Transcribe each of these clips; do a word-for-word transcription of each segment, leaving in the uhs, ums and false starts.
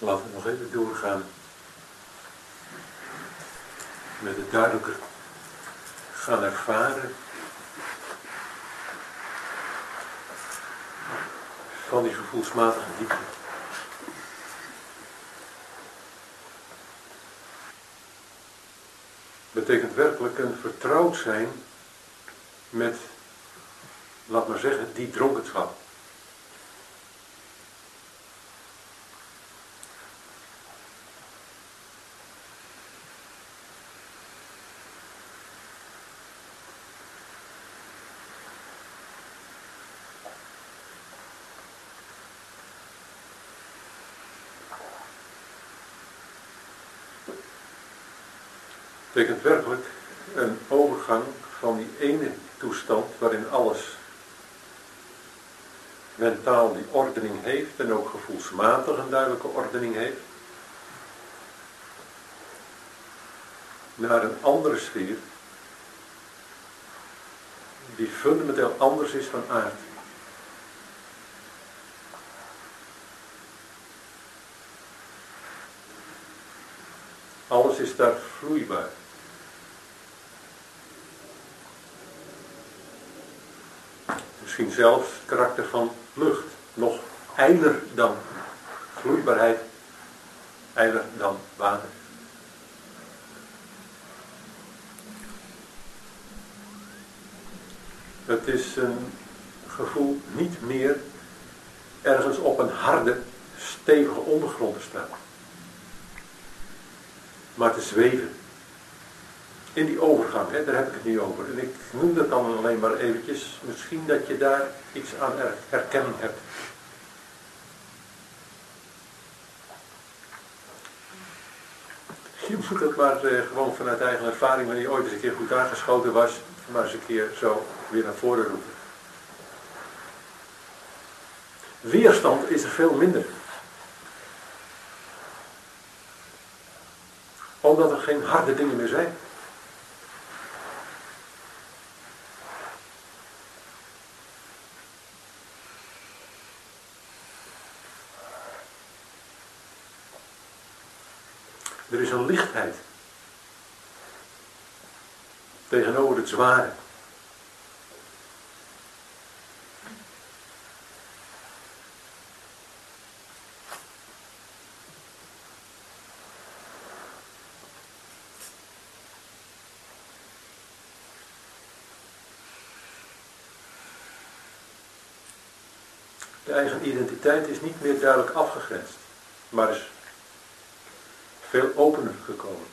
Laten we nog even doorgaan met het duidelijker gaan ervaren van die gevoelsmatige diepte. Betekent werkelijk een vertrouwd zijn met, laat maar zeggen, die dronkenschap. Betekent werkelijk een overgang van die ene toestand waarin alles mentaal die ordening heeft en ook gevoelsmatig een duidelijke ordening heeft, naar een andere sfeer die fundamenteel anders is van aard. Alles is daar vloeibaar. Misschien zelfs het karakter van lucht. Nog ijler dan vloeibaarheid, ijler dan water. Het is een gevoel niet meer ergens op een harde, stevige ondergrond te staan. Maar te zweven. In die overgang, hè, daar heb ik het niet over. En ik noem dat dan alleen maar eventjes. Misschien dat je daar iets aan herkenning hebt. Je moet het maar eh, gewoon vanuit eigen ervaring, wanneer je ooit eens een keer goed aangeschoten was, maar eens een keer zo weer naar voren roepen. Weerstand is er veel minder. Omdat er geen harde dingen meer zijn. Er is een lichtheid tegenover het zware. De eigen identiteit is niet meer duidelijk afgegrensd, maar is veel opener gekomen.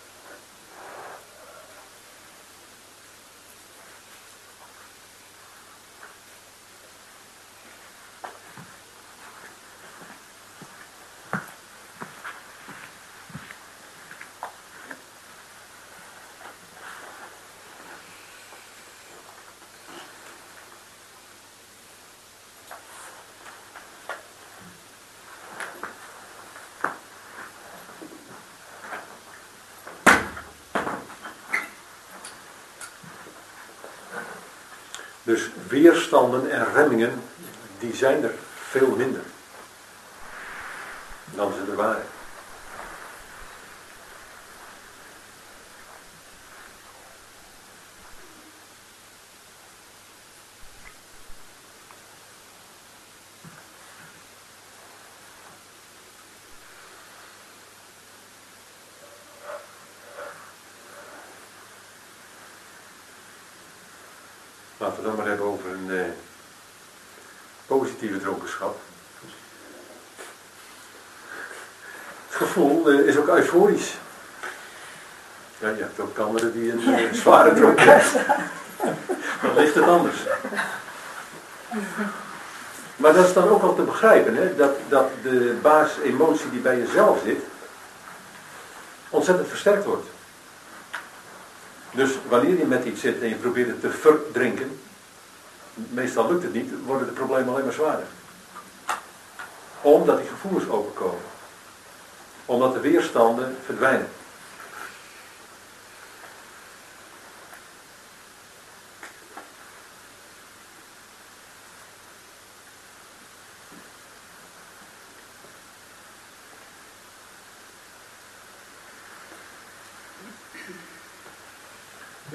Dus weerstanden en remmingen, die zijn er veel minder dan ze er waren. Laten we het dan maar hebben over een eh, positieve dronkenschap. Het gevoel eh, is ook euforisch. Ja, je hebt ook anderen die een eh, zware dronk hebben. Dan ligt het anders. Maar dat is dan ook wel te begrijpen, hè? Dat, dat de basisemotie die bij jezelf zit, ontzettend versterkt wordt. Dus wanneer je met iets zit en je probeert het te verdrinken, meestal lukt het niet, worden de problemen alleen maar zwaarder. Omdat die gevoelens openkomen. Omdat de weerstanden verdwijnen.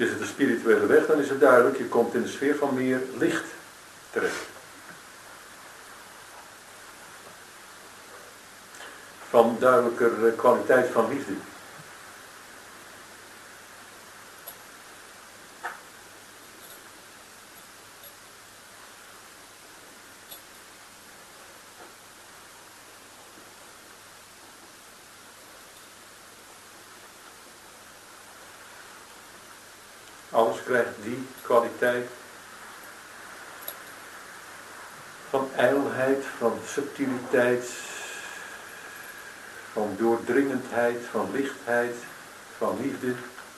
Is het een spirituele weg, dan is het duidelijk, je komt in de sfeer van meer licht terecht. Van duidelijker kwaliteit van liefde. Alles krijgt die kwaliteit van ijlheid, van subtiliteit, van doordringendheid, van lichtheid, van liefde.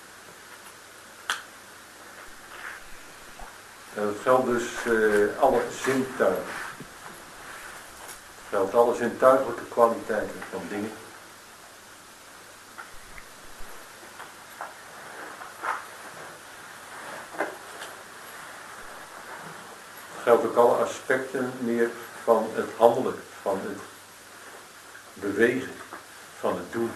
En dat geldt dus uh, alle zintuigen. Het geldt alle zintuigelijke kwaliteiten van dingen. Geldt ook alle aspecten meer van het handelen, van het bewegen, van het doen.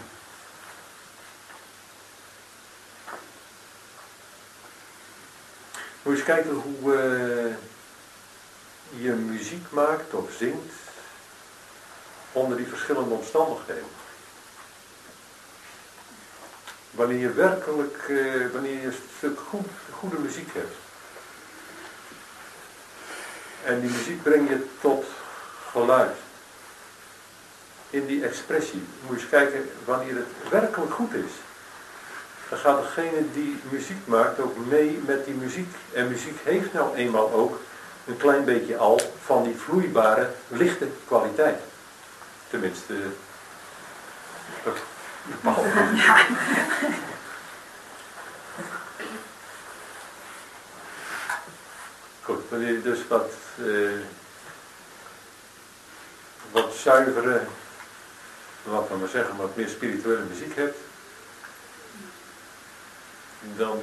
Moet je eens kijken hoe uh, je muziek maakt of zingt onder die verschillende omstandigheden. Wanneer je werkelijk, uh, wanneer je een stuk goed, goede muziek hebt. En die muziek breng je tot geluid. In die expressie. Moet je eens kijken wanneer het werkelijk goed is. Dan gaat degene die muziek maakt ook mee met die muziek. En muziek heeft nou eenmaal ook een klein beetje al van die vloeibare, lichte kwaliteit. Tenminste, dat bepaalt. Ja. Goed, wanneer je dus wat, uh, wat zuivere, laten we maar zeggen, wat meer spirituele muziek hebt, dan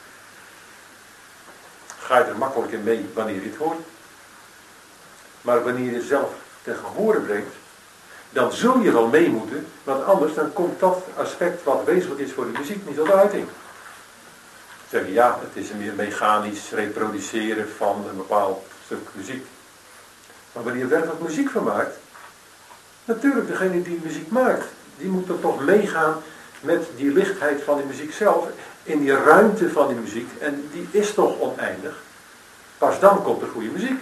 ga je er makkelijk in mee wanneer je het hoort. Maar wanneer je het zelf ten gehore brengt, dan zul je wel mee moeten, want anders dan komt dat aspect wat wezenlijk is voor de muziek niet tot uiting. Zeggen ja, het is een meer mechanisch reproduceren van een bepaald stuk muziek. Maar wanneer je werkelijk muziek van maakt, natuurlijk degene die muziek maakt, die moet er toch meegaan met die lichtheid van die muziek zelf, in die ruimte van die muziek, en die is toch oneindig. Pas dan komt er goede muziek.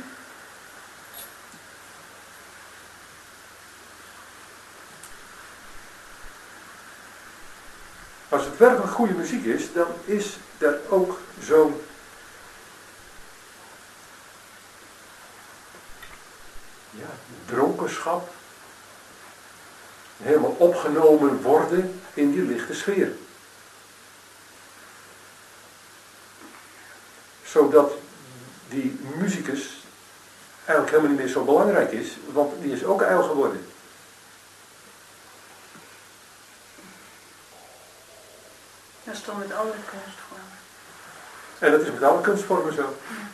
Als het werkelijk goede muziek is, dan is er ook zo'n ja, dronkenschap, helemaal opgenomen worden in die lichte sfeer. Zodat die muzikus eigenlijk helemaal niet meer zo belangrijk is, want die is ook ijl geworden. Dat is toch met alle kunstvormen. En dat is met alle kunstvormen zo. Ja.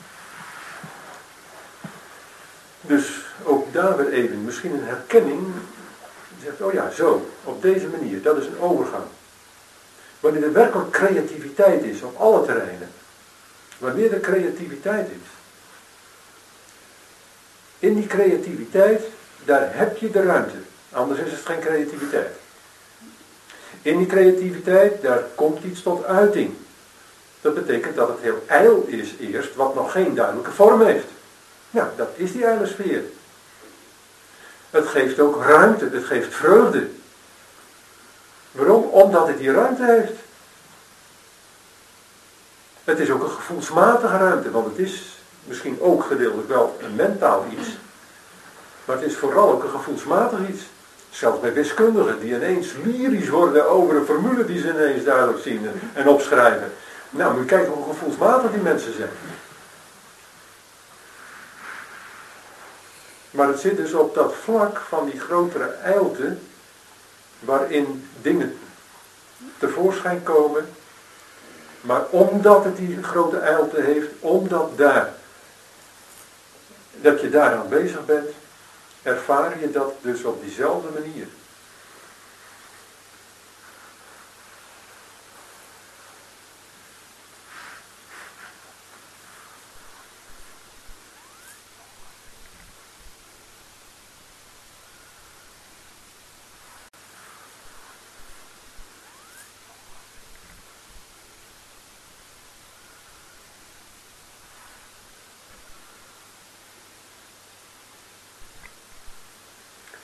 Dus ook daar weer even, misschien een herkenning. Je zegt, oh ja, zo, op deze manier, dat is een overgang. Wanneer er werkelijk creativiteit is op alle terreinen. Wanneer er creativiteit is. In die creativiteit, daar heb je de ruimte. Anders is het geen creativiteit. In die creativiteit, daar komt iets tot uiting. Dat betekent dat het heel ijl is eerst, wat nog geen duidelijke vorm heeft. Ja, dat is die ijle sfeer. Het geeft ook ruimte, het geeft vreugde. Waarom? Omdat het die ruimte heeft. Het is ook een gevoelsmatige ruimte, want het is misschien ook gedeeltelijk wel een mentaal iets. Maar het is vooral ook een gevoelsmatig iets. Zelfs bij wiskundigen die ineens lyrisch worden over een formule die ze ineens duidelijk zien en opschrijven. Nou, moet je kijken hoe gevoelsmatig die mensen zijn. Maar het zit dus op dat vlak van die grotere ijlte, waarin dingen tevoorschijn komen. Maar omdat het die grote ijlte heeft, omdat daar, dat je daaraan bezig bent, ervaar je dat dus op diezelfde manier.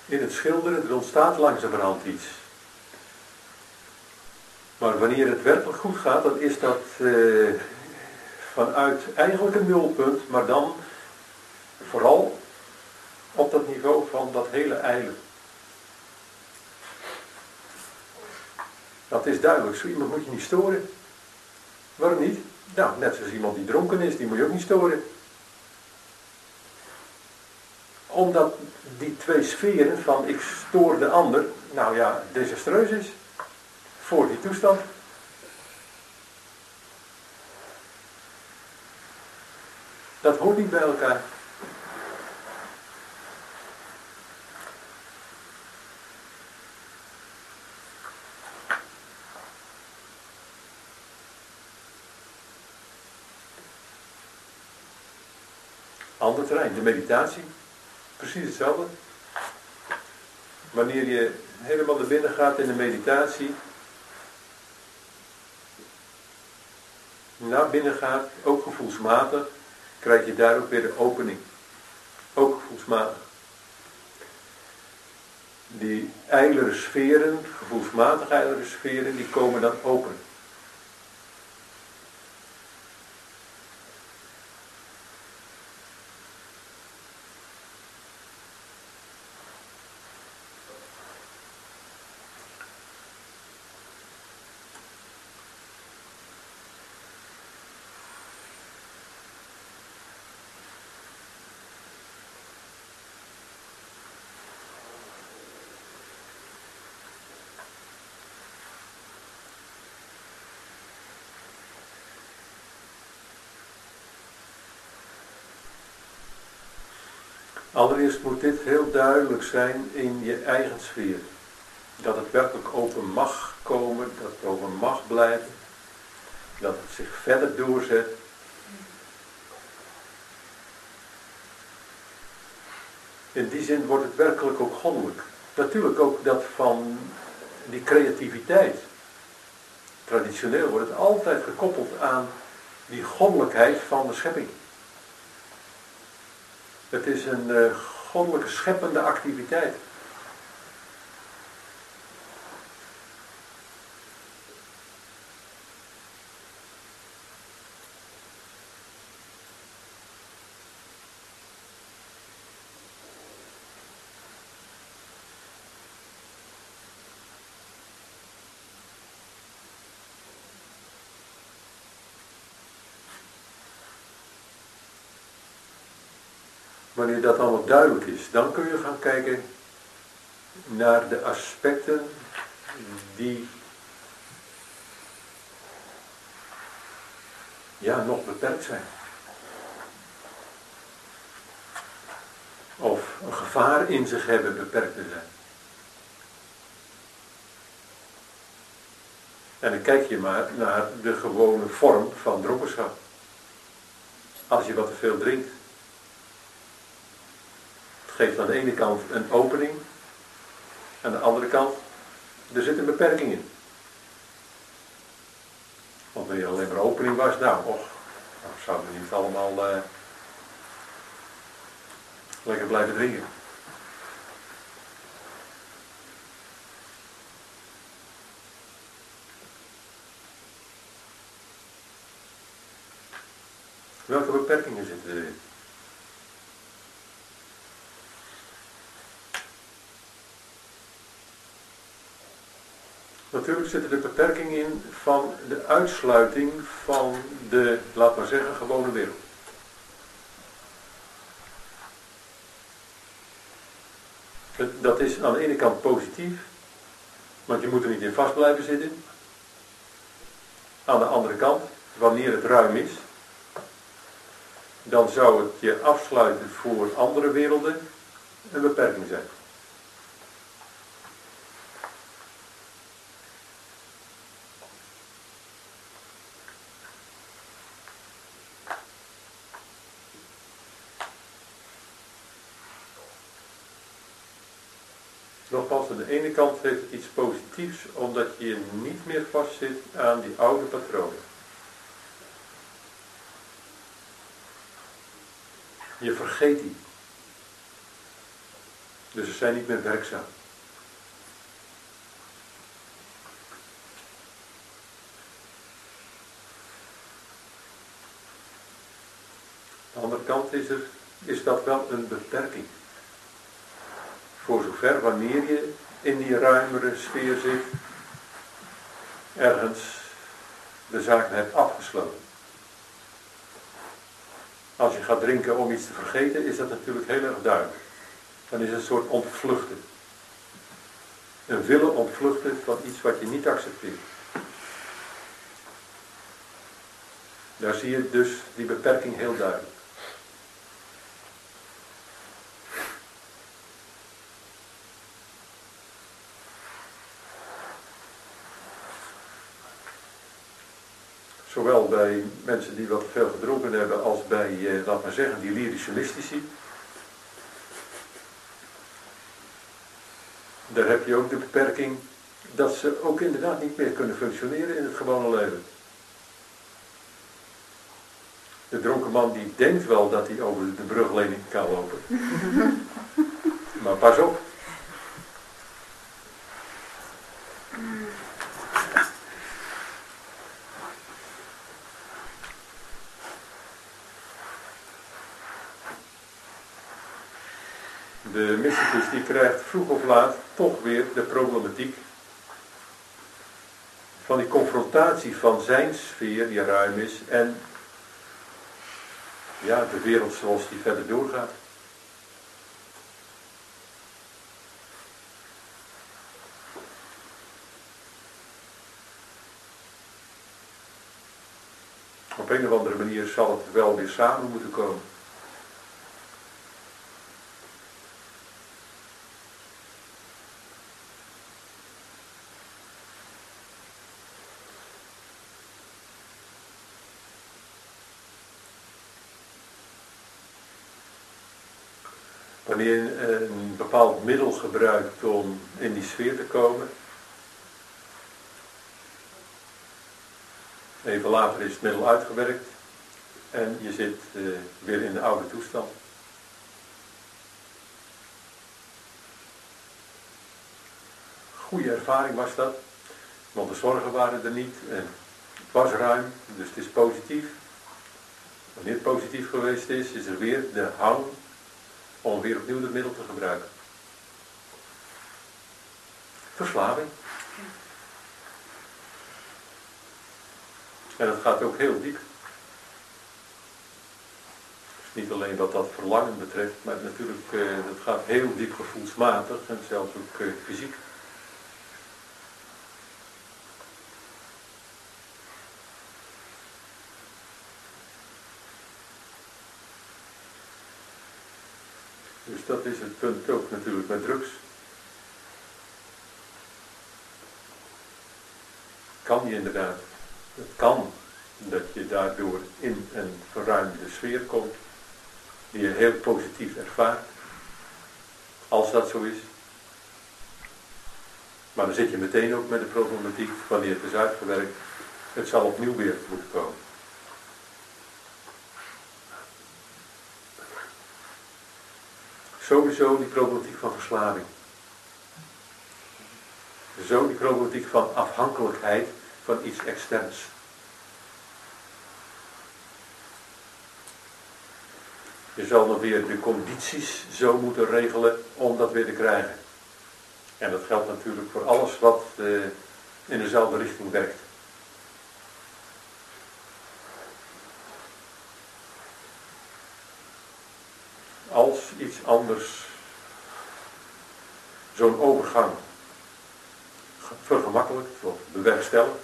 in het schilderen, er ontstaat langzamerhand iets. Maar wanneer het werkelijk goed gaat, dan is dat uh, vanuit eigenlijk een nulpunt, maar dan vooral op dat niveau van dat hele eilen. Dat is duidelijk, zo iemand moet je niet storen. Waarom niet? Nou, net zoals iemand die dronken is, die moet je ook niet storen. Omdat die twee sferen van ik stoor de ander, nou ja, desastreus is. Voor die toestand. Dat hoort niet bij elkaar. Ander terrein, de meditatie. Precies hetzelfde. Wanneer je helemaal naar binnen gaat in de meditatie, naar binnen gaat, ook gevoelsmatig, krijg je daar ook weer de opening. Ook gevoelsmatig. Die ijlere sferen, gevoelsmatig ijlere sferen, die komen dan open. Allereerst moet dit heel duidelijk zijn in je eigen sfeer. Dat het werkelijk open mag komen, dat het open mag blijven. Dat het zich verder doorzet. In die zin wordt het werkelijk ook goddelijk. Natuurlijk ook dat van die creativiteit. Traditioneel wordt het altijd gekoppeld aan die goddelijkheid van de schepping. Het is een uh, goddelijke scheppende activiteit. Wanneer dat allemaal duidelijk is, dan kun je gaan kijken naar de aspecten die ja, nog beperkt zijn. Of een gevaar in zich hebben beperkt te zijn. En dan kijk je maar naar de gewone vorm van dronkenschap. Als je wat te veel drinkt. Het geeft aan de ene kant een opening. Aan de andere kant, er zit een beperking in. Want wanneer alleen maar opening was, nou, och, nou zouden we niet allemaal uh, lekker blijven drinken. Welke beperkingen zitten erin? Natuurlijk zit er de beperking in van de uitsluiting van de, laat maar zeggen, gewone wereld. Dat is aan de ene kant positief, want je moet er niet in vast blijven zitten. Aan de andere kant, wanneer het ruim is, dan zou het je afsluiten voor andere werelden een beperking zijn. Nogmaals, aan de ene kant heeft het iets positiefs, omdat je niet meer vastzit aan die oude patronen. Je vergeet die. Dus ze zijn niet meer werkzaam. Aan de andere kant is, er, is dat wel een beperking. Voor zover wanneer je in die ruimere sfeer zit, ergens de zaken hebt afgesloten. Als je gaat drinken om iets te vergeten, is dat natuurlijk heel erg duidelijk. Dan is het een soort ontvluchten. Een willen ontvluchten van iets wat je niet accepteert. Daar zie je dus die beperking heel duidelijk. Zowel bij mensen die wat veel gedronken hebben als bij, eh, laat maar zeggen, die lyrische mystici. Daar heb je ook de beperking dat ze ook inderdaad niet meer kunnen functioneren in het gewone leven. De dronken man die denkt wel dat hij over de bruglening kan lopen. Maar pas op. De mysticus die krijgt vroeg of laat toch weer de problematiek van die confrontatie van zijn sfeer die ruim is en ja, de wereld zoals die verder doorgaat. Op een of andere manier zal het wel weer samen moeten komen. Wanneer je een bepaald middel gebruikt om in die sfeer te komen. Even later is het middel uitgewerkt. En je zit uh, weer in de oude toestand. Goede ervaring was dat. Want de zorgen waren er niet. En het was ruim, dus het is positief. Wanneer het positief geweest is, is er weer de hang om weer opnieuw het middel te gebruiken. Verslaving. En dat gaat ook heel diep. Dus niet alleen wat dat verlangen betreft, maar natuurlijk, eh, dat gaat heel diep gevoelsmatig en zelfs ook eh, fysiek. Dus dat is het punt ook natuurlijk met drugs. Kan je inderdaad, het kan dat je daardoor in een verruimde sfeer komt, die je heel positief ervaart, als dat zo is. Maar dan zit je meteen ook met de problematiek, wanneer het is uitgewerkt, het zal opnieuw weer moeten komen. Sowieso die problematiek van verslaving. Zo die problematiek van afhankelijkheid van iets externs. Je zal dan weer de condities zo moeten regelen om dat weer te krijgen. En dat geldt natuurlijk voor alles wat uh, in dezelfde richting werkt. Als iets anders zo'n overgang vergemakkelijkt of bewerkstelligt,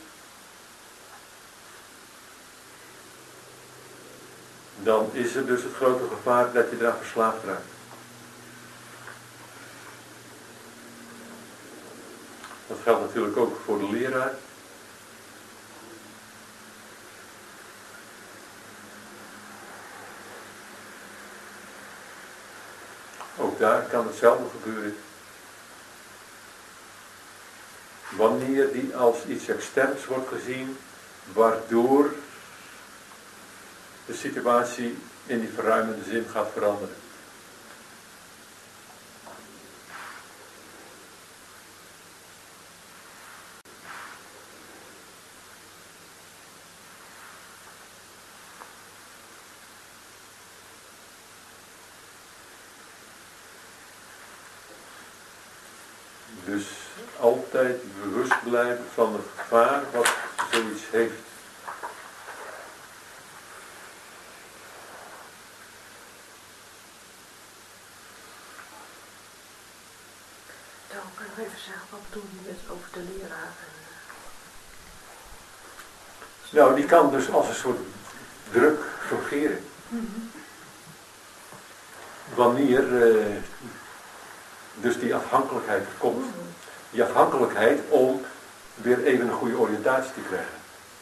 dan is er dus het grote gevaar dat je eraan verslaafd raakt. Dat geldt natuurlijk ook voor de leraar. Ook daar kan hetzelfde gebeuren. Wanneer die als iets externs wordt gezien, waardoor de situatie in die verruimende zin gaat veranderen. Dus altijd bewust blijven van het gevaar wat zoiets heeft. Dan kan ik nog even zeggen, wat bedoel je met over de leraar? Nou, die kan dus als een soort druk fungeren. Mm-hmm. Wanneer uh, dus die afhankelijkheid komt. Mm-hmm. Die afhankelijkheid om weer even een goede oriëntatie te krijgen.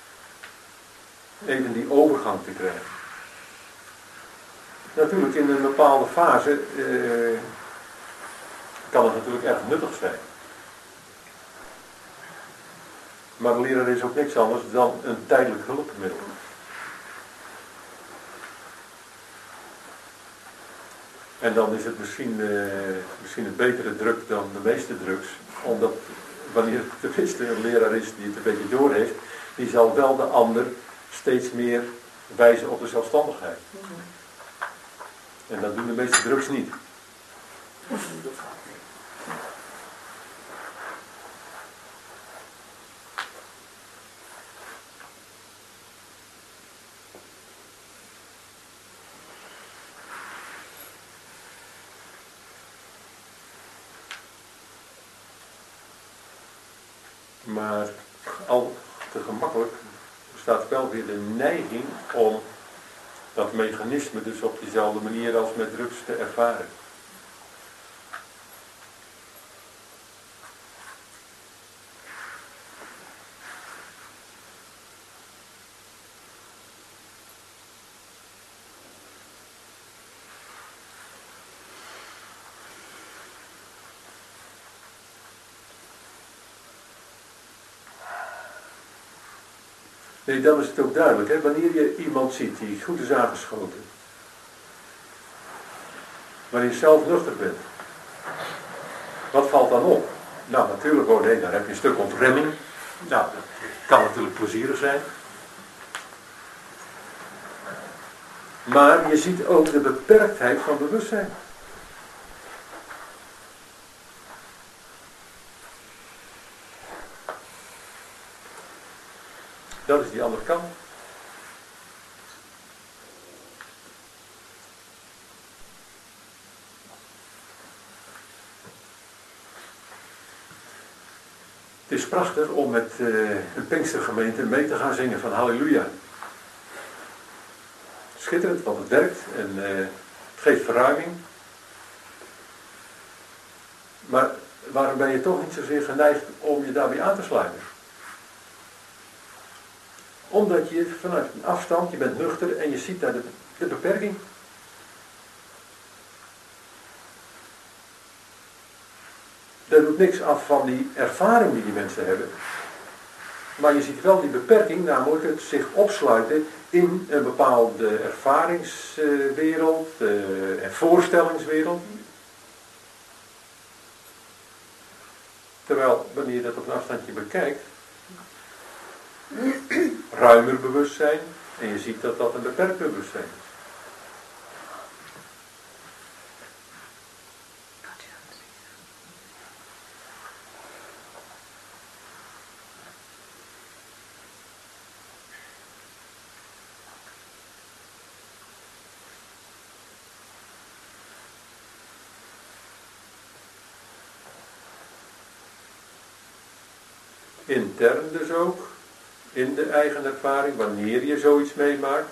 Even die overgang te krijgen. Natuurlijk in een bepaalde fase uh, kan het natuurlijk erg nuttig zijn. Maar een leraar is ook niks anders dan een tijdelijk hulpmiddel. En dan is het misschien, uh, misschien een betere druk dan de meeste drugs. Omdat wanneer het tenminste een leraar is die het een beetje door heeft, die zal wel de ander steeds meer wijzen op de zelfstandigheid. En dat doen de meeste drugs niet. Maar al te gemakkelijk bestaat wel weer de neiging om dat mechanisme dus op diezelfde manier als met drugs te ervaren. Nee, dan is het ook duidelijk, hè? Wanneer je iemand ziet die goed is aangeschoten. Wanneer je zelf nuchter bent. Wat valt dan op? Nou, natuurlijk, oh nee, dan heb je een stuk ontremming. Nou, dat kan natuurlijk plezierig zijn. Maar je ziet ook de beperktheid van bewustzijn. Dat is die andere kant. Het is prachtig om met uh, een Pinkstergemeente mee te gaan zingen van Halleluja. Schitterend, want het werkt en uh, het geeft verruiming. Maar waarom ben je toch niet zozeer geneigd om je daarbij aan te sluiten? Omdat je vanuit een afstand, je bent nuchter en je ziet daar de, de beperking. Dat doet niks af van die ervaring die die mensen hebben. Maar je ziet wel die beperking, namelijk het zich opsluiten in een bepaalde ervaringswereld uh, en voorstellingswereld. Terwijl, wanneer je dat op een afstandje bekijkt, ruimer bewustzijn en je ziet dat dat een beperkt bewustzijn is. Intern dus ook. In de eigen ervaring, wanneer je zoiets meemaakt,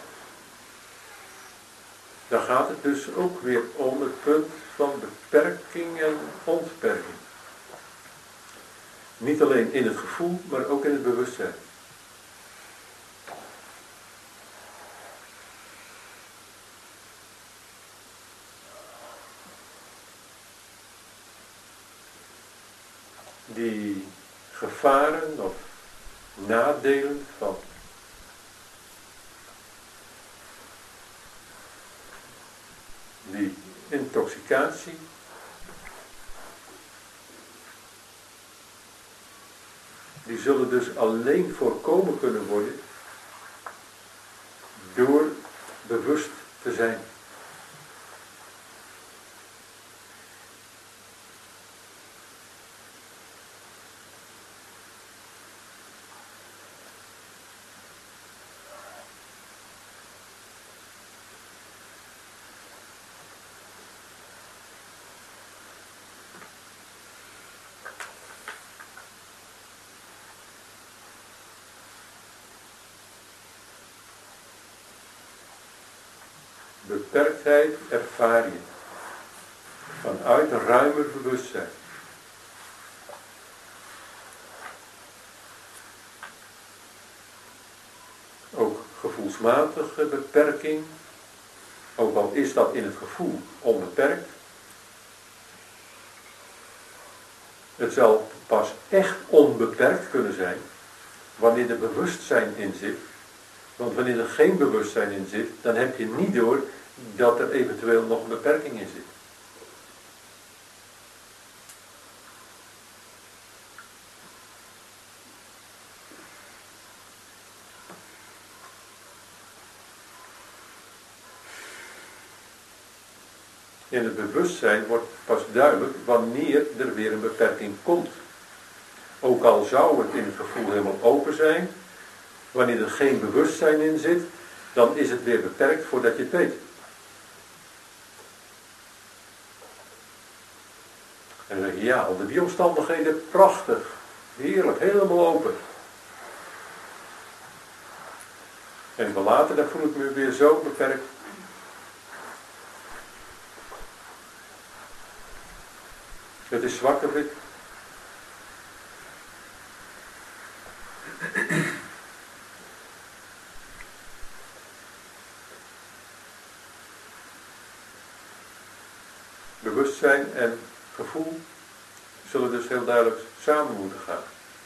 dan gaat het dus ook weer om het punt van beperking en ontperking. Niet alleen in het gevoel, maar ook in het bewustzijn. Die gevaren of nadelen van die intoxicatie die zullen dus alleen voorkomen kunnen worden door bewust te zijn. beperktheid ervaar je vanuit een ruimer bewustzijn. Ook gevoelsmatige beperking, ook al is dat in het gevoel onbeperkt. Het zal pas echt onbeperkt kunnen zijn wanneer er bewustzijn in zit. Want wanneer er geen bewustzijn in zit, dan heb je niet door dat er eventueel nog een beperking in zit. In het bewustzijn wordt pas duidelijk wanneer er weer een beperking komt. Ook al zou het in het gevoel helemaal open zijn, wanneer er geen bewustzijn in zit, dan is het weer beperkt voordat je het weet. En dan zeg je, ja, onder die omstandigheden prachtig, heerlijk, helemaal open. En even later, dan voel ik me weer zo beperkt. Het is zwart of wit. Bewustzijn en gevoel zullen dus heel duidelijk samen moeten gaan.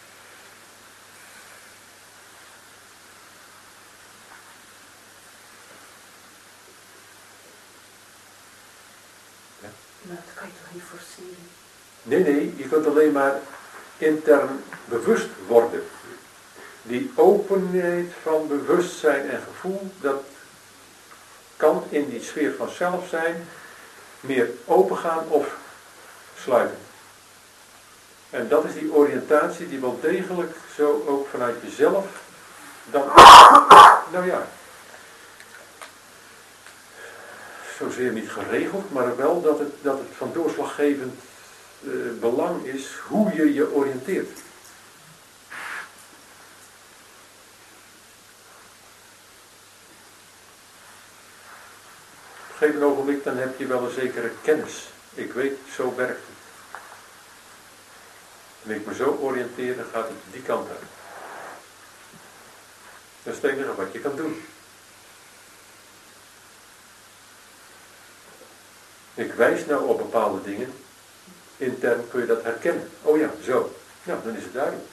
Ja. Maar dat kan je toch niet forceren? Nee, nee, je kunt alleen maar intern bewust worden. Die openheid van bewustzijn en gevoel, dat kan in die sfeer van zelf zijn, meer opengaan of sluiten. En dat is die oriëntatie die wel degelijk zo ook vanuit jezelf dan, nou ja, zozeer niet geregeld, maar wel dat het, dat het van doorslaggevend uh, belang is hoe je je oriënteert. Op een gegeven ogenblik dan heb je wel een zekere kennis. Ik weet, zo werkt het. En ik me zo oriënteer, dan gaat het die kant uit. Dat is het enige wat je kan doen. Ik wijs nou op bepaalde dingen. Intern kun je dat herkennen. Oh ja, zo. Nou, dan is het duidelijk.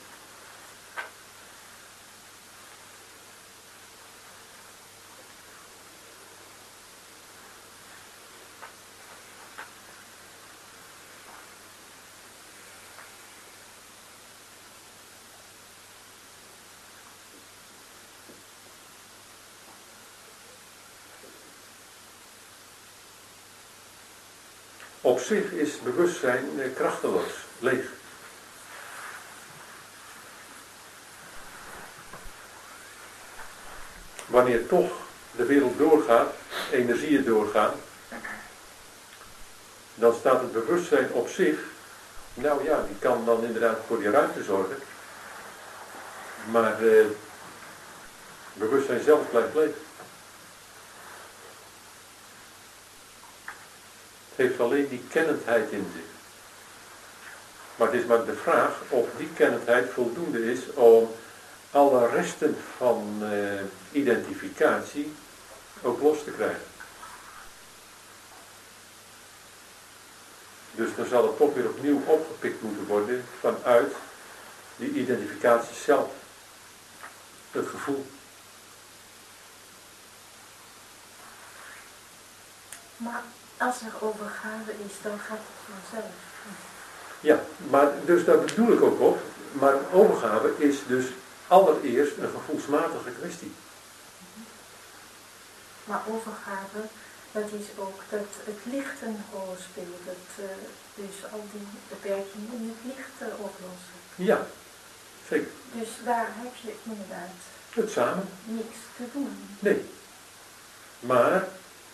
Op zich is bewustzijn eh, krachteloos, leeg. Wanneer toch de wereld doorgaat, energieën doorgaan, dan staat het bewustzijn op zich, nou ja, die kan dan inderdaad voor die ruimte zorgen, maar eh, bewustzijn zelf blijft leeg. Het heeft alleen die kennendheid in zich. Maar het is maar de vraag of die kennendheid voldoende is om alle resten van uh, identificatie ook los te krijgen. Dus dan zal het toch weer opnieuw opgepikt moeten worden vanuit die identificatie zelf. Het gevoel. Maar als er overgave is, dan gaat het vanzelf. Ja, maar dus daar bedoel ik ook op. Maar een overgave is dus allereerst een gevoelsmatige kwestie. Maar overgave, dat is ook dat het licht een rol speelt. Dat uh, dus al die beperkingen in het licht uh, oplossen. Ja, zeker. Dus daar heb je inderdaad Het samen. niks te doen. Nee. Maar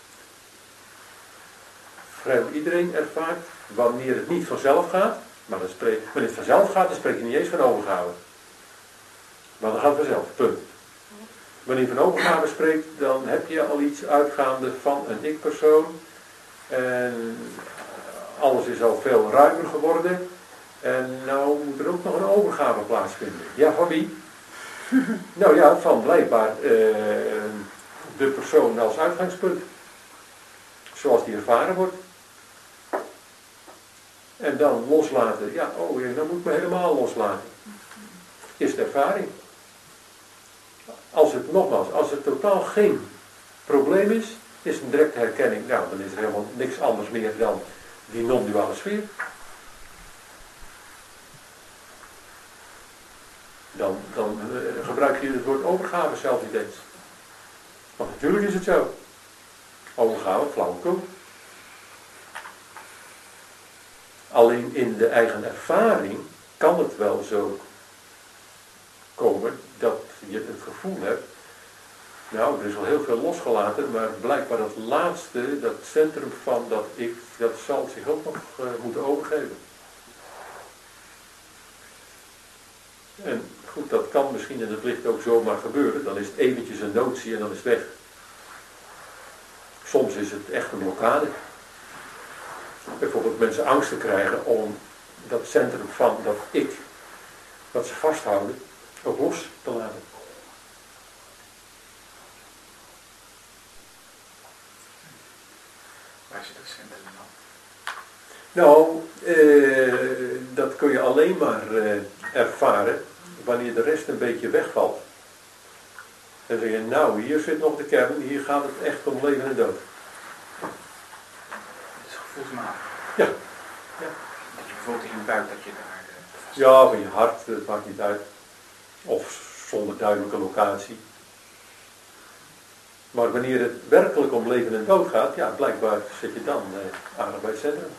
vrijwel iedereen ervaart, wanneer het niet vanzelf gaat, maar dan spreek, wanneer het vanzelf gaat, dan spreek je niet eens van overgave. Maar dan gaat het vanzelf, punt. Wanneer je van overgave spreekt, dan heb je al iets uitgaande van een ik-persoon. En alles is al veel ruimer geworden. En nou moet er ook nog een overgave plaatsvinden. Ja, van wie? Nou ja, van blijkbaar uh, de persoon als uitgangspunt. Zoals die ervaren wordt. En dan loslaten. Ja, oh, dan moet ik me helemaal loslaten. Is de ervaring. Als het nogmaals, als het totaal geen probleem is, is het een directe herkenning. Nou, dan is er helemaal niks anders meer dan die non-duale sfeer. Dan, dan uh, gebruik je het woord overgave zelf niet eens. Want natuurlijk is het zo. Overgave, flauwekul. Alleen in de eigen ervaring kan het wel zo komen dat je het gevoel hebt, nou, er is wel heel veel losgelaten, maar blijkbaar dat laatste, dat centrum van dat ik, dat zal zich ook nog uh, moeten overgeven. En goed, dat kan misschien in het licht ook zomaar gebeuren, dan is het eventjes een notie en dan is het weg. Soms is het echt een blokkade. Bijvoorbeeld mensen angsten krijgen om dat centrum van dat ik, wat ze vasthouden, ook los te laten. Waar zit dat centrum dan? Nou, eh, dat kun je alleen maar eh, ervaren wanneer de rest een beetje wegvalt. Dan zeg je, nou, hier zit nog de kern, hier gaat het echt om leven en dood. Het is gevoelsmatig. Ja. ja. Dat je bijvoorbeeld in je buik dat je daar uh, vast... Ja, of in je hart, dat maakt niet uit. Of zonder duidelijke locatie. Maar wanneer het werkelijk om leven en dood gaat, ja, blijkbaar zit je dan eh, aardig bij het centrum.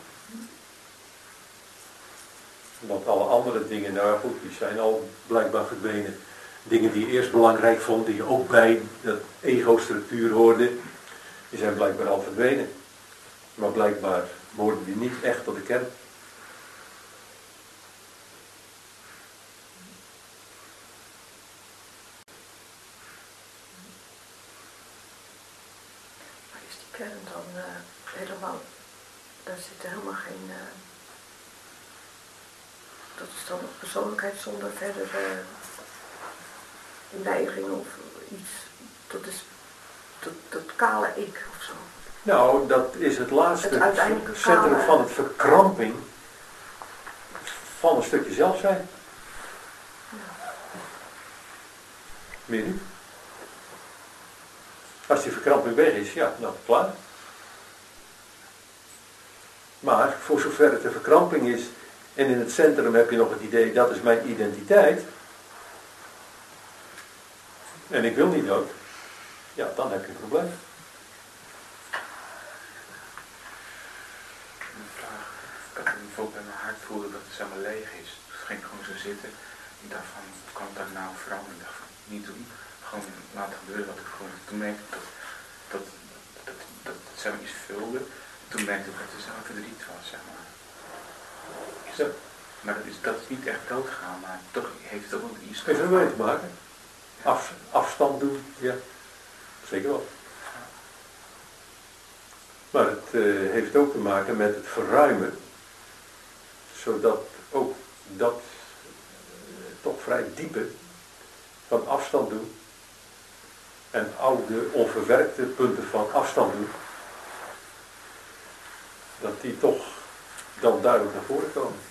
Want alle andere dingen, nou ja goed, die zijn al blijkbaar verdwenen. Dingen die je eerst belangrijk vond, die je ook bij de ego-structuur hoorde, die zijn blijkbaar al verdwenen. Maar blijkbaar behoorden die niet echt tot de kern. Maar is die kern dan uh, helemaal, daar zit helemaal geen, uh, dat is dan een persoonlijkheid zonder verder uh, neiging of iets, dat is dat, dat kale ik of zo. Nou, dat is het laatste het centrum kale... van het verkramping van een stukje zelf zijn. Ja. Meer niet. Als die verkramping weg is, ja, nou, klaar. Maar voor zover het een verkramping is en in het centrum heb je nog het idee, dat is mijn identiteit. En ik wil niet dood. Ja, dan heb je een probleem. Een vraag. Ik had bijvoorbeeld bij mijn hart voelde dat het helemaal leeg is. Dus ging ik gewoon zo zitten. Ik dacht van, kan ik dat nou veranderen? Ik dacht van, niet doen. Gewoon laten gebeuren wat ik voelde. Toen merkte ik dat, dat, dat, dat het zeg maar iets vulde. Toen merkte ik dat het zelf verdriet was, zeg maar. Is dat, maar dat is, dat is niet echt doodgaan, maar toch heeft het ook wel iets Heeft er mee te maken? Af, afstand doen, ja. Zeker wel. Maar het uh, heeft ook te maken met het verruimen. Zodat ook dat uh, toch vrij diepe van afstand doen. En oude onverwerkte punten van afstand doen. Dat die toch dan duidelijk naar voren komen.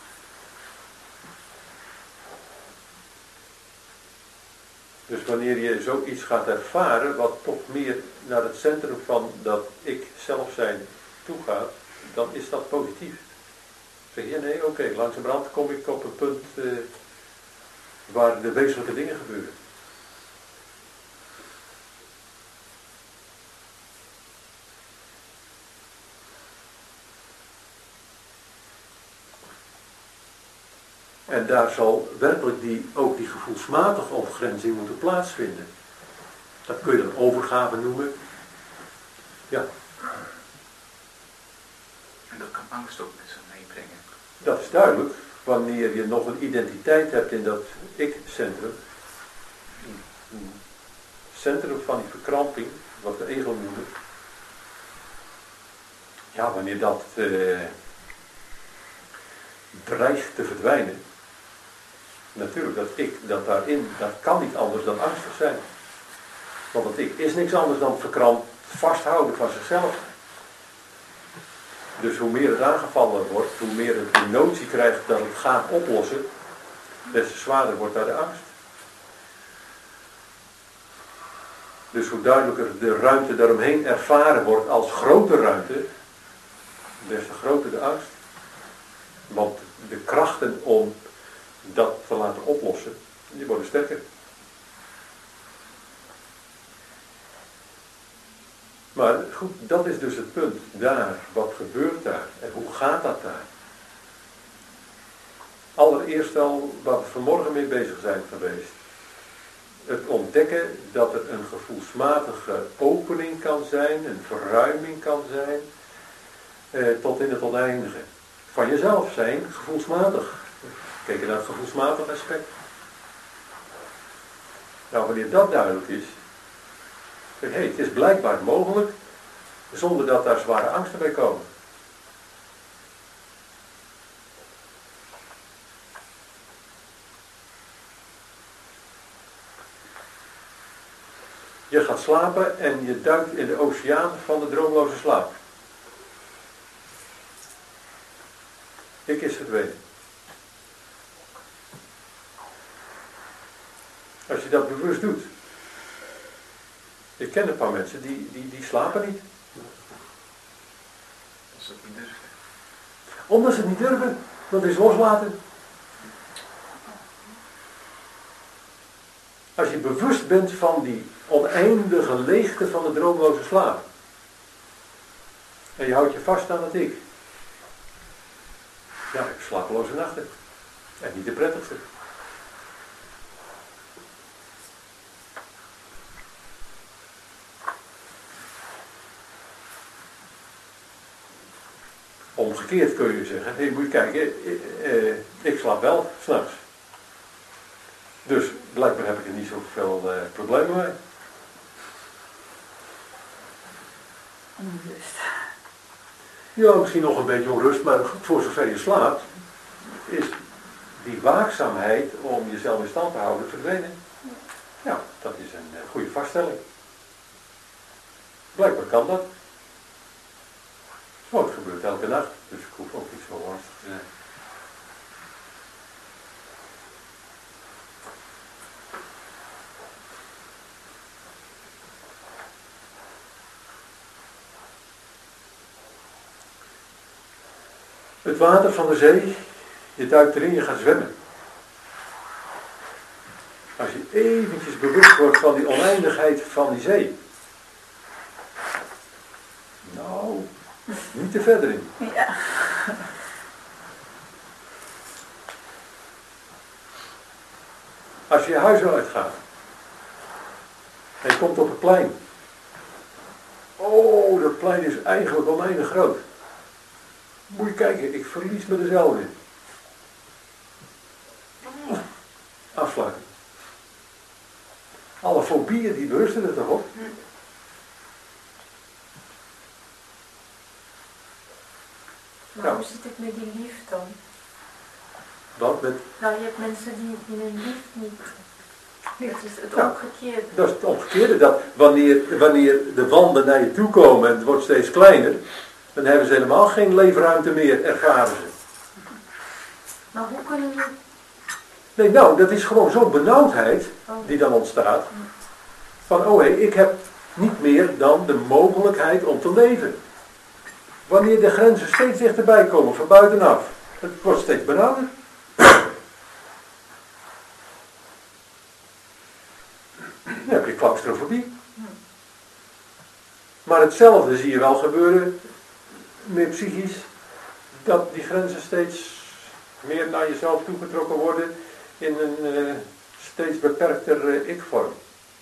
Dus wanneer je zoiets gaat ervaren, wat toch meer naar het centrum van dat ik zelf zijn toe gaat, dan is dat positief. Zeg je, nee, oké, okay, langzamerhand kom ik op een punt uh, waar de wezenlijke dingen gebeuren. En daar zal werkelijk die, ook die gevoelsmatige opgrenzing moeten plaatsvinden. Dat kun je dan overgave noemen. Ja. En dat kan angst ook met zich meebrengen. Dat is duidelijk. Wanneer je nog een identiteit hebt in dat ik-centrum, centrum van die verkramping, wat de ego noemde. Ja, wanneer dat uh, dreigt te verdwijnen. Natuurlijk, dat ik, dat daarin, dat kan niet anders dan angstig zijn. Want dat ik is niks anders dan verkrampt vasthouden van zichzelf. Dus hoe meer het aangevallen wordt, hoe meer het de notie krijgt dat het gaat oplossen, des te zwaarder wordt daar de angst. Dus hoe duidelijker de ruimte daaromheen ervaren wordt als grote ruimte, des te groter de angst. Want de krachten om dat te laten oplossen, die worden sterker. Maar goed, dat is dus het punt. Daar, wat gebeurt daar? En hoe gaat dat daar? Allereerst al waar we vanmorgen mee bezig zijn geweest. Het ontdekken dat er een gevoelsmatige opening kan zijn, een verruiming kan zijn, eh, tot in het oneindige. Van jezelf zijn, gevoelsmatig. Kijk naar het gevoelsmatig aspect. Nou, wanneer dat duidelijk is, zeg, hey, het is blijkbaar mogelijk, zonder dat daar zware angsten bij komen. Je gaat slapen en je duikt in de oceaan van de droomloze slaap. Ik is verdwenen. Als je dat bewust doet. Ik ken een paar mensen die, die, die slapen niet. Als ze het niet durven. Omdat ze het niet durven. Dat is loslaten. Als je bewust bent van die oneindige leegte van de droomloze slaap. En je houdt je vast aan het ik. Ja, ik heb slapeloze nachten. En niet de prettigste. Omgekeerd kun je zeggen, hé, moet je kijken, ik, eh, ik slaap wel, 's nachts. Dus blijkbaar heb ik er niet zoveel uh, problemen mee. Onrust. Ja, misschien nog een beetje onrust, maar voor zover je slaapt, is die waakzaamheid om jezelf in stand te houden verdwenen. Ja, dat is een uh, goede vaststelling. Blijkbaar kan dat. Oh, het gebeurt elke nacht, dus ik hoef ook niet zo lastig te zijn. Het water van de zee, je duikt erin, je gaat zwemmen. Als je eventjes bewust wordt van die oneindigheid van die zee. Nou, niet te verder in. Ja. Als je je huis uitgaat. En je komt op het plein. Oh, dat plein is eigenlijk oneindig groot. Moet je kijken, ik verlies me er zelf in. Afsluiten. Alle fobieën die berusten er toch op? Maar Ja. hoe zit het met die liefde dan? Wat met... Nou, je hebt mensen die in hun liefde niet... Het is het Ja. omgekeerde. Dat is het omgekeerde. Dat wanneer, wanneer de wanden naar je toe komen en het wordt steeds kleiner, dan hebben ze helemaal geen leefruimte meer, ervaren ze. Maar hoe kunnen we... Nee, nou, dat is gewoon zo'n benauwdheid die dan ontstaat. Van, oh hé, ik heb niet meer dan de mogelijkheid om te leven. Wanneer de grenzen steeds dichterbij komen, van buitenaf, het wordt steeds benauwder. Dan heb je claustrofobie. Maar hetzelfde zie je wel gebeuren, meer psychisch, dat die grenzen steeds meer naar jezelf toegetrokken worden in een uh, steeds beperkter uh, ik-vorm.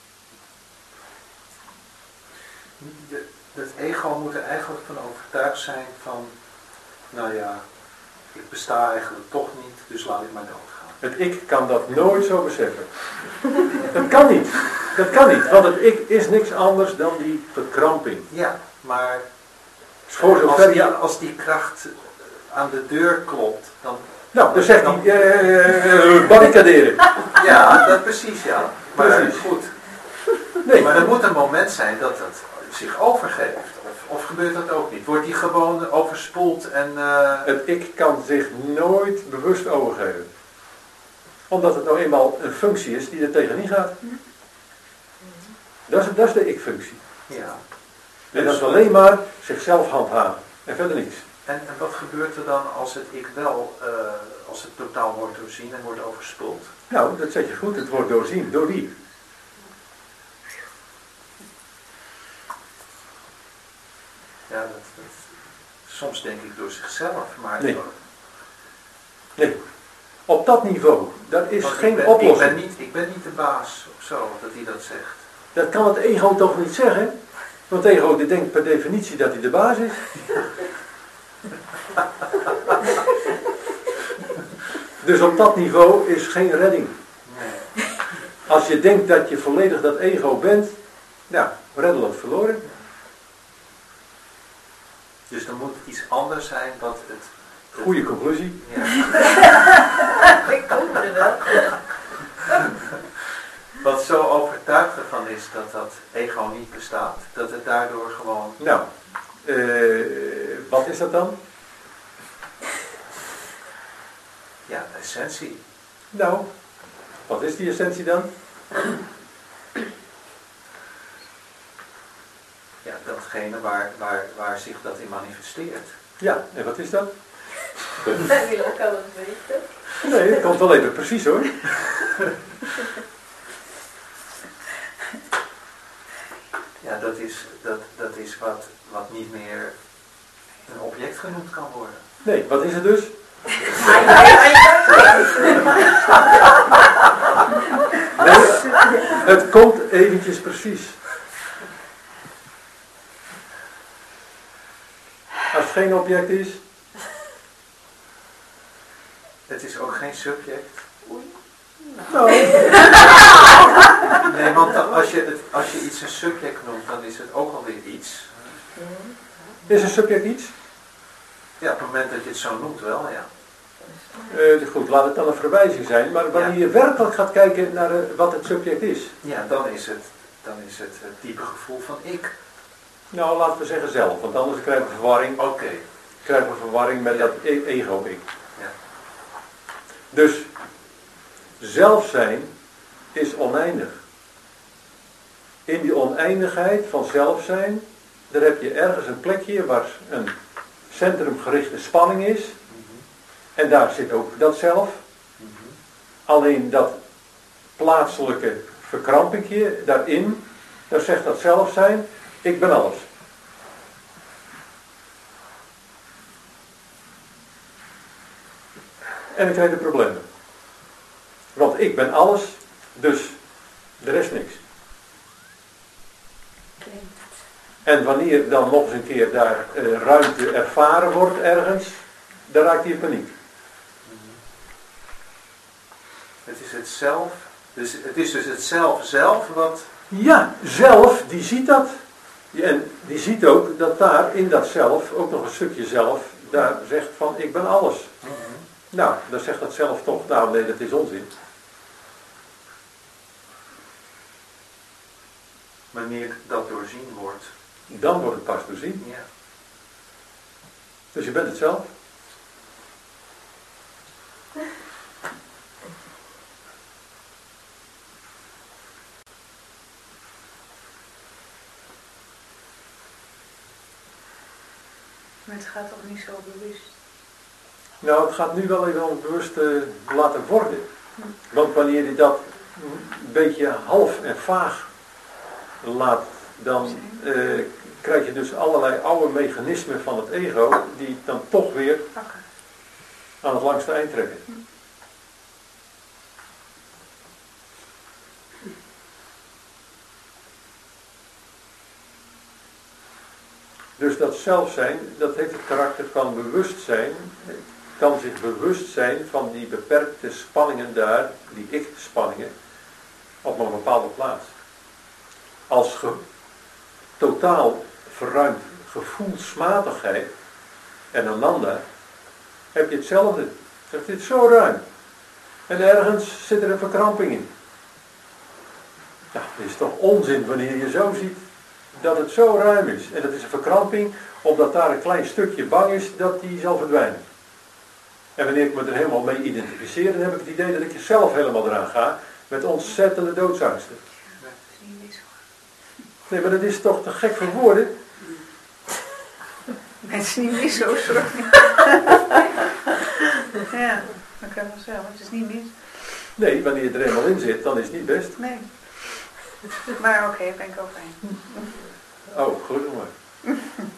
De, het ego moet er eigenlijk van overtuigd zijn van, nou ja, ik besta eigenlijk toch niet, dus laat ik maar doodgaan. Het ik kan dat nooit zo beseffen. Dat kan niet. Dat kan niet, want het ik is niks anders dan die verkramping. Ja, maar Voor als, zover die, je... als die kracht aan de deur klopt, dan... Nou, dan zegt hij, eh, uh, barricaderen. Ja, dat precies, ja. Maar Precies. goed. Nee, Maar er moet een moment zijn dat het zich overgeeft. Of, of gebeurt dat ook niet? Wordt die gewoon overspoeld en... Uh... het ik kan zich nooit bewust overgeven. Omdat het nou eenmaal een functie is die er tegen niet gaat. Dat is, dat is de ik-functie. Ja. En dat is alleen maar zichzelf handhaven. En verder niets. En, en wat gebeurt er dan als het ik wel, uh, als het totaal wordt doorzien en wordt overspoeld? Nou, dat zeg je goed. Het wordt doorzien. Door wie? Ja, dat, dat, soms denk ik door zichzelf, maar... Nee. Nee. Op dat niveau. Dat is Want geen ik ben, oplossing. Ik ben, niet, ik ben niet de baas of zo, dat hij dat zegt. Dat kan het ego toch niet zeggen? Want het ego die denkt per definitie dat hij de baas is. Dus op dat niveau is geen redding. Nee. Als je denkt dat je volledig dat ego bent, ja, reddeloos verloren. Dus er moet iets anders zijn wat het... het Goeie conclusie. Ja. Ik kom er wel. Wat zo overtuigd ervan is dat dat ego niet bestaat, dat het daardoor gewoon... Nou, uh, wat is dat dan? Ja, de essentie. Nou, wat is die essentie dan? Ja, datgene waar, waar, waar zich dat in manifesteert. Ja, en wat is dat? Wij willen ook alles weten. Nee, het komt wel even precies hoor. Ja, dat is, dat, dat is wat, wat niet meer een object genoemd kan worden. Nee, wat is het dus? Nee, het komt eventjes precies. Als het geen object is. Het is ook geen subject. Nou, Nee, want dan, als, je het, als je iets een subject noemt, dan is het ook alweer iets. is een subject iets? Ja, op het moment dat je het zo noemt wel, ja. Uh, goed, laat het dan een verwijzing zijn. Maar wanneer je werkelijk gaat kijken naar uh, wat het subject is. Ja, dan is het, dan is het het diepe gevoel van ik. Nou, laten we zeggen zelf. Want anders krijgen we verwarring. Oké. Okay. Krijgen we verwarring met Ja. dat e- ego-ik. Ja. Dus, zelf zijn is oneindig. In die oneindigheid van zelf zijn, daar heb je ergens een plekje waar een centrumgerichte spanning is. Mm-hmm. En daar zit ook dat zelf. Mm-hmm. Alleen dat plaatselijke verkrampingje daarin, daar zegt dat zelf zijn, ik ben alles. En dan krijg je problemen. Want ik ben alles, dus de rest niks. En wanneer dan nog eens een keer daar uh, ruimte ervaren wordt ergens, dan raakt hij in paniek. Mm-hmm. Het is het zelf, dus het is dus het zelf zelf wat... Ja, zelf, die ziet dat. En die ziet ook dat daar in dat zelf, ook nog een stukje zelf, daar zegt van ik ben alles. Mm-hmm. Nou, dan zegt dat zelf toch, nou nee, dat is onzin. Wanneer dat doorzien wordt. Dan wordt het pas doorzien. Ja. Dus je bent het zelf. Maar het gaat toch niet zo bewust? Nou, het gaat nu wel even om bewust uh, laten worden. Want wanneer je dat een beetje half en vaag laat, dan uh, krijg je dus allerlei oude mechanismen van het ego die dan toch weer aan het langste eind trekken. Dus dat zelfzijn, dat heeft het karakter van bewustzijn. kan zich bewust zijn van die beperkte spanningen daar, die ik-spanningen, op een bepaalde plaats. Als ge, totaal verruimd gevoelsmatigheid en ananda, heb je hetzelfde. Zegt, dit is zo ruim. En ergens zit er een verkramping in. Ja, dat is toch onzin wanneer je zo ziet dat het zo ruim is. En dat is een verkramping omdat daar een klein stukje bang is dat die zal verdwijnen. En wanneer ik me er helemaal mee identificeer, dan heb ik het idee dat ik zelf helemaal eraan ga met ontzettende doodsangsten. Nee, maar dat is toch te gek voor woorden? Het is niet mis zo, sorry. Ja, dat kan wel zeggen, het is niet mis. Nee, wanneer je er helemaal in zit, dan is het niet best. Nee. Maar oké, okay, ben ik ook fijn. Oh, goed hoor.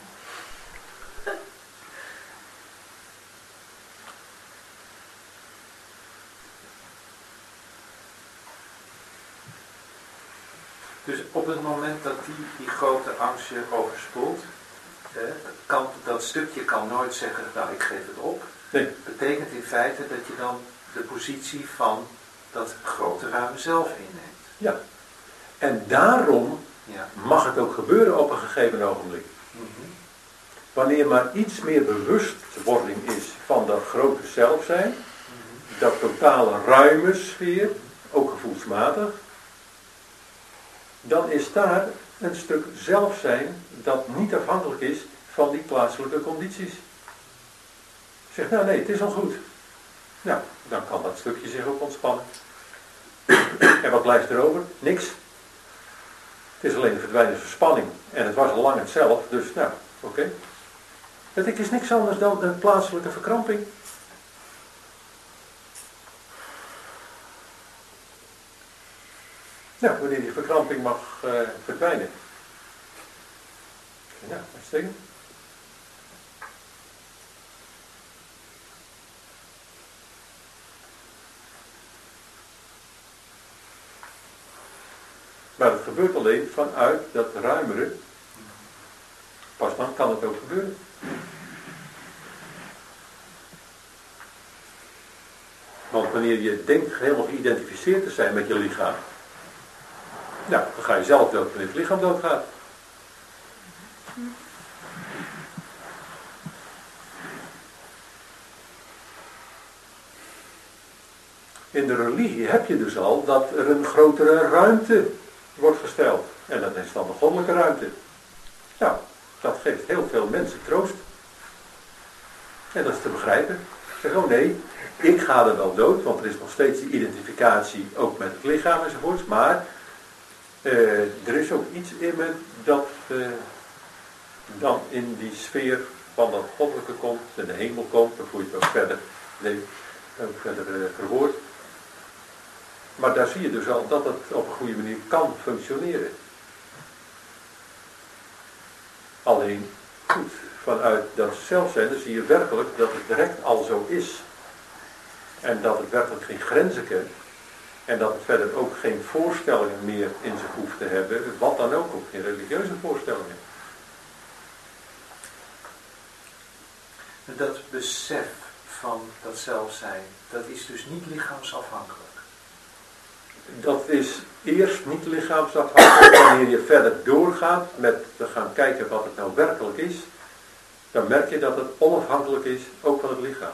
Dus op het moment dat die, die grote angst je overspoelt, eh, kan, dat stukje kan nooit zeggen, nou ik geef het op. Nee. Betekent in feite dat je dan de positie van dat grote ruime zelf inneemt. Ja. En daarom ja. mag het ook gebeuren op een gegeven ogenblik. Mm-hmm. Wanneer maar iets meer bewustwording is van dat grote zelf zijn, mm-hmm. dat totale ruime sfeer, ook gevoelsmatig, dan is daar een stuk zelf zijn dat niet afhankelijk is van die plaatselijke condities. Zeg, nou nee, het is al goed. Nou, dan kan dat stukje zich ook ontspannen. En wat blijft er over? Niks. Het is alleen een verdwijnende spanning. En het was al lang hetzelfde, dus nou, oké. Okay. Het is niks anders dan een plaatselijke verkramping. Nou, wanneer die verkramping mag uh, verdwijnen. Ja, uitstekend. Maar het gebeurt alleen vanuit dat ruimere. Pas dan kan het ook gebeuren. Want wanneer je denkt helemaal geïdentificeerd te zijn met je lichaam, nou, dan ga je zelf dood wanneer het lichaam doodgaat. In de religie heb je dus al dat er een grotere ruimte wordt gesteld. En dat is dan de goddelijke ruimte. Nou, dat geeft heel veel mensen troost. En dat is te begrijpen. Zeg, oh nee, ik ga er wel dood, want er is nog steeds die identificatie ook met het lichaam enzovoorts. Maar uh, er is ook iets in me dat uh, dan in die sfeer van dat goddelijke komt en de hemel komt. Dan voel je het ook verder, nee, ook verder uh, verwoord. Maar daar zie je dus al dat het op een goede manier kan functioneren. Alleen, goed, vanuit dat zelfzijn zie je werkelijk dat het direct al zo is. En dat het werkelijk geen grenzen kent. En dat het verder ook geen voorstellingen meer in zich hoeft te hebben. Wat dan ook, ook geen religieuze voorstellingen. Dat besef van dat zelfzijn, dat is dus niet lichaamsafhankelijk. Dat is eerst niet lichaamsafhankelijk. Wanneer je verder doorgaat met te gaan kijken wat het nou werkelijk is, dan merk je dat het onafhankelijk is, ook van het lichaam.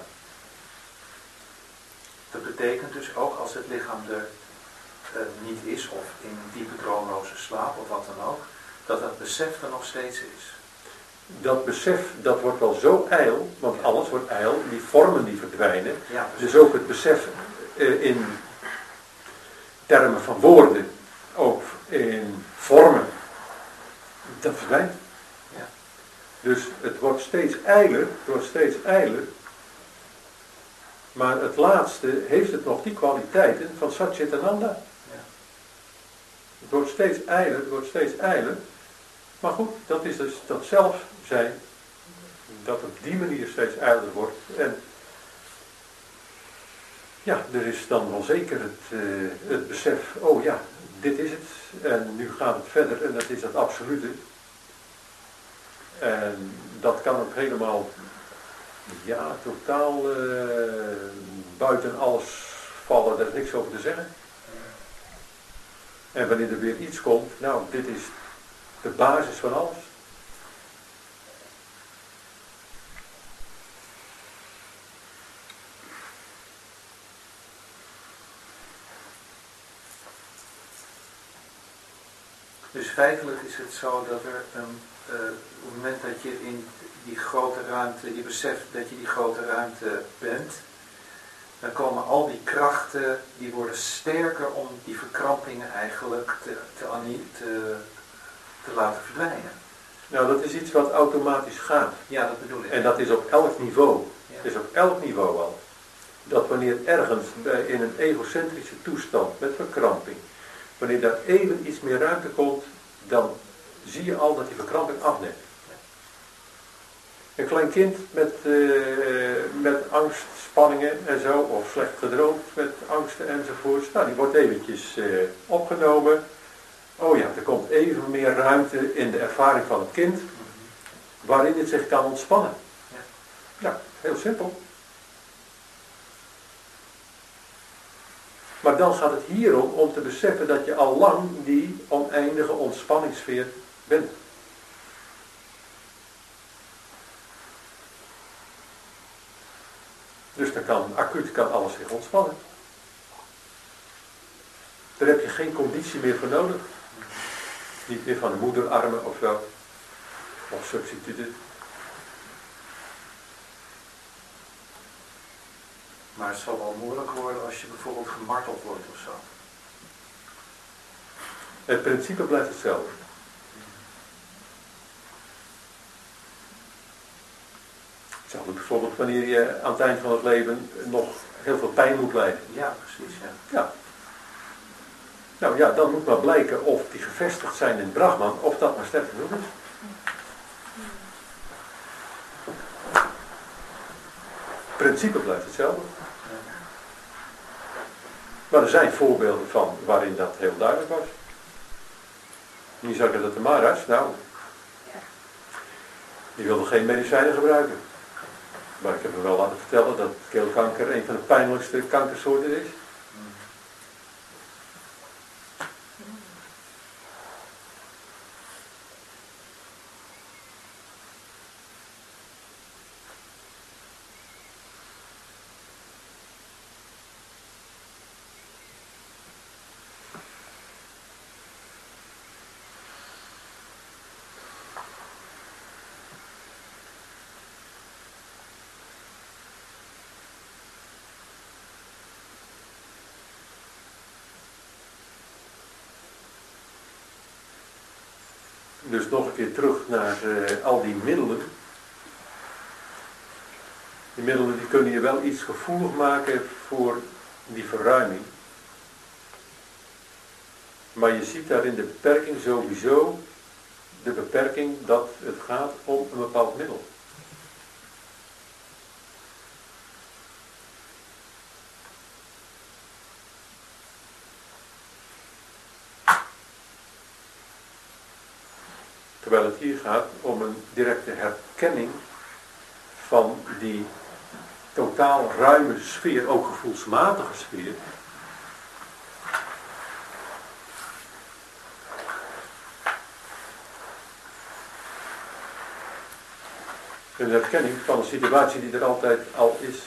Dat betekent dus ook als het lichaam er uh, niet is, of in een diepe droomloze slaap, of wat dan ook, dat dat besef er nog steeds is. Dat besef, dat wordt wel zo ijl, want alles wordt ijl, die vormen die verdwijnen. Ja, dus ook het besef uh, in termen van woorden, ook in vormen, dat verdwijnt. Ja. Dus het wordt steeds ijler, het wordt steeds ijler. Maar het laatste heeft het nog die kwaliteiten van Satchitananda. Ja. Het wordt steeds ijler, het wordt steeds ijler. Maar goed, dat is dus dat zelf zijn, dat op die manier steeds ijler wordt. En ja, er is dan wel zeker het, uh, het besef, oh ja, dit is het. En nu gaat het verder en dat is dat absolute. En dat kan ook helemaal Ja, totaal uh, buiten alles vallen, daar is niks over te zeggen. En wanneer er weer iets komt, nou, dit is de basis van alles. Dus feitelijk is het zo dat er een, uh, op het moment dat je in die grote ruimte, je beseft dat je die grote ruimte bent, dan komen al die krachten, die worden sterker om die verkrampingen eigenlijk te, te, te, te laten verdwijnen. Nou, dat is iets wat automatisch gaat. Ja, dat bedoel ik. En dat is op elk niveau. Ja. Het is op elk niveau al. Dat wanneer ergens in een egocentrische toestand met verkramping, wanneer daar even iets meer ruimte komt, dan zie je al dat die verkramping afneemt. Een klein kind met, uh, met angstspanningen en zo, of slecht gedroomd met angsten enzovoorts, nou, die wordt eventjes uh, opgenomen. Oh ja, er komt even meer ruimte in de ervaring van het kind, waarin het zich kan ontspannen. Ja, ja heel simpel. Maar dan gaat het hierom om te beseffen dat je al lang die oneindige ontspanningssfeer bent. Dus dan kan, acuut kan alles zich ontspannen. Daar heb je geen conditie meer voor nodig. Niet meer van de moederarmen of zo. Of substituten. maar het zal wel moeilijk worden als je bijvoorbeeld gemarteld wordt of zo. Het principe blijft hetzelfde. Hetzelfde bijvoorbeeld wanneer je aan het eind van het leven nog heel veel pijn moet lijden. Ja, precies. Ja. Ja. Nou ja, dan moet maar blijken of die gevestigd zijn in Brahman, of dat maar sterk genoeg is. Het principe blijft hetzelfde. Maar er zijn voorbeelden van waarin dat heel duidelijk was. Nu zag ik dat de Maharaj, nou, die wilde geen medicijnen gebruiken. Maar ik heb hem wel laten vertellen dat keelkanker een van de pijnlijkste kankersoorten is. Dus nog een keer terug naar uh, al die middelen. Die middelen die kunnen je wel iets gevoelig maken voor die verruiming. Maar je ziet daarin de beperking sowieso, de beperking dat het gaat om een bepaald middel. Terwijl het hier gaat om een directe herkenning van die totaal ruime sfeer, ook gevoelsmatige sfeer. Een herkenning van een situatie die er altijd al is.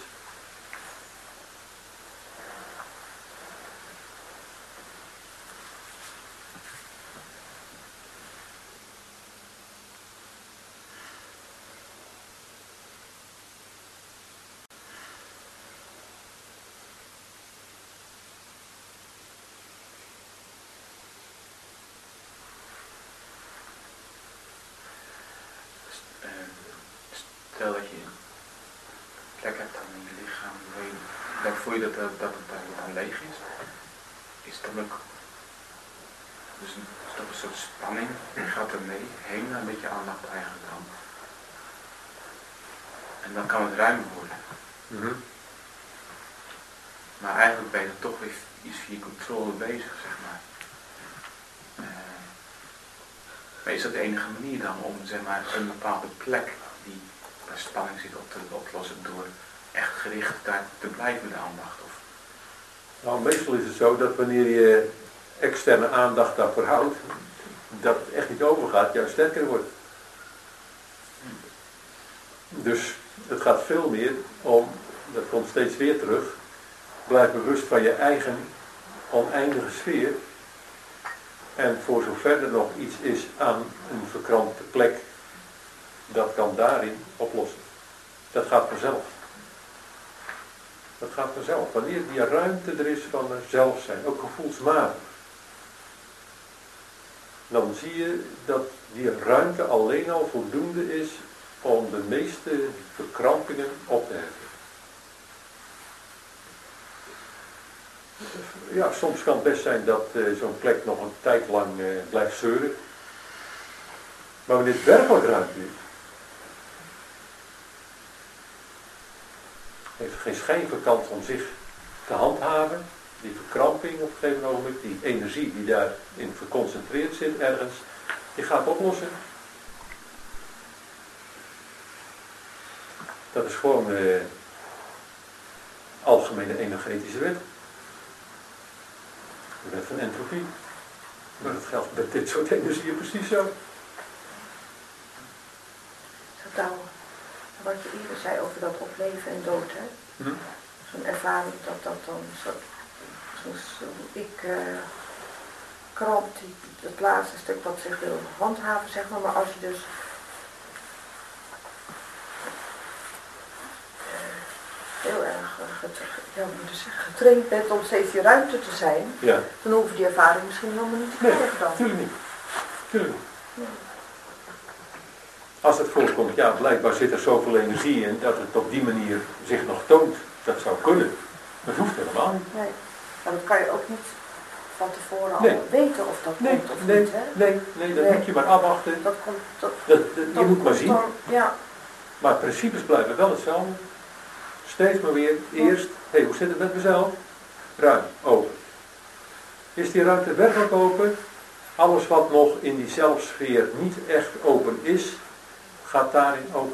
Stel dat je een plek hebt aan je lichaam, dan voel je dat, dat, dat het daar aan leeg is. Is dat ook dus een, is dat een soort spanning, je gaat er mee heen naar een beetje aandacht eigenlijk dan. En dan kan het ruimer worden. Mm-hmm. Maar eigenlijk ben je er toch weer iets via controle bezig, zeg maar. Uh, maar is dat de enige manier dan om zeg maar, een bepaalde plek die bij spanning zit op te oplossen door echt gericht daar te blijven met de aandacht? Of? Nou, meestal is het zo dat wanneer je externe aandacht daarvoor houdt, dat het echt niet overgaat, juist sterker wordt. Dus het gaat veel meer om, dat komt steeds weer terug, blijf bewust van je eigen oneindige sfeer. En voor zover er nog iets is aan een verkrampte plek, dat kan daarin oplossen. Dat gaat vanzelf. Dat gaat vanzelf. Wanneer die ruimte er is van zelf zijn, ook gevoelsmatig, dan zie je dat die ruimte alleen al voldoende is om de meeste verkrampingen op te heffen. Ja, soms kan het best zijn dat uh, zo'n plek nog een tijd lang uh, blijft zeuren. Maar wanneer het werkelijk ruimte is, heeft het geen schijn van kans om zich te handhaven. Die verkramping op een gegeven moment, die energie die daarin geconcentreerd zit ergens, die gaat oplossen. Dat is gewoon uh, algemene energetische wet. De wet van entropie. Maar dat geldt met dit soort energieën precies zo. Zo nou, wat je eerder zei over dat op leven en dood, hè? Hm? Zo'n ervaring dat dat dan zo, zo, zo ik uh, kramp, die, het laatste stuk wat zich wil handhaven, zeg maar, maar als je dus heel erg ja, dus getraind bent om steeds die ruimte te zijn, ja, dan hoeven die ervaring misschien helemaal niet te krijgen dan. Nee, tuurlijk niet. Tuurlijk niet. Ja. Als het voorkomt, ja, blijkbaar zit er zoveel energie in dat het op die manier zich nog toont. Dat zou kunnen. Dat hoeft helemaal niet. Nee, maar dat kan je ook niet van tevoren al nee. weten of dat nee, komt of nee, niet, hè? Nee, nee, dat nee. moet je maar afwachten. Dat komt, dat, dat, dat, dat je moet maar zien. Dan, ja. Maar principes blijven wel hetzelfde. Steeds maar weer, eerst, hé, hey, hoe zit het met mezelf? Ruim, open. Is die ruimte werkelijk open? Alles wat nog in die zelfsfeer niet echt open is, gaat daarin open.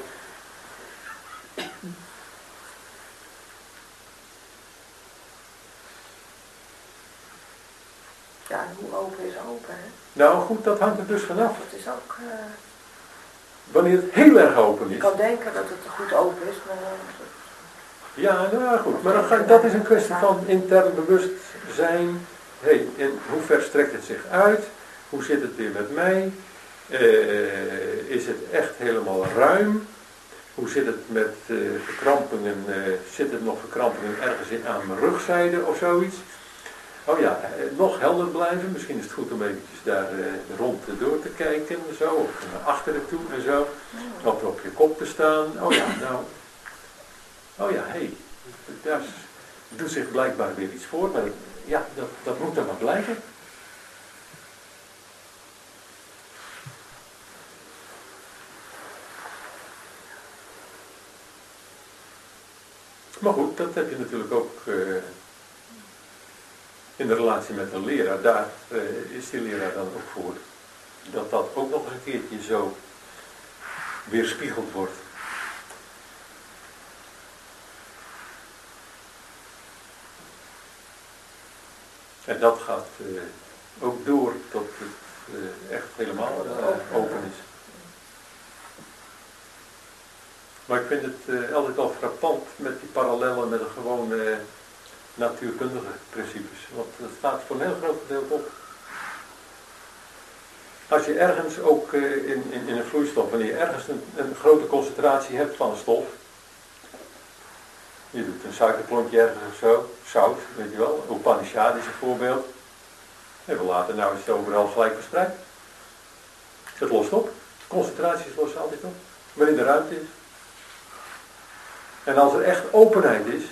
Ja, en hoe open is open, hè? Nou goed, dat hangt er dus vanaf. Het is ook... Uh... Wanneer het heel erg open is. Je kan denken dat het goed open is, maar... Ja, nou goed, maar dan ga, dat is een kwestie van intern bewustzijn. Hé, hey, in hoe ver strekt het zich uit? Hoe zit het weer met mij? Uh, is het echt helemaal ruim? Hoe zit het met uh, verkrampingen? Uh, zit het nog verkrampingen ergens in aan mijn rugzijde of zoiets? Oh ja, uh, nog helder blijven. Misschien is het goed om eventjes daar uh, rond door te kijken en zo. Of naar achteren toe en zo. Of op je kop te staan. Oh ja, nou... Oh ja, hé, hey, daar doet zich blijkbaar weer iets voor, maar ja, dat, dat moet dan maar blijven. Maar goed, dat heb je natuurlijk ook uh, in de relatie met een leraar. Daar uh, is die leraar dan ook voor. Dat dat ook nog eens een keertje zo weerspiegeld wordt. En dat gaat uh, ook door tot het uh, echt helemaal uh, open is. Maar ik vind het uh, altijd al frappant met die parallellen met de gewone uh, natuurkundige principes. Want dat staat voor een heel groot gedeelte op. Als je ergens ook uh, in, in, in een vloeistof, wanneer je ergens een, een grote concentratie hebt van een stof. Je doet een suikerklontje ergens of zo, zout, weet je wel, Upanishad is een voorbeeld. Even later, nou is het overal gelijk verspreid. Het lost op, concentraties lossen altijd op, wanneer de ruimte is. En als er echt openheid is,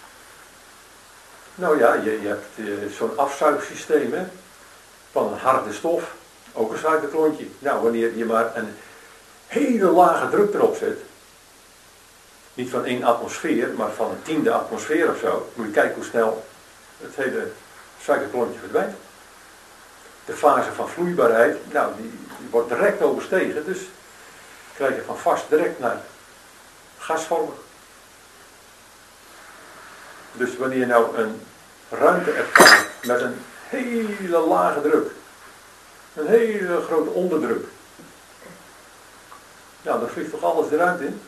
nou ja, je, je hebt uh, zo'n afzuigsysteem hè, van een harde stof, ook een suikerklontje. Nou, wanneer je maar een hele lage druk erop zet, niet van één atmosfeer, maar van een tiende atmosfeer of zo. Moet je kijken hoe snel het hele suikerklontje verdwijnt. De fase van vloeibaarheid, nou, die, die wordt direct overstegen. Dus krijg je van vast direct naar gasvormig. Dus wanneer je nou een ruimte ervaart met een hele lage druk, een hele grote onderdruk, nou, dan vliegt toch alles de ruimte in?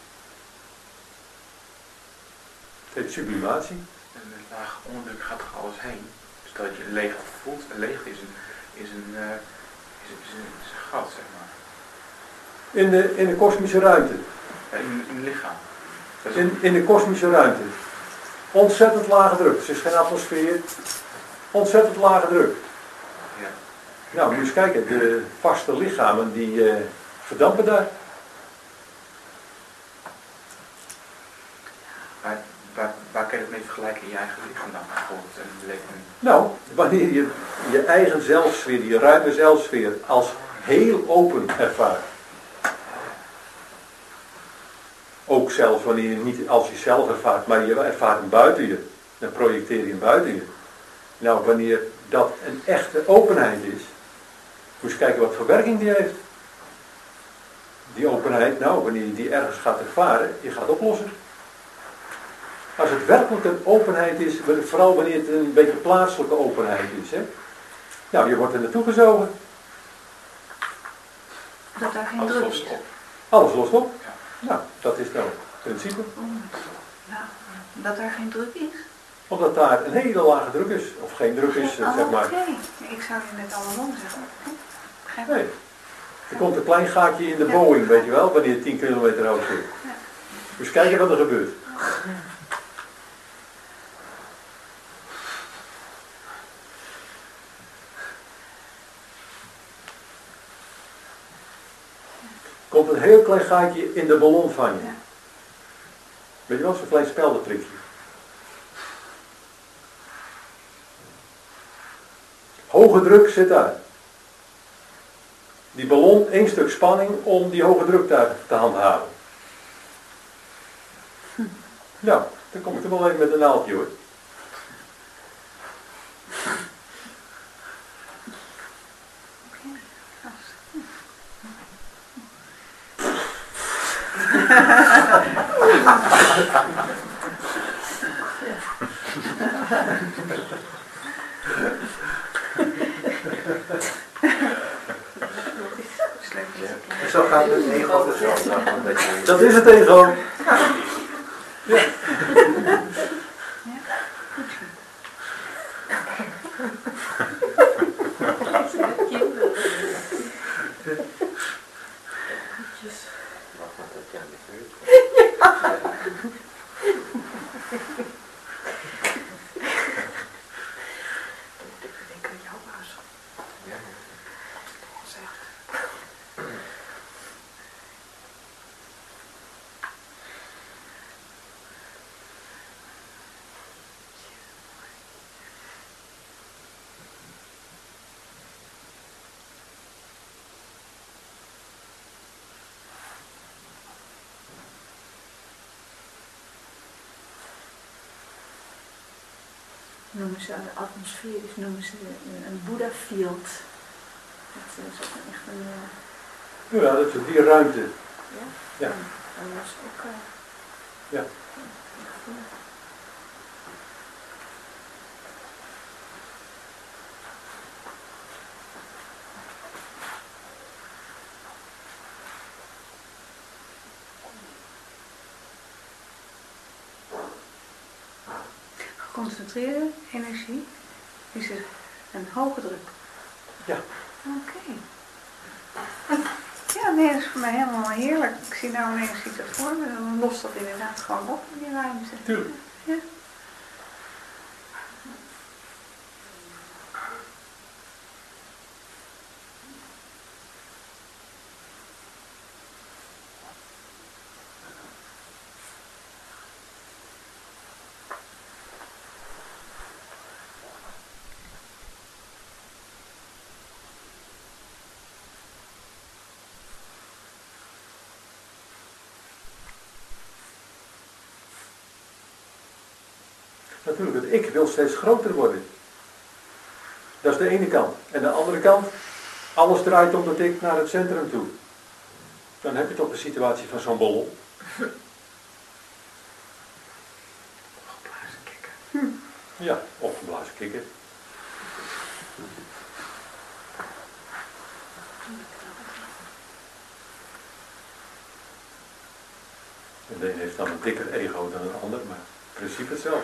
Het heet sublimatie. En met lage onderdruk gaat toch alles heen? Dus dat je leegte voelt. En leegte is een, is een, uh, is een, is een, is een gat, zeg maar. In de, in de kosmische ruimte. Ja, in, in het lichaam. Dat is In, in de kosmische ruimte. Ontzettend lage druk. Het is geen atmosfeer. Ontzettend lage druk. Ja. Nou, moet je eens kijken. De vaste lichamen die uh, verdampen daar. Waar, waar, waar kan je het mee vergelijken in je eigen lichaam dan bijvoorbeeld? En leven? Nou, wanneer je je eigen zelfsfeer, die ruime zelfsfeer, als heel open ervaart. Ook zelfs wanneer je niet als jezelf ervaart, maar je ervaart hem buiten je. Dan projecteer je hem buiten je. Nou, wanneer dat een echte openheid is, moet je kijken wat voor werking die heeft. Die openheid, nou, wanneer je die ergens gaat ervaren, je gaat oplossen. Als het werkelijk een openheid is, vooral wanneer het een beetje plaatselijke openheid is, hè. Nou, je wordt er naartoe gezogen. Dat daar geen Alles druk lost is. op. Alles lost op. Ja. Nou, dat is nou het principe. Nou, dat daar geen druk is. Omdat daar een hele lage druk is, of geen druk is, Oh, zeg maar. oké. Ik zou je net allemaal zeggen. Begrijp je? Nee. Er komt een klein gaatje in de Boeing, weet je wel, wanneer je tien kilometer hoog zit. Ja. Dus kijken wat er gebeurt. Komt een heel klein gaatje in de ballon van je. Ja. Weet je wel, zo'n klein speldentrikje. Hoge druk zit daar. Die ballon, één stuk spanning om die hoge druk daar te handhaven. Hm. Nou, dan kom ik er wel even met een naaldje hoor. En zo gaat het ego dus wel. Dat is het ego. Ja. Noemen ze de atmosfeer, dus noemen ze een, een Buddha field. Dat is ook echt een... Uh... Ja, dat is die ruimte. Ja? Ja. En, en dat is ook... Uh... Ja. Geconcentreerde energie is er een hoge druk. Ja. Oké. Okay. Ja, nee, dat is voor mij helemaal heerlijk. Ik zie nou ineens iets voor me en dan lost dat inderdaad gewoon op in die ruimte. Tuurlijk. Ja. Natuurlijk, het ik wil steeds groter worden. Dat is de ene kant. En de andere kant, alles draait om dat ik naar het centrum toe. Dan heb je toch de situatie van zo'n ballon. Ja, opgeblazen kikker. En de een heeft dan een dikker ego dan een ander, maar in principe hetzelfde.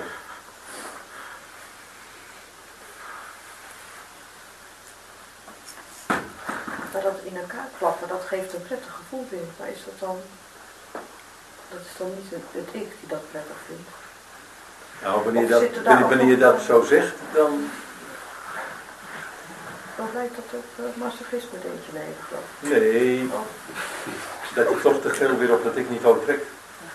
Maar dat in elkaar klappen, dat geeft een prettig gevoel, vind ik. Maar is dat dan... Dat is dan niet het, het ik die dat prettig vindt. Nou, wanneer, Of dat, zit er daar wanneer, ook wanneer je nog- dat zo zegt, dan... Dan lijkt dat op uh, masochisme, denk je, nee. Of dat? Nee, Oh, dat je toch te veel weer op dat ik-niveau trekt.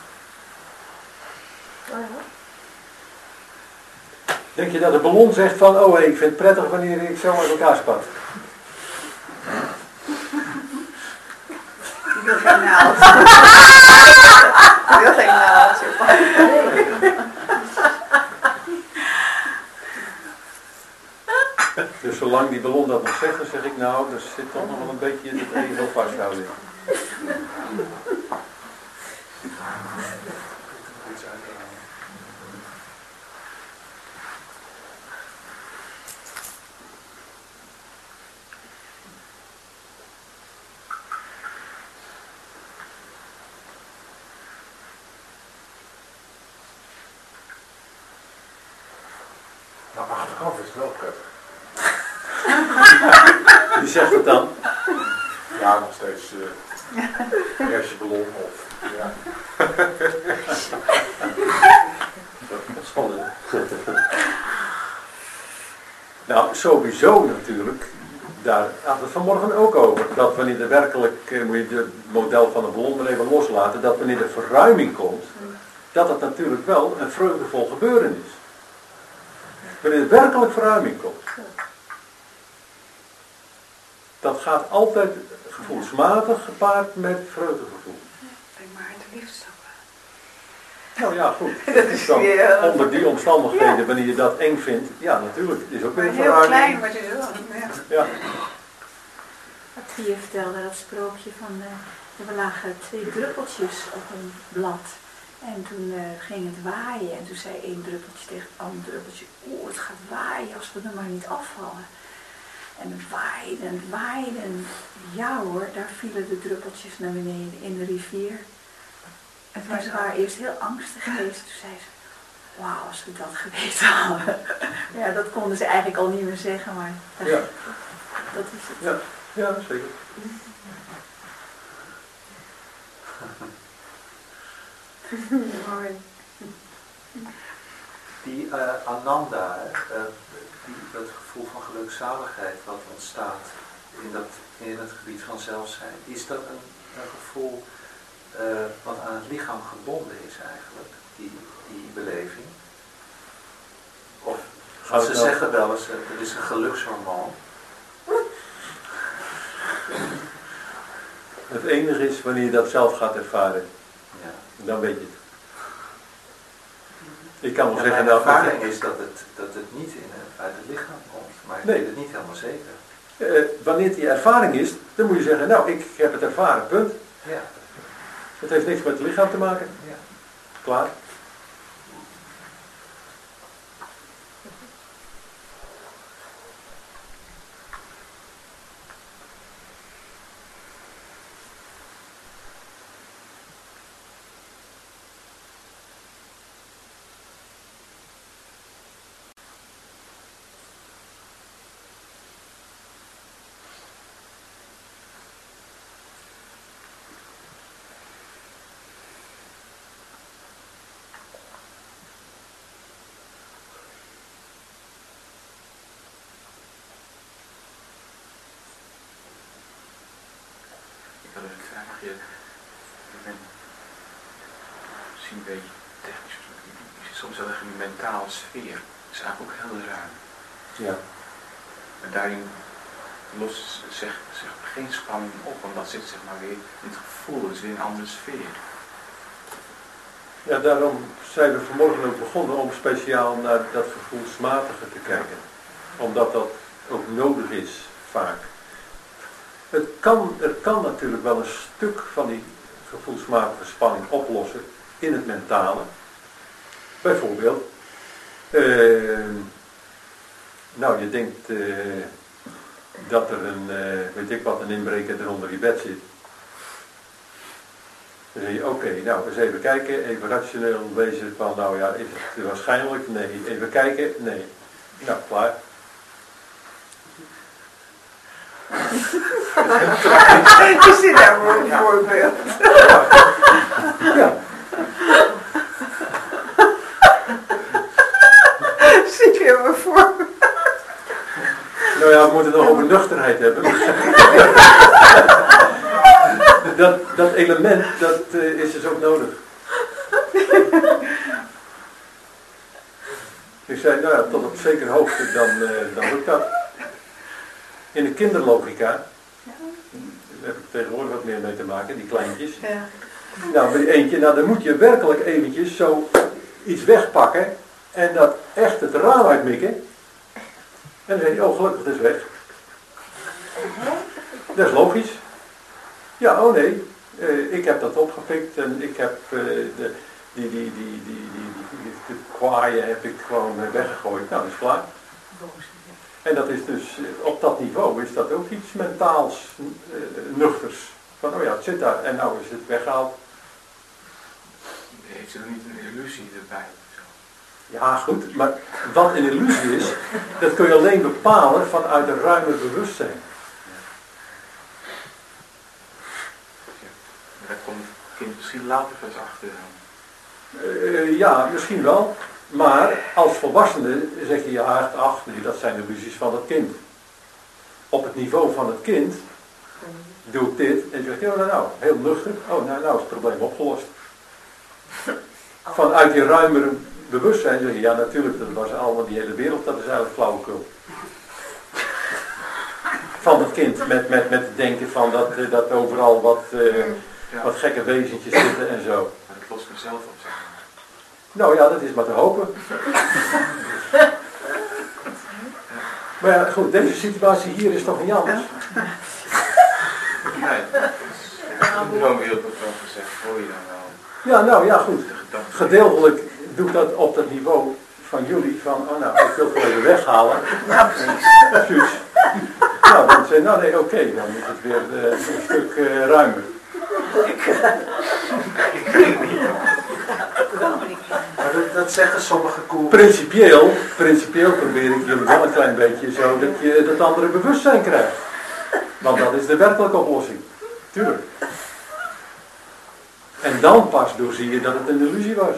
nou ja. Denk je dat de ballon zegt van, oh hey, ik vind het prettig wanneer ik zo uit elkaar spat? Die wil geen naald. Die wil geen naald. Dus zolang die ballon dat nog zegt, dan zeg ik nou, er zit toch nog wel een beetje het ego vasthouden. Iets uithalen. Nou, achteraf is het wel prettig. Wie zegt het dan? Ja, nog steeds uh, hersenballon of... Ja. Dat is wel, Nou, sowieso natuurlijk. Daar hadden we het vanmorgen ook over. Dat wanneer de werkelijk, eh, moet je het model van de ballon maar even loslaten, dat wanneer de verruiming komt, dat het natuurlijk wel een vreugdevol gebeuren is. Wanneer er werkelijk verruiming komt. Dat gaat altijd gevoelsmatig gepaard met vreugdegevoel. Denk maar uit de liefdestap. Nou ja, goed. Dat is Dan, weer, uh, onder die omstandigheden, ja. wanneer je dat eng vindt, ja natuurlijk, is ook weer Maar een heel verruiming. klein wordt het wel. Ja. Ja. Wat je vertelde, dat sprookje van, uh, er lagen twee druppeltjes op een blad. En toen uh, ging het waaien en toen zei één druppeltje tegen het andere druppeltje, oeh, het gaat waaien als we er maar niet afvallen. En het waaide en het waaide en ja hoor, daar vielen de druppeltjes naar beneden in de rivier. En toen ze waren eerst heel angstig geweest, toen zei ze, wauw, als we dat geweten hadden. Ja, dat konden ze eigenlijk al niet meer zeggen, maar dat, Ja. dat is het. Ja, ja, zeker. Mooi. die uh, ananda, hè, uh, die, dat gevoel van gelukzaligheid wat ontstaat in, dat, in het gebied van zelfzijn, is dat een, een gevoel uh, wat aan het lichaam gebonden is eigenlijk, die, die beleving? Of Gaat ze het nou- zeggen wel eens, uh, er is een gelukshormoon. Het enige is wanneer je dat zelf gaat ervaren, Ja. dan weet je het. Ik kan wel Ja, zeggen mijn dat... ervaring is dat het, dat het niet in, uit het lichaam komt, maar ik Nee. weet het niet helemaal zeker. Eh, wanneer die ervaring is, dan moet je zeggen, nou, ik heb het ervaren, punt. Ja, Het heeft niks met het lichaam te maken. ja. Klaar. Ik had een vraagje. Ik ben misschien een beetje technisch. Ik zit soms wel echt in een mentale sfeer. Dat is eigenlijk ook heel ruim. Ja. Maar daarin lost zeg, zeg, geen spanning op, want dat zit zeg maar weer in het gevoel. Het is weer een andere sfeer. Ja, daarom zijn we vanmorgen ook begonnen om speciaal naar dat gevoelsmatige te kijken. Omdat dat ook nodig is, vaak. Het kan, er kan natuurlijk wel een stuk van die gevoelsmatige spanning oplossen in het mentale. Bijvoorbeeld Uh, nou, je denkt uh, dat er een, uh, weet ik wat, een inbreker er onder je bed zit. Dan zeg je, oké, okay, nou, eens even kijken, even rationeel wezen van, nou ja, is het waarschijnlijk? Nee. Even kijken? Nee. Nou, klaar. Is dit nou voor een voorbeeld? Ja. Zit je me voor? Nou ja, we moeten het nog over nuchterheid hebben. dat, dat element, dat uh, is dus ook nodig. Ik zei, nou ja, tot op zekere hoogte, dan, uh, dan lukt dat. In de kinderlogica, daar heb ik tegenwoordig wat meer mee te maken, die kleintjes. Ja. Nou, bij eentje, nou dan moet je werkelijk eventjes zo iets wegpakken en dat echt het raam uitmikken. En dan zeg je, oh gelukkig, het is weg. Dat is logisch. Ja, oh nee, uh, ik heb dat opgepikt en ik heb uh, de, die, die, die, die, die, die, die kwaaien heb ik gewoon weggegooid. Nou, dat is klaar. En dat is dus, op dat niveau is dat ook iets mentaals, uh, nuchters. Van, oh ja, het zit daar en nou is het weggehaald. Heeft er niet een illusie erbij? Ja, goed, maar wat een illusie is, dat kun je alleen bepalen vanuit een ruimer bewustzijn. Daar komt het kind misschien later pas achter. Uh, ja, misschien wel. Maar als volwassene zeg je, ja, ach, nee, dat zijn illusies van het kind. Op het niveau van het kind doe ik dit en zeg je, oh, nou, nou, heel nuchter, oh, nou, nou is het probleem opgelost. Vanuit je ruimere bewustzijn zeg je, ja, natuurlijk, dat was allemaal die hele wereld, dat is eigenlijk flauwekul. Van het kind, met, met, met het denken van dat, dat overal wat, uh, ja. wat gekke wezentjes zitten en zo. Maar dat lost mezelf op, zeg maar. Nou ja, dat is maar te hopen. Maar ja, goed, deze situatie hier is toch niet anders? Nee, de droomwereld wordt wel gezegd, hoor je dan wel. Ja, nou ja, goed. Gedeeltelijk doe ik dat op dat niveau van jullie, van, oh nou, ik wil het wel even weghalen. Ja, precies. Precies. Nou, dan zeg je, nou nee, oké, okay, dan is het weer uh, een stuk uh, ruimer. Maar dat, dat zeggen sommige koeren. Principieel, principieel probeer ik jullie wel een klein beetje zo dat je dat andere bewustzijn krijgt. Want dat is de werkelijke oplossing. Tuurlijk. En dan pas doorzie je dat het een illusie was.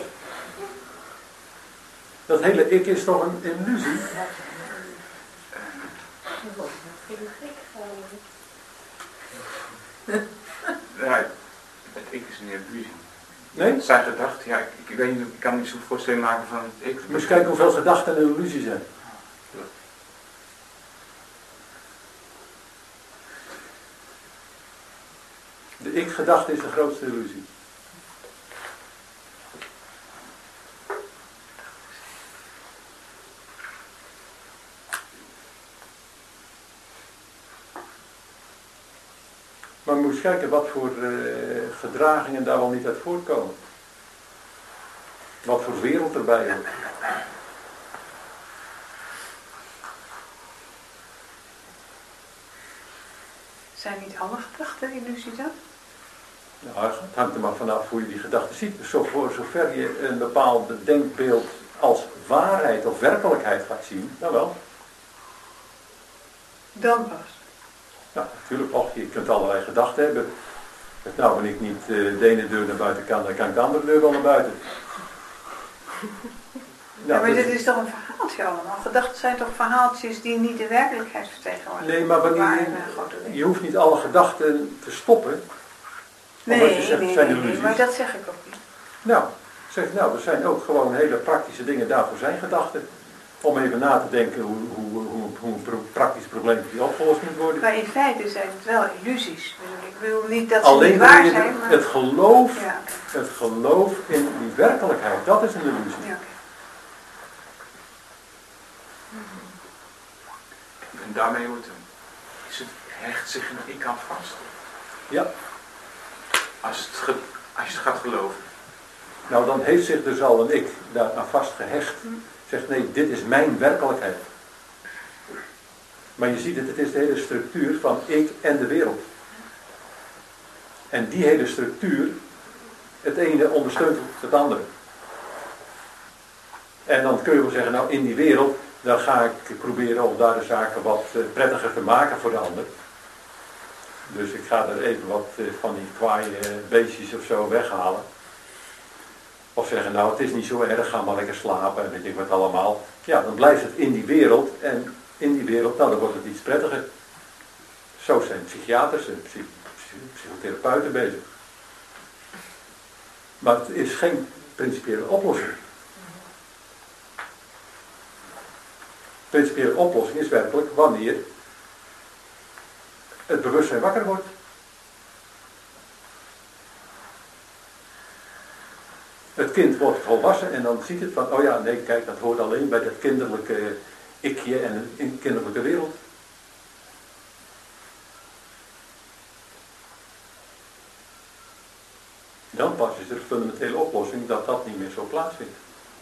Dat hele ik is toch een illusie? Ja, het ik is een illusie. Nee? Zijn gedachten, ja, ik, ik weet niet, ik kan me niet zo'n voorstelling maken van het ik. Moet je kijken hoeveel gedachten een illusie zijn. De ik-gedachte is de grootste illusie. Maar moet je kijken wat voor uh, gedragingen daar wel niet uit voortkomen. Wat voor wereld erbij is. Zijn niet alle gedachten illusie dan? Nou, het hangt er maar vanaf hoe je die gedachten ziet. Dus zo voor zover je een bepaald denkbeeld als waarheid of werkelijkheid gaat zien, nou wel. Dan pas. Nou, natuurlijk, och, je kunt allerlei gedachten hebben. Nou, wanneer ik niet uh, de ene deur naar buiten kan, dan kan ik de andere deur wel naar buiten. Ja, maar dit is toch een verhaaltje allemaal? Gedachten zijn toch verhaaltjes die niet de werkelijkheid vertegenwoordigen? Nee, maar wanneer je, je hoeft niet alle gedachten te stoppen. Nee, je zegt, nee, zijn nee, nee, maar dat zeg ik ook niet. Nou, zeg, nou, er zijn ook gewoon hele praktische dingen, daarvoor zijn gedachten. Om even na te denken hoe, hoe, hoe, hoe een praktisch probleem die opgelost moet worden. Maar in feite zijn het wel illusies. Ik wil niet dat ze Alleen niet waar je zijn, maar... het geloof, ja, okay. het geloof in die werkelijkheid, dat is een illusie. Ja, okay. En daarmee wordt het, is het, hecht zich een ik aan vast. Ja. Als, het ge, als je het gaat geloven. Nou, dan heeft zich dus al een ik daar aan vastgehecht. Zegt nee, dit is mijn werkelijkheid. Maar je ziet het, het is de hele structuur van ik en de wereld. En die hele structuur, het ene ondersteunt het andere. En dan kun je wel zeggen, nou in die wereld, dan ga ik proberen om daar de zaken wat prettiger te maken voor de ander. Dus ik ga er even wat van die kwaaie beestjes of zo weghalen. Of zeggen, nou het is niet zo erg, ga maar lekker slapen en weet ik wat allemaal. Ja, dan blijft het in die wereld en in die wereld, nou dan wordt het iets prettiger. Zo zijn psychiaters en psych psychotherapeuten bezig. Maar het is geen principiële oplossing. De principiële oplossing is werkelijk wanneer het bewustzijn wakker wordt. Het kind wordt volwassen en dan ziet het van, oh ja, nee, kijk, dat hoort alleen bij dat kinderlijke ikje en een kinderlijke wereld. Dan pas is er een fundamentele oplossing dat dat niet meer zo plaatsvindt.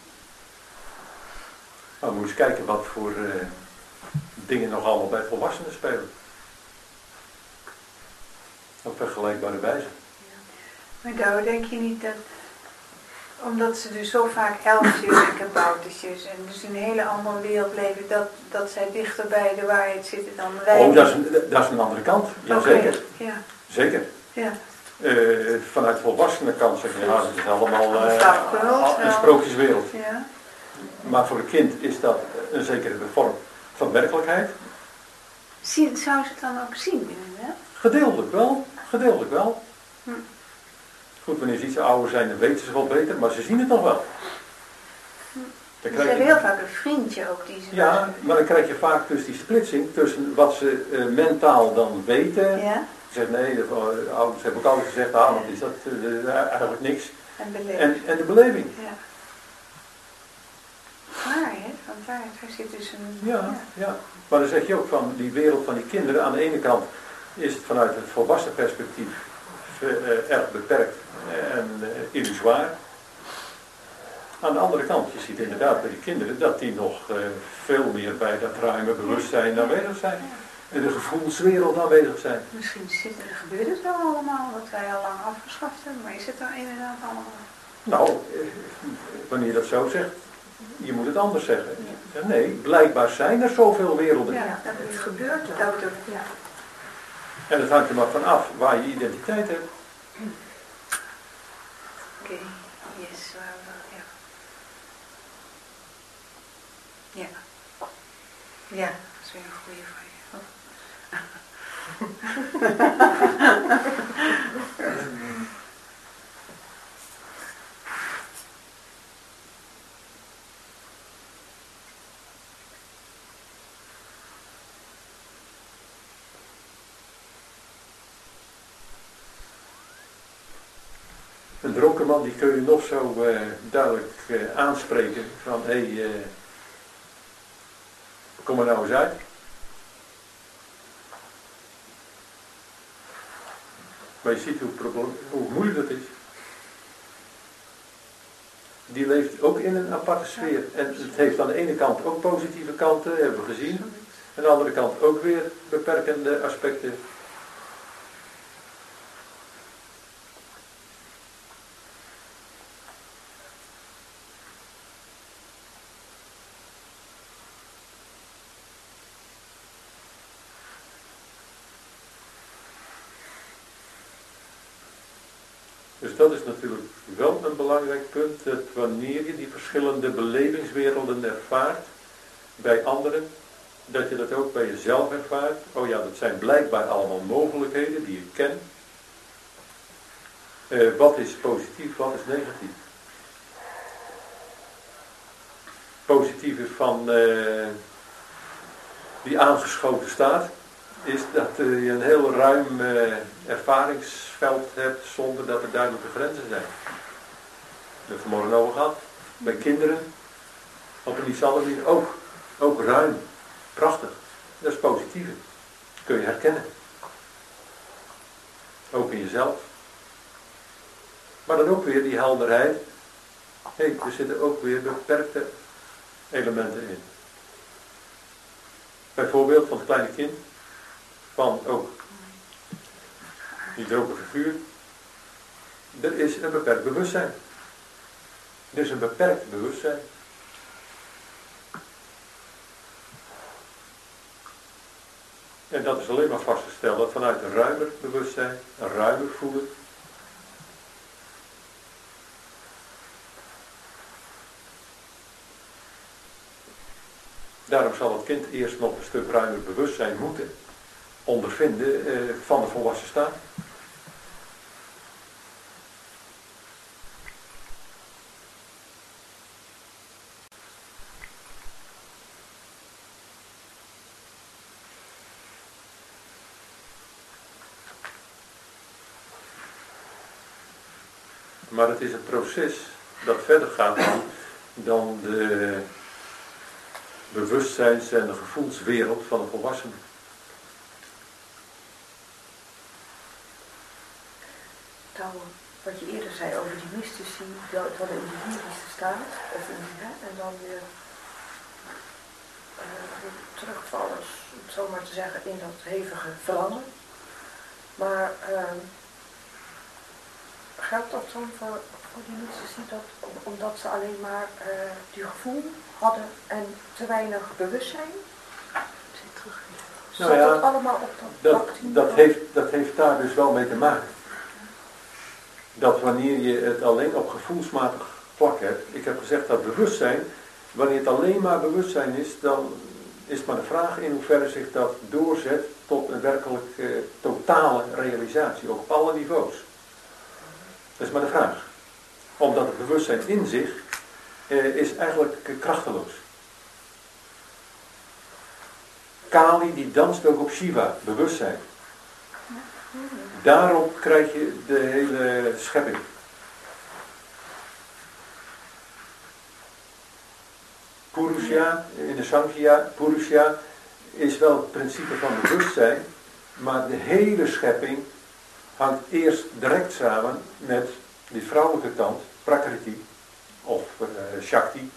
Maar we moeten eens kijken wat voor uh, dingen nog allemaal bij volwassenen spelen. Op vergelijkbare wijze. Maar Douwe, denk je niet dat, omdat ze dus zo vaak elfjes en kaboutertjes en dus in een hele andere wereld leven, dat, dat zij dichter bij de waarheid zitten dan wij? Oh, dat is een, dat is een andere kant. Jazeker. Okay. Ja. Zeker. Ja. Uh, vanuit de volwassenen kant zeg je, ja, dat is allemaal uh, Flauwekul, een sprookjeswereld. Ja. Maar voor een kind is dat een zekere vorm van werkelijkheid. Zien, zou ze het dan ook zien? Hè? Gedeeltelijk wel, gedeeltelijk wel. Hm. Goed, wanneer ze iets ouder zijn, dan weten ze wel beter, maar ze zien het nog wel. Hm. Ze hebben heel vaak een vriendje ook die ze... Ja, maar dan krijg je vaak dus die splitsing tussen wat ze uh, mentaal dan weten. Ja. Ze zeggen nee, de uh, ouders hebben ook altijd gezegd, ah, wat is dat uh, eigenlijk niks. En beleving. En, en de beleving. Ja. Waarheid, want daar, daar zit dus een... Ja, ja, ja. Maar dan zeg je ook van die wereld van die kinderen. Aan de ene kant is het vanuit het volwassen perspectief uh, erg beperkt en uh, illusoir. Aan de andere kant, je ziet inderdaad bij die kinderen dat die nog uh, veel meer bij dat ruime bewustzijn aanwezig zijn. En de gevoelswereld aanwezig zijn. Misschien zit er, gebeurt het wel allemaal, wat wij al lang afgeschaft hebben, maar is het er inderdaad allemaal? Nou, uh, wanneer je dat zo zegt, je moet het anders zeggen. Ja. Nee, blijkbaar zijn er zoveel werelden. Ja, dat het gebeurt ook. Dat ook, ja. En het hangt er maar van af waar je identiteit hebt. Oké, okay. Yes, uh, ja. Ja. Ja, dat is weer een goede van je. Een dronken man die kun je nog zo uh, duidelijk uh, aanspreken van hé, hey, uh, kom er nou eens uit. Maar je ziet hoe, probleem, hoe moeilijk dat is. Die leeft ook in een aparte sfeer. En het heeft aan de ene kant ook positieve kanten, hebben we gezien. Aan de andere kant ook weer beperkende aspecten. Dus dat is natuurlijk wel een belangrijk punt, dat wanneer je die verschillende belevingswerelden ervaart bij anderen, dat je dat ook bij jezelf ervaart. Oh ja, dat zijn blijkbaar allemaal mogelijkheden die ik ken. Uh, wat is positief, wat is negatief? Positieve van uh, die aangeschoten staat, is dat uh, je een heel ruim uh, ervaringsveld hebt zonder dat er duidelijke grenzen zijn. We hebben het vanmorgen over gehad. Bij kinderen, op een iets andere manier ook. Ook ruim. Prachtig. Dat is positief. Dat kun je herkennen. Ook in jezelf. Maar dan ook weer die helderheid. Hé, hey, er zitten ook weer beperkte elementen in. Bijvoorbeeld van het kleine kind, van ook die droge figuur. Er is een beperkt bewustzijn. Er is een beperkt bewustzijn. En dat is alleen maar vastgesteld dat vanuit een ruimer bewustzijn, een ruimer voelen. Daarom zal het kind eerst nog een stuk ruimer bewustzijn moeten ondervinden eh, van de volwassen staat. Maar het is een proces dat verder gaat dan, dan de bewustzijns- en de gevoelswereld van een volwassene. Nou, wat je eerder zei over die mystici, dat het wel in die lyrische staat, of in die, hè, en dan weer uh, terugvallen, om het zo maar te zeggen, in dat hevige verlangen. Maar uh, geldt dat dan voor, voor die mystici, dat, omdat ze alleen maar uh, die gevoel hadden en te weinig bewustzijn? Zat Nou ja, dat allemaal op dat dat, dat, heeft, dat heeft daar dus wel mee te maken. Dat wanneer je het alleen op gevoelsmatig vlak hebt, ik heb gezegd dat bewustzijn, wanneer het alleen maar bewustzijn is, dan is het maar de vraag in hoeverre zich dat doorzet tot een werkelijk eh, totale realisatie, ook op alle niveaus. Dat is maar de vraag. Omdat het bewustzijn in zich eh, is eigenlijk eh, krachteloos. Kali die danst ook op Shiva, bewustzijn. Daarop krijg je de hele schepping. Purusha, in de Sankhya, Purusha is wel het principe van bewustzijn, maar de hele schepping hangt eerst direct samen met die vrouwelijke kant, Prakriti, of uh, Shakti,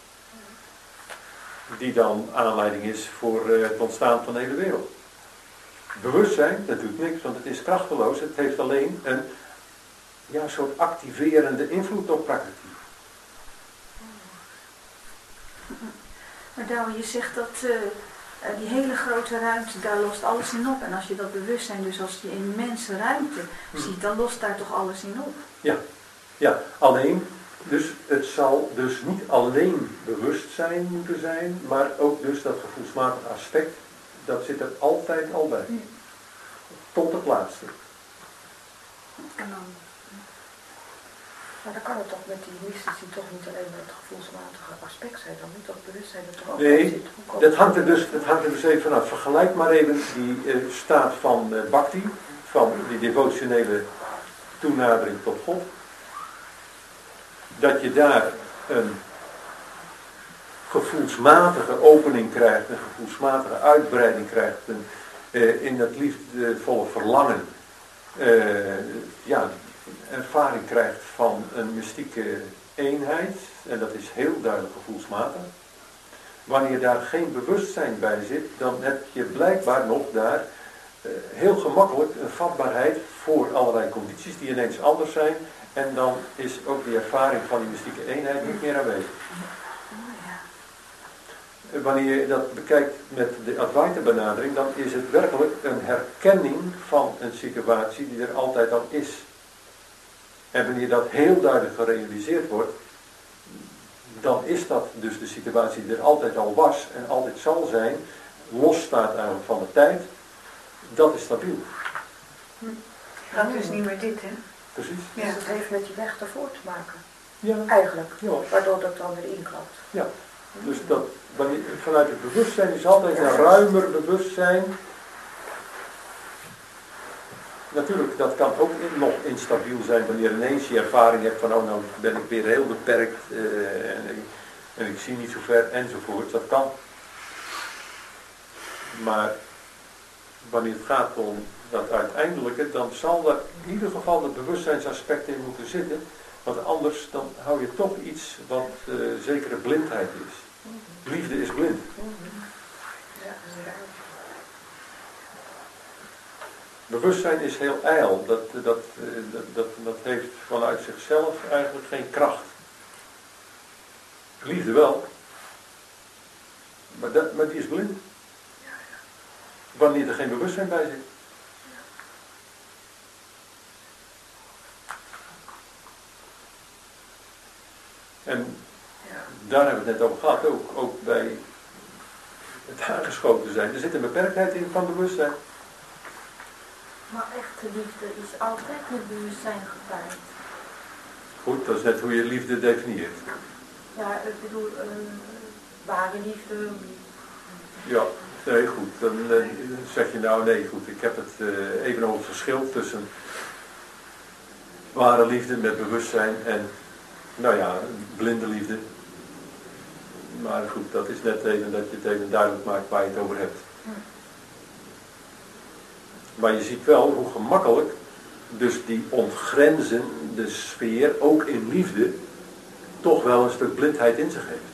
die dan aanleiding is voor uh, het ontstaan van de hele wereld. Bewustzijn, dat doet niks, want het is krachteloos. Het heeft alleen een ja, soort activerende invloed op Prakriti. Maar Douwe, je zegt dat uh, die hele grote ruimte, daar lost alles in op. En als je dat bewustzijn dus als die immense ruimte hmm. ziet, dan lost daar toch alles in op? Ja, ja, alleen, dus het zal dus niet alleen bewustzijn moeten zijn, maar ook dus dat gevoelsmatige aspect, dat zit er altijd al bij. Hmm. Tot het laatste. En dan, maar dan kan het toch met die mystici toch niet alleen maar het gevoelsmatige aspect zijn, dan moet dat bewustzijn er toch ook nee, in zitten. dat hangt er dus, dat hangt er dus even vanaf. Vergelijk maar even die uh, staat van uh, Bhakti, van die devotionele toenadering tot God. Dat je daar een gevoelsmatige opening krijgt, een gevoelsmatige uitbreiding krijgt, een, uh, in dat liefdevolle verlangen, uh, ja, ervaring krijgt van een mystieke eenheid, en dat is heel duidelijk gevoelsmatig. Wanneer daar geen bewustzijn bij zit, dan heb je blijkbaar nog daar uh, heel gemakkelijk een vatbaarheid voor allerlei condities die ineens anders zijn, en dan is ook die ervaring van die mystieke eenheid niet meer aanwezig. Wanneer je dat bekijkt met de Advaita benadering, dan is het werkelijk een herkenning van een situatie die er altijd al is. En wanneer dat heel duidelijk gerealiseerd wordt, dan is dat dus de situatie die er altijd al was en altijd zal zijn, losstaat eigenlijk van de tijd, dat is stabiel. Dat is niet meer dit, hè? Precies. Ja. Dus het heeft met die weg ervoor te maken. Ja. Eigenlijk. Ja. Waardoor dat dan weer inklapt. Ja. Dus dat, wanneer, vanuit het bewustzijn is altijd een ruimer bewustzijn. Natuurlijk, dat kan ook in, nog instabiel zijn wanneer ineens je ervaring hebt van, oh nou ben ik weer heel beperkt uh, en, ik, en ik zie niet zo ver enzovoort. Dat kan. Maar wanneer het gaat om dat uiteindelijke, dan zal er in ieder geval het bewustzijnsaspect in moeten zitten. Want anders dan hou je toch iets wat uh, zekere blindheid is. Liefde is blind. Ja, inderdaad. Bewustzijn is heel ijl. Dat, dat, dat, dat, dat heeft vanuit zichzelf eigenlijk geen kracht. Liefde wel. Maar, dat, maar die is blind. Wanneer er geen bewustzijn bij zit. En daar hebben we het net over gehad, ook, ook bij het aangeschoten zijn. Er zit een beperktheid in van bewustzijn. Maar echte liefde is altijd met bewustzijn gepaard. Goed, dat is net hoe je liefde definieert. Ja, ik bedoel, uh, ware liefde. Ja, nee, goed. Dan uh, zeg je nou, nee, goed. Ik heb het uh, even over het verschil tussen ware liefde met bewustzijn en, nou ja, blinde liefde. Maar goed, dat is net even dat je het even duidelijk maakt waar je het over hebt. Maar je ziet wel hoe gemakkelijk dus die ontgrenzende sfeer, ook in liefde, toch wel een stuk blindheid in zich heeft.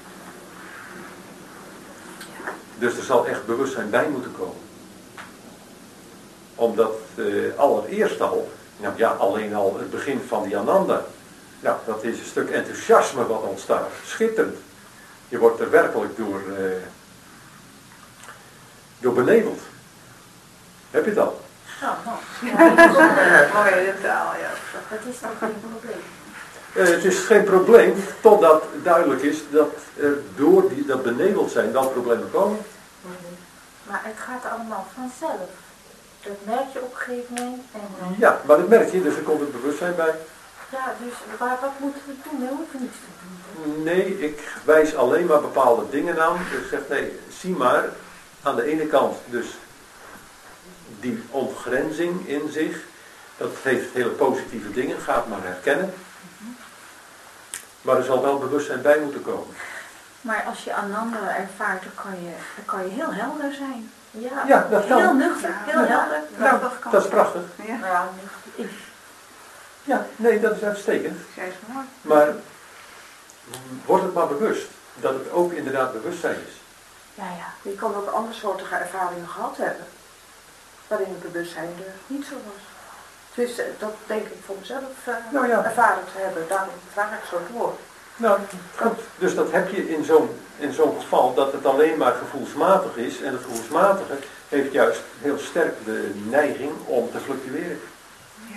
Dus er zal echt bewustzijn bij moeten komen. Omdat uh, allereerst al, nou ja, alleen al het begin van die Ananda, nou, dat is een stuk enthousiasme wat ontstaat. Schitterend. Je wordt er werkelijk door, uh, door beneveld. Heb je het al? Ja, nou. Mooie taal, ja. Dat is toch geen probleem. Uh, het is geen probleem totdat duidelijk is dat er door die, dat beneveld zijn wel problemen komen. Maar het gaat allemaal vanzelf. Dat merk je op een gegeven moment. En, uh, Ja, maar dat merk je, dus er komt het bewustzijn bij. ja, dus waar, wat moeten we doen? We hoeven niets te doen. Nee, ik wijs alleen maar bepaalde dingen aan. Dus ik zeg, nee, zie maar, aan de ene kant dus die ontgrenzing in zich. Dat heeft hele positieve dingen, ga het maar herkennen. Maar er zal wel bewustzijn bij moeten komen. Maar als je Ananda ervaart, dan kan je, dan kan je heel helder zijn. Ja, Ja, dat kan. Heel nuchter, heel Ja. helder. Nou, dat is prachtig. Ja, Nou ja, nuchter. Ja, nee, dat is uitstekend. zij is mooi. Maar wordt het maar bewust dat het ook inderdaad bewustzijn is. Ja, ja. Je kan ook andersoortige ervaringen gehad hebben, waarin het bewustzijn er niet zo was. Dus eh, dat denk ik voor mezelf uh, Nou ja. ervaren te hebben, daarom vraag ik zo door. Nou, goed. Dus dat heb je in zo'n in zo'n geval dat het alleen maar gevoelsmatig is. En het gevoelsmatige heeft juist heel sterk de neiging om te fluctueren. Ja.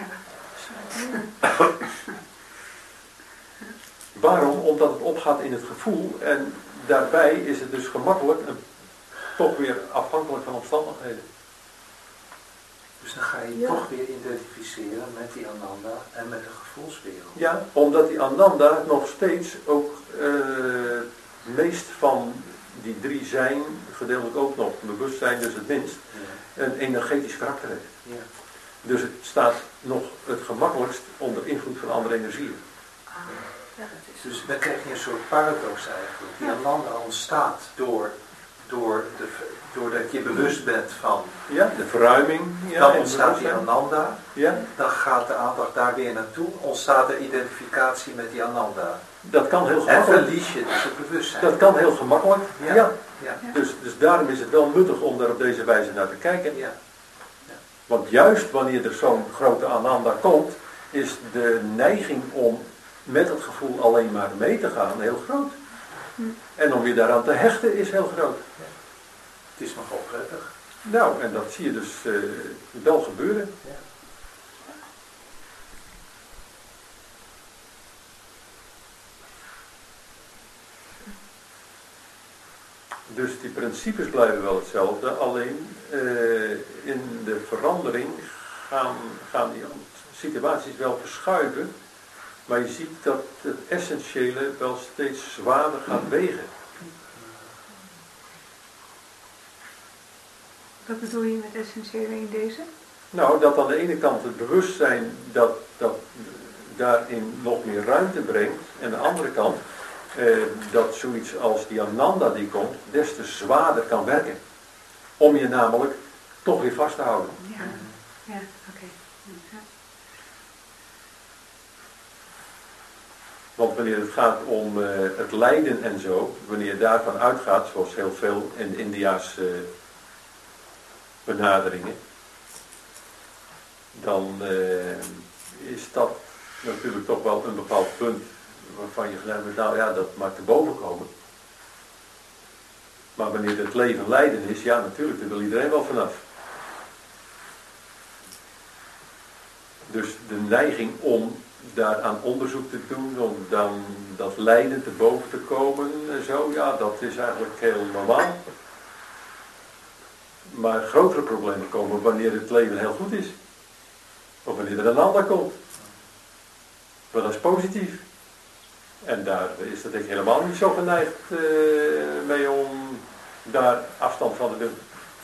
Waarom? Omdat het opgaat in het gevoel en daarbij is het dus gemakkelijk en toch weer afhankelijk van omstandigheden. Dus dan ga je Ja. toch weer identificeren met die Ananda en met de gevoelswereld. Ja, omdat die Ananda nog steeds ook uh, meest van die drie zijn, gedeeltelijk ook nog bewustzijn, dus het minst, Ja. een energetisch karakter heeft. Ja. Dus het staat nog het gemakkelijkst onder invloed van andere energieën. Ah, ja, dat is Dus dan krijg je een soort paradox eigenlijk. Die Ananda ontstaat door, door de, doordat je bewust bent van. Ja, de verruiming. Ja, Dan en ontstaat die bewustzijn. Ananda. Ja, Dan gaat de aandacht daar weer naartoe. Ontstaat er identificatie met die Ananda. dat kan heel En gemakkelijk. verlies je dus het bewustzijn. Dat kan heel gemakkelijk. Ja. Ja. Ja. Dus, dus daarom is het wel nuttig om daar op deze wijze naar te kijken. Ja. Want juist wanneer er zo'n grote Ananda komt, is de neiging om met het gevoel alleen maar mee te gaan heel groot. En om je daaraan te hechten is heel groot. Het is nogal prettig. Nou, en dat zie je dus uh, wel gebeuren. Ja. Dus die principes blijven wel hetzelfde, alleen uh, in de verandering gaan, gaan die situaties wel verschuiven. Maar je ziet dat het essentiële wel steeds zwaarder gaat wegen. Wat bedoel je met essentieel in deze? Nou, dat aan de ene kant het bewustzijn dat, dat daarin nog meer ruimte brengt. En aan de andere kant eh, dat zoiets als die Ananda die komt, des te zwaarder kan werken. Om je namelijk toch weer vast te houden. Ja, ja, oké. Okay. Ja. Want wanneer het gaat om uh, het lijden en zo, wanneer je daarvan uitgaat, zoals heel veel in de India's uh, benaderingen, dan uh, is dat natuurlijk toch wel een bepaald punt waarvan je gedaan wordt, nou ja, dat mag te boven komen. Maar wanneer het leven lijden is, ja natuurlijk, daar wil iedereen wel vanaf. Dus de neiging om daaraan onderzoek te doen, om dan dat lijden te boven te komen en zo, ja, dat is eigenlijk heel normaal. Maar grotere problemen komen wanneer het leven heel goed is. Of wanneer er een ander komt. Maar dat is positief. En daar is dat ik helemaal niet zo geneigd uh, mee om daar afstand van te doen.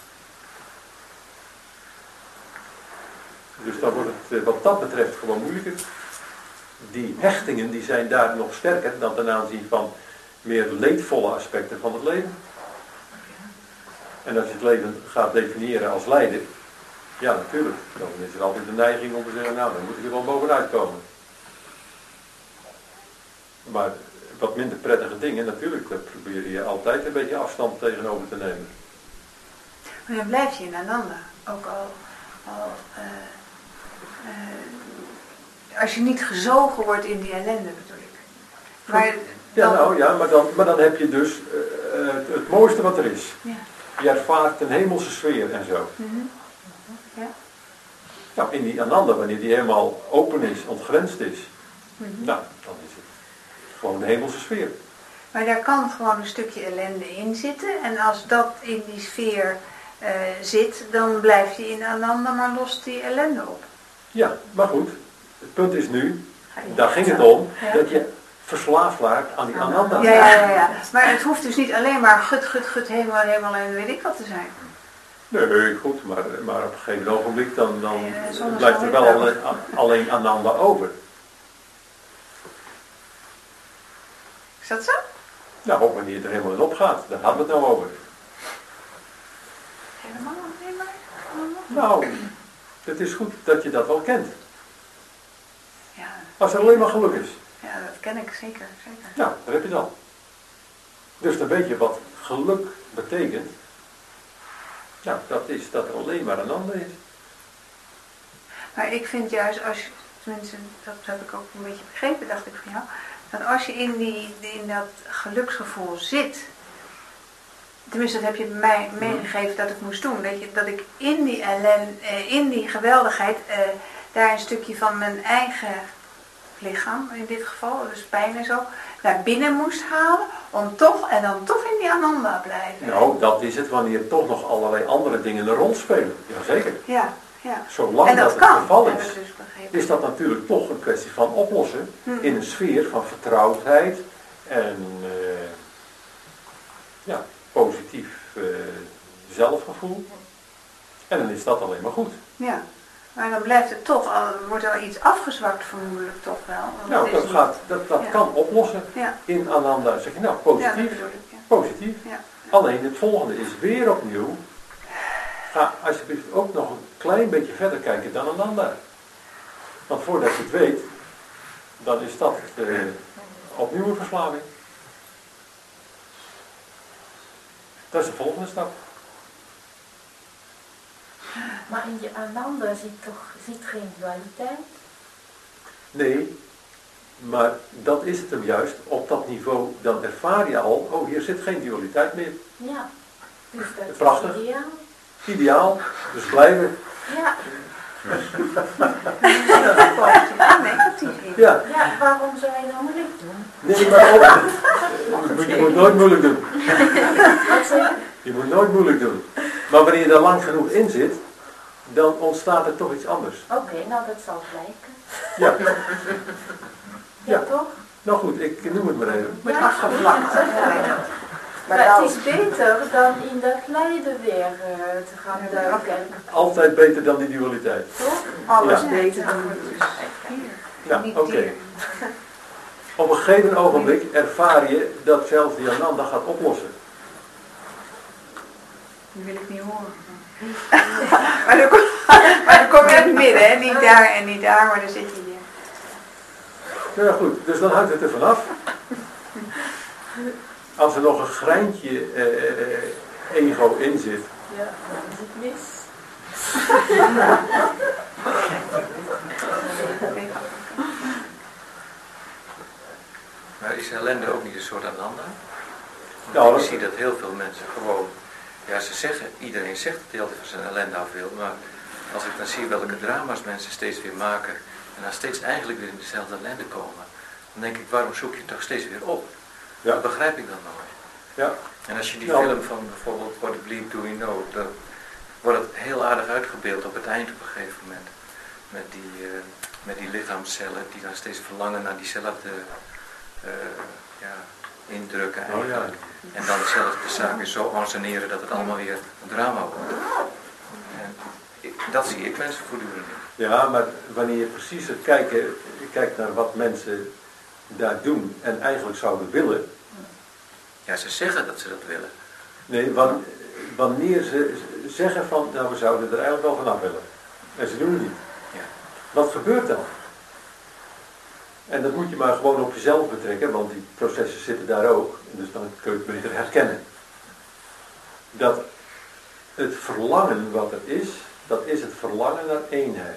Dus dan wordt het uh, wat dat betreft gewoon moeilijker. Die hechtingen die zijn daar nog sterker dan ten aanzien van meer leedvolle aspecten van het leven. En als je het leven gaat definiëren als lijden, ja natuurlijk, dan is er altijd de neiging om te zeggen, nou dan moet ik er wel bovenuit komen. Maar wat minder prettige dingen, natuurlijk, daar probeer je altijd een beetje afstand tegenover te nemen. Maar dan blijf je in Ananda, ook al, al uh, uh, als je niet gezogen wordt in die ellende bedoel ik. Maar dan... Ja, nou ja, maar dan, maar dan heb je dus uh, het, het mooiste wat er is. Ja. Je ervaart een hemelse sfeer en zo. Mm-hmm. Ja. Nou, in die Ananda, wanneer die helemaal open is, ontgrensd is, mm-hmm. nou, dan is het gewoon de hemelse sfeer. Maar daar kan gewoon een stukje ellende in zitten. En als dat in die sfeer uh, zit, dan blijf je in Ananda, maar lost die ellende op. Ja, maar goed. Het punt is nu, daar ging het om, ja. dat je verslaafd raakt aan die Ananda. Ja, ja, ja, ja. Maar het hoeft dus niet alleen maar gut, gut, gut, helemaal, helemaal en weet ik wat te zijn. Nee, goed, maar, maar op een gegeven ogenblik dan, dan ja, blijft er wel alleen, alleen Ananda over. Is dat zo? Nou, ook wanneer je er helemaal in opgaat, daar hadden we het nou over. Helemaal alleen maar? Nou, het is goed dat je dat wel kent. Ja. Als er alleen maar geluk is. Ja, dat ken ik zeker, zeker. Nou, daar heb je dan. Dus dan weet je wat geluk betekent. Nou, dat is dat er alleen maar een ander is. Maar ik vind juist, als je, tenminste, dat heb ik ook een beetje begrepen, dacht ik van jou, dat als je in, die, in dat geluksgevoel zit, tenminste dat heb je mij meegegeven dat ik moest doen, dat, je, dat ik in die ellen, in die geweldigheid, eh, daar een stukje van mijn eigen lichaam, in dit geval, dus pijn en zo, naar binnen moest halen, om toch, en dan toch in die Ananda blijven. Nou, dat is het wanneer toch nog allerlei andere dingen een rol spelen. Jazeker. Ja, ja. Zolang en dat, dat kan, het geval is, dus is dat natuurlijk toch een kwestie van oplossen, hmm. in een sfeer van vertrouwdheid en uh, ja, positief uh, zelfgevoel. En dan is dat alleen maar goed. Ja. Maar dan blijft het toch, al, wordt er iets afgezwakt vermoedelijk toch wel. Nou, dat, gaat, dat, dat ja. kan oplossen. Ja. In Ananda zeg je, nou, positief, ja, ik, ja. positief. Ja. Alleen het volgende is weer opnieuw, ga alsjeblieft ook nog een klein beetje verder kijken dan Ananda. Want voordat je het weet, dan is dat uh, opnieuw een verslaving. Dat is de volgende stap. Maar in je Ananda zit toch zit geen dualiteit? Nee, maar dat is het hem juist. Op dat niveau, dan ervaar je al, oh hier zit geen dualiteit meer. Ja, dus dat prachtig. Is ideaal. Ideaal, dus blijven. Ja. Ja. Ja, waarom zou je nou moeilijk doen? Nee, maar ook, je moet nooit moeilijk doen. Wat zeg je? Je moet nooit moeilijk doen. Maar wanneer je daar lang genoeg in zit, dan ontstaat er toch iets anders. Oké, okay, nou dat zal blijken. Ja. Ja, ja. toch? Nou goed, ik noem het maar even. Met afgevlakt. Ja. Maar, maar het is beter dan in dat lijden weer uh, te gaan duiken. Altijd beter dan die dualiteit. Toch? Alles ja. beter dan Ja, oké. Okay. Op een gegeven ogenblik ervaar je dat zelfs die Ananda gaat oplossen. Die wil ik niet horen. maar, dan kom, maar dan kom je in het midden, hè? Niet daar en niet daar, maar dan zit je hier. Nou ja, goed, dus dan houdt het er vanaf. Als er nog een greintje uh, ego in zit. Ja, dan is het mis. Maar is ellende ook niet een soort ellende? Nou, ik zie dat heel veel mensen gewoon, ja ze zeggen, iedereen zegt dat hij altijd van zijn ellende af wil, maar als ik dan zie welke drama's mensen steeds weer maken en dan steeds eigenlijk weer in dezelfde ellende komen, dan denk ik, waarom zoek je het toch steeds weer op? Ja. Dat begrijp ik dan nooit. Ja. En als je die Ja. film van bijvoorbeeld What a Bleep Do We Know, dan wordt het heel aardig uitgebeeld op het eind op een gegeven moment. Met die, uh, met die lichaamscellen die dan steeds verlangen naar diezelfde uh, ja, indrukken eigenlijk. Oh, ja. En dan zelfs de zaken zo anseneren dat het allemaal weer een drama wordt. En ik, dat zie ik mensen voortdurend. Ja, maar wanneer je precies het kijken, kijkt naar wat mensen daar doen en eigenlijk zouden willen. Ja, ze zeggen dat ze dat willen. Nee, wan, wanneer ze zeggen van, nou we zouden er eigenlijk wel vanaf willen. En ze doen het niet. Ja. Wat gebeurt dan? En dat moet je maar gewoon op jezelf betrekken, want die processen zitten daar ook. Dus dan kun je het beter herkennen. Dat het verlangen wat er is, dat is het verlangen naar eenheid.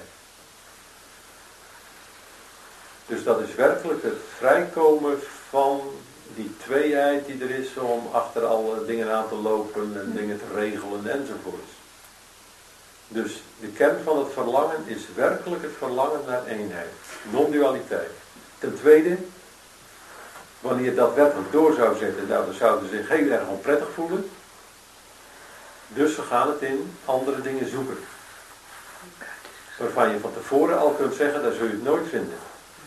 Dus dat is werkelijk het vrijkomen van die tweeheid die er is om achter alle dingen aan te lopen en dingen te regelen enzovoorts. Dus de kern van het verlangen is werkelijk het verlangen naar eenheid. Non-dualiteit. Ten tweede, wanneer je dat werkelijk door zou zetten, nou, dan zouden ze zich heel erg onprettig voelen. Dus ze gaan het in andere dingen zoeken. Waarvan je van tevoren al kunt zeggen, daar zul je het nooit vinden.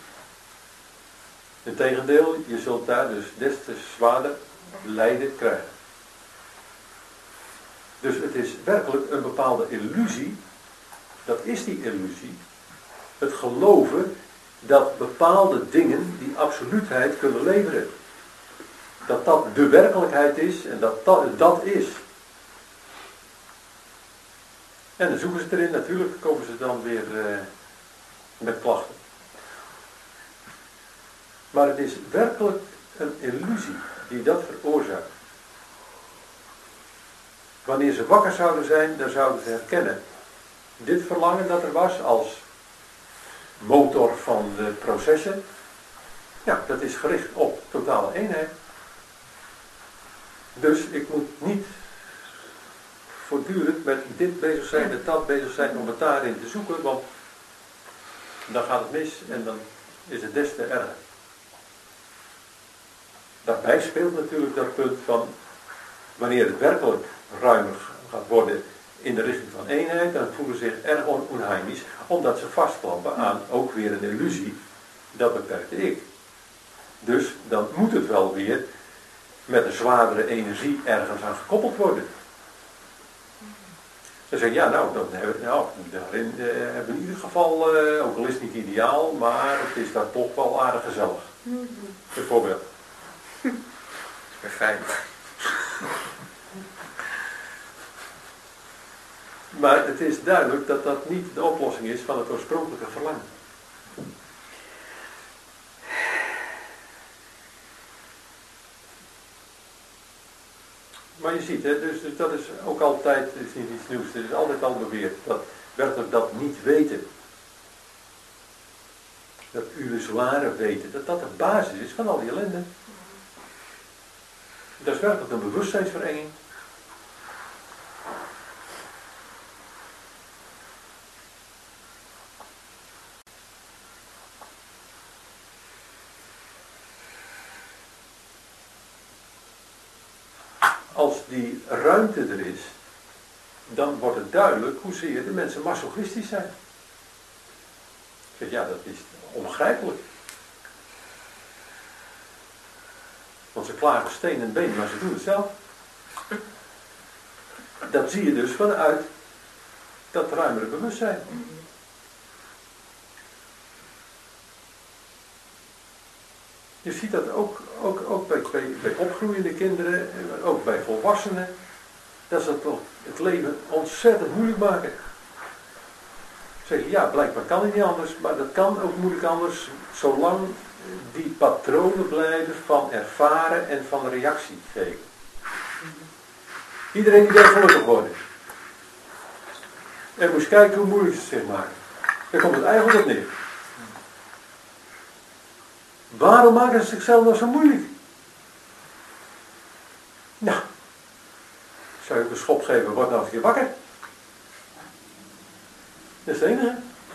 Integendeel, je zult daar dus des te zwaarder lijden krijgen. Dus het is werkelijk een bepaalde illusie, dat is die illusie, het geloven dat bepaalde dingen die absoluutheid kunnen leveren. Dat dat de werkelijkheid is en dat dat, dat is. En dan zoeken ze erin, natuurlijk komen ze dan weer uh, met klachten. Maar het is werkelijk een illusie die dat veroorzaakt. Wanneer ze wakker zouden zijn, dan zouden ze herkennen. Dit verlangen dat er was als motor van de processen, ja, dat is gericht op totale eenheid. Dus ik moet niet voortdurend met dit bezig zijn, met dat bezig zijn om het daarin te zoeken, want dan gaat het mis en dan is het des te erger. Daarbij speelt natuurlijk dat punt van wanneer het werkelijk ruimer gaat worden in de richting van eenheid, dan voelen ze zich erg onheimisch, omdat ze vastklampen aan ook weer een illusie, dat beperkte ik. Dus dan moet het wel weer met een zwaardere energie ergens aan gekoppeld worden. Dan zeg je, ja nou, dan hebben we, nou, daarin eh, hebben we in ieder geval, eh, ook al is het niet ideaal, maar het is daar toch wel aardig gezellig. Bijvoorbeeld. Dat is weer fijn. Maar het is duidelijk dat dat niet de oplossing is van het oorspronkelijke verlangen. Maar je ziet, hè, dus, dus dat is ook altijd, het is niet iets nieuws, het is altijd al beweerd, dat werkelijk dat niet weten, dat illusoire weten, dat dat de basis is van al die ellende. Dat is werkelijk een bewustzijnsverenging. Als die ruimte er is, dan wordt het duidelijk hoezeer de mensen masochistisch zijn. Ik zeg, ja, dat is onbegrijpelijk. Want ze klagen steen en been, maar ze doen het zelf. Dat zie je dus vanuit dat ruimere bewustzijn. Je ziet dat ook, ook, ook bij, bij, bij opgroeiende kinderen, ook bij volwassenen, dat ze toch het leven ontzettend moeilijk maken. Zeg je, ja, blijkbaar kan het niet anders, maar dat kan ook moeilijk anders, zolang die patronen blijven van ervaren en van reactie geven. Iedereen die wil gelukkig worden. En moest kijken hoe moeilijk ze zich maken. Daar komt het eigenlijk op neer. Waarom maken ze zichzelf nou zo moeilijk? Nou, zou je ook een schop geven, word nou eens een keer wakker. Dat is het enige.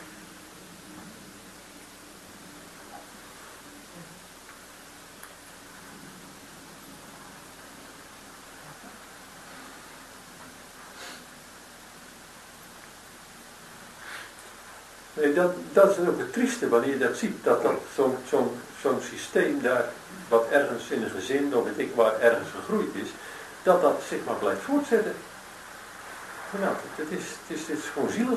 Nee, dat, dat is ook het trieste wanneer je dat ziet. Dat, dat zo'n zo'n zo'n systeem daar, wat ergens in een gezin, of weet ik waar ergens gegroeid is, dat dat zich maar blijft voortzetten. Nou, het is, het is, het is gewoon zielig.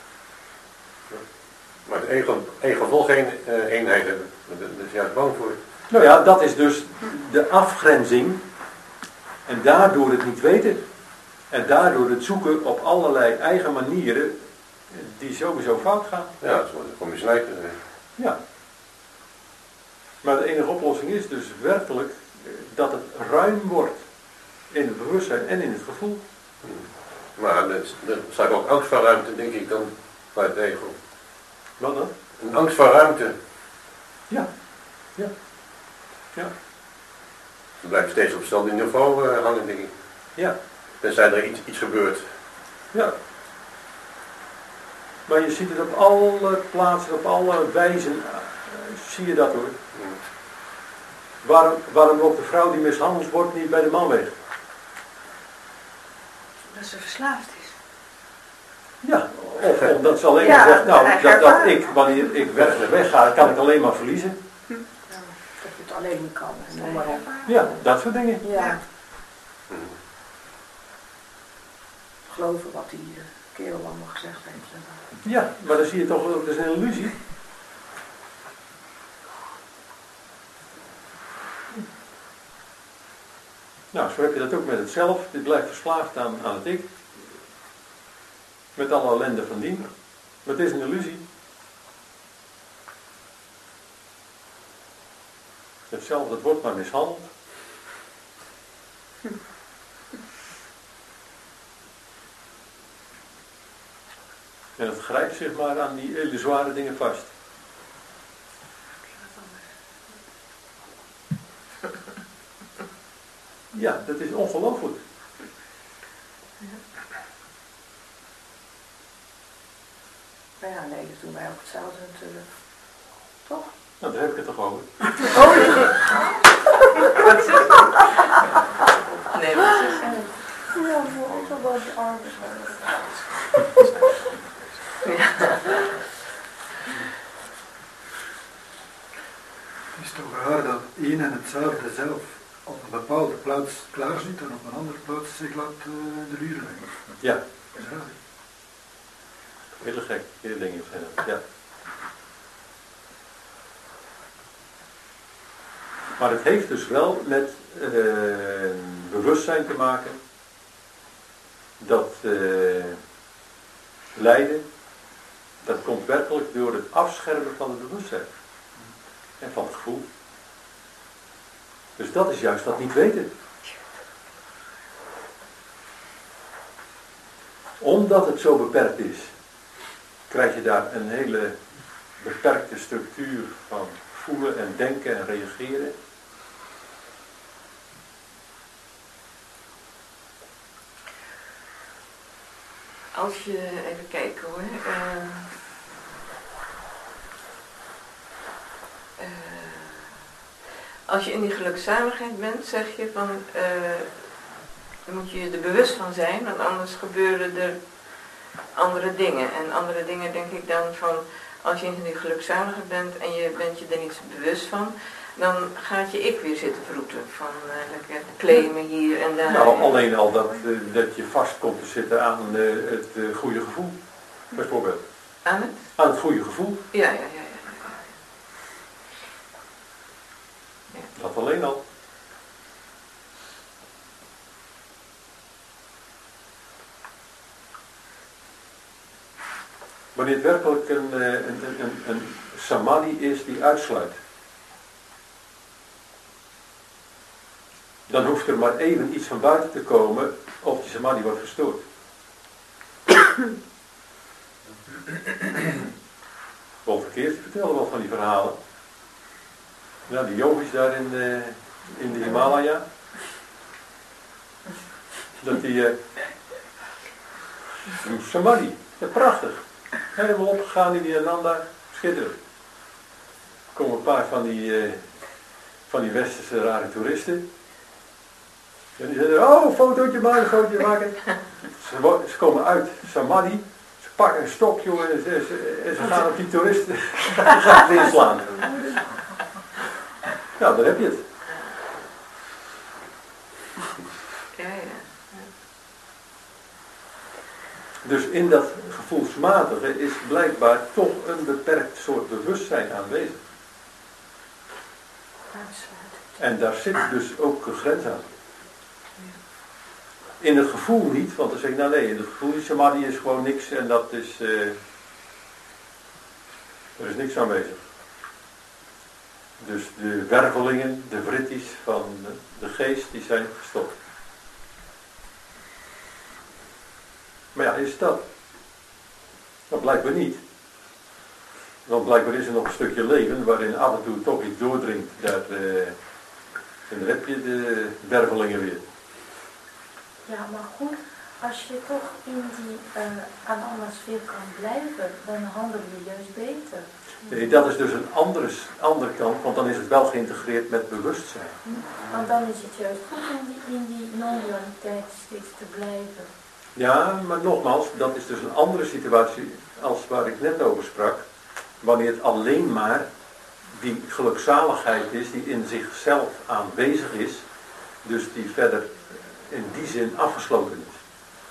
Maar het ego, ego wil geen uh, eenheid hebben. Daar is juist bang voor. Nou ja, dat is dus de afgrenzing. En daardoor het niet weten. En daardoor het zoeken op allerlei eigen manieren die sowieso fout gaan. Ja, dat kom je snijden. Ja. Maar de enige oplossing is dus werkelijk dat het ruim wordt in het bewustzijn en in het gevoel. Maar er staat ook angst voor ruimte, denk ik dan, bij het ego. Wat dan? Een angst voor ruimte. Ja. Ja. Ja. Het blijft steeds op hetzelfde niveau uh, hangen, denk ik. Ja. Tenzij er iets, iets gebeurt. Ja. Maar je ziet het op alle plaatsen, op alle wijzen, uh, zie je dat hoor. Ja. Waarom, waarom loopt de vrouw die mishandeld wordt niet bij de man weg? Dat ze verslaafd is. Ja, of omdat ze alleen Ja, maar zegt, nou, eigen dat, dat ervaring. ik, wanneer ik weg, wegga, kan ik alleen maar verliezen. Dat je het alleen niet kan, noem maar op. Ja, dat soort dingen. Ja. Geloven wat die uh, kerel allemaal gezegd heeft. Ja, maar dan zie je toch, dat is een illusie. Nou, zo heb je dat ook met het zelf. Dit blijft verslaafd aan, aan het ik. Met alle ellende van dien. Maar het is een illusie. Hetzelfde, het wordt maar mishandeld. En het grijpt zich maar aan die illusoire dingen vast. Ja, dat is ongelooflijk. Nou ja, nee, dat doen wij ook hetzelfde natuurlijk. Toch? Nou, daar heb ik het toch over. Oh, nee. Wat zeg je? Nee, wat zeg je? Ja, voor zowel je armen zijn. Het is toch raar dat één en hetzelfde zelf op een bepaalde plaats klaar zit en op een andere plaats zich laat uh, de luren leggen. Ja. Dat is raar. Hele gek, hele dingen zijn dat, ja. Maar het heeft dus wel met uh, bewustzijn te maken dat uh, lijden, dat komt werkelijk door het afschermen van het bewustzijn en van het gevoel. Dus dat is juist dat niet weten. Omdat het zo beperkt is, krijg je daar een hele beperkte structuur van voelen en denken en reageren. Als je, even kijken hoor, uh, uh, als je in die gelukzaligheid bent, zeg je van, uh, dan moet je je er bewust van zijn, want anders gebeuren er andere dingen. En andere dingen denk ik dan van, als je in die gelukzaligheid bent en je bent je er niet bewust van, dan gaat je ik weer zitten vroeten van uh, lekker claimen hier en daar. Nou, alleen al dat, uh, dat je vast komt te zitten aan uh, het uh, goede gevoel, bijvoorbeeld. Aan het? Aan het goede gevoel. Ja, ja, ja. ja, ja. ja. Dat alleen al. Wanneer het werkelijk een, een, een, een, een samadhi is die uitsluit. dan hoeft er maar even iets van buiten te komen of die samadhi wordt gestoord. Wolf Verkeers vertelde wel van die verhalen. Ja, die yogis daar in de, in de Himalaya. Dat die uh, samadhi, ja, prachtig. Helemaal opgegaan in die Ananda, schitterend. Er komen een paar van die, uh, van die westerse rare toeristen. En die zeggen, oh, een fotootje maken, een fotootje maken. Ze, ze komen uit samadhi, ze pakken een stok, jongen, en ze, ze, en ze gaan op die toeristen gaan ze inslaan. Nou, daar heb je het. Ja, ja. Dus in dat gevoelsmatige is blijkbaar toch een beperkt soort bewustzijn aanwezig. En daar zit dus ook een grens aan. In het gevoel niet, want dan zeg ik, nou nee, in het gevoel is samadhi is gewoon niks en dat is, uh, er is niks aanwezig. Dus de wervelingen, de vritties van de, de geest, die zijn gestopt. Maar ja, is dat? Dat blijkbaar niet. Want blijkbaar is er nog een stukje leven waarin af en toe toch iets doordringt. Dat, uh, en dan heb je de wervelingen weer. Ja, maar goed, als je toch in die uh, ananda-sfeer kan blijven, dan handel je juist beter. Nee, dat is dus een andere, andere kant, want dan is het wel geïntegreerd met bewustzijn. Hm? Want dan is het juist goed om die, in die non-dualiteit steeds te blijven. Ja, maar nogmaals, dat is dus een andere situatie als waar ik net over sprak. Wanneer het alleen maar die gelukzaligheid is die in zichzelf aanwezig is, dus die verder in die zin afgesloten is.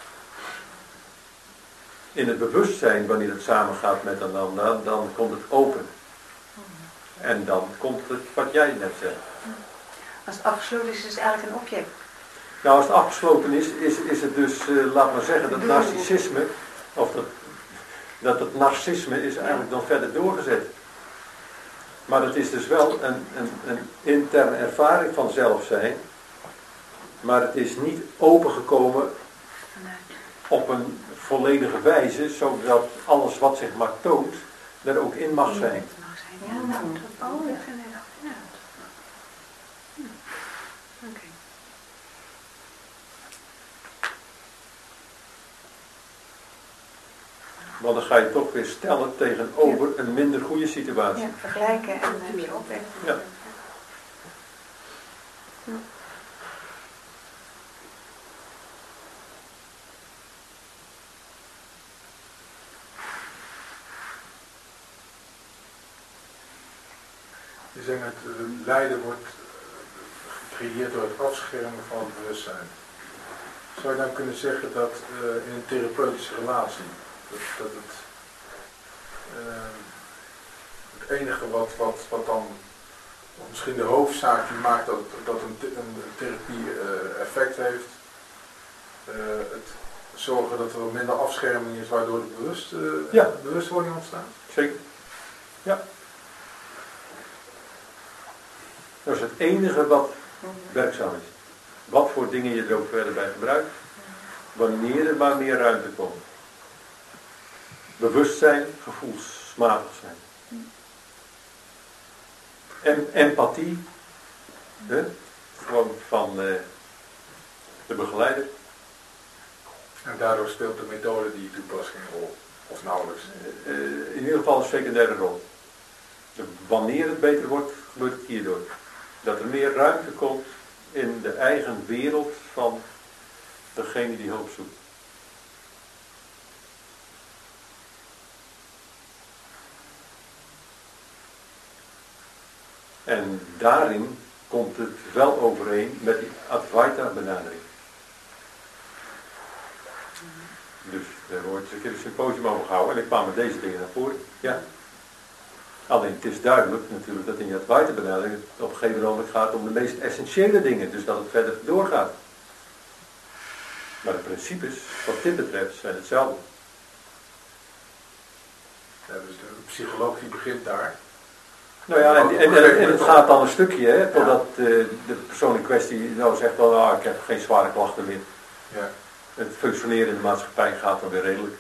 In het bewustzijn, wanneer het samengaat met een ander, dan komt het open. En dan komt het wat jij net zei. Als het afgesloten is, is het eigenlijk een object. Nou, als het afgesloten is, is, is het dus, uh, laat maar zeggen, dat narcissisme, of dat, dat het narcisme is eigenlijk dan verder doorgezet. Maar het is dus wel een, een, een interne ervaring van zelf zijn, maar het is niet opengekomen op een volledige wijze, zodat alles wat zich maar toont, er ook in mag zijn. Ja, nou, oh, ja. Ja. Hm. Oké. Okay. Want dan ga je toch weer stellen tegenover ja. een minder goede situatie. Ja, vergelijken en dan heb je opweg. Ja. Hm. Je zegt het uh, lijden wordt gecreëerd door het afschermen van het bewustzijn. Zou je dan kunnen zeggen dat uh, in een therapeutische relatie, dat, dat het, uh, het enige wat, wat, wat dan misschien de hoofdzaak die maakt dat, dat een, een therapie uh, effect heeft, uh, het zorgen dat er minder afscherming is waardoor de bewust, uh, ja. bewustwording ontstaat? Zeker. Ja. Dat is het enige wat werkzaam is. Wat voor dingen je er ook verder bij gebruikt. Wanneer er maar meer ruimte komt. Bewustzijn, gevoelsmatig zijn. En empathie. Hè? Gewoon van uh, de begeleider. En daardoor speelt de methode die je toepast geen rol. Of nauwelijks. Uh, uh, in ieder geval een secundaire rol. De, wanneer het beter wordt, gebeurt het hierdoor. Dat er meer ruimte komt in de eigen wereld van degene die hulp zoekt. En daarin komt het wel overeen met die Advaita benadering. Dus er wordt eens een keer een symposium over gehouden en ik kwam met deze dingen naar voren. Ja. Alleen het is duidelijk natuurlijk dat in je Advaita benadering het op een gegeven moment gaat om de meest essentiële dingen. Dus dat het verder doorgaat. Maar de principes wat dit betreft zijn hetzelfde. Ja, dus de psychologie begint daar. Nou ja, en, en, en, en het gaat dan een stukje, hè, totdat uh, de persoon in kwestie nou zegt wel, ah, ik heb geen zware klachten meer. Ja. Het functioneren in de maatschappij gaat dan weer redelijk.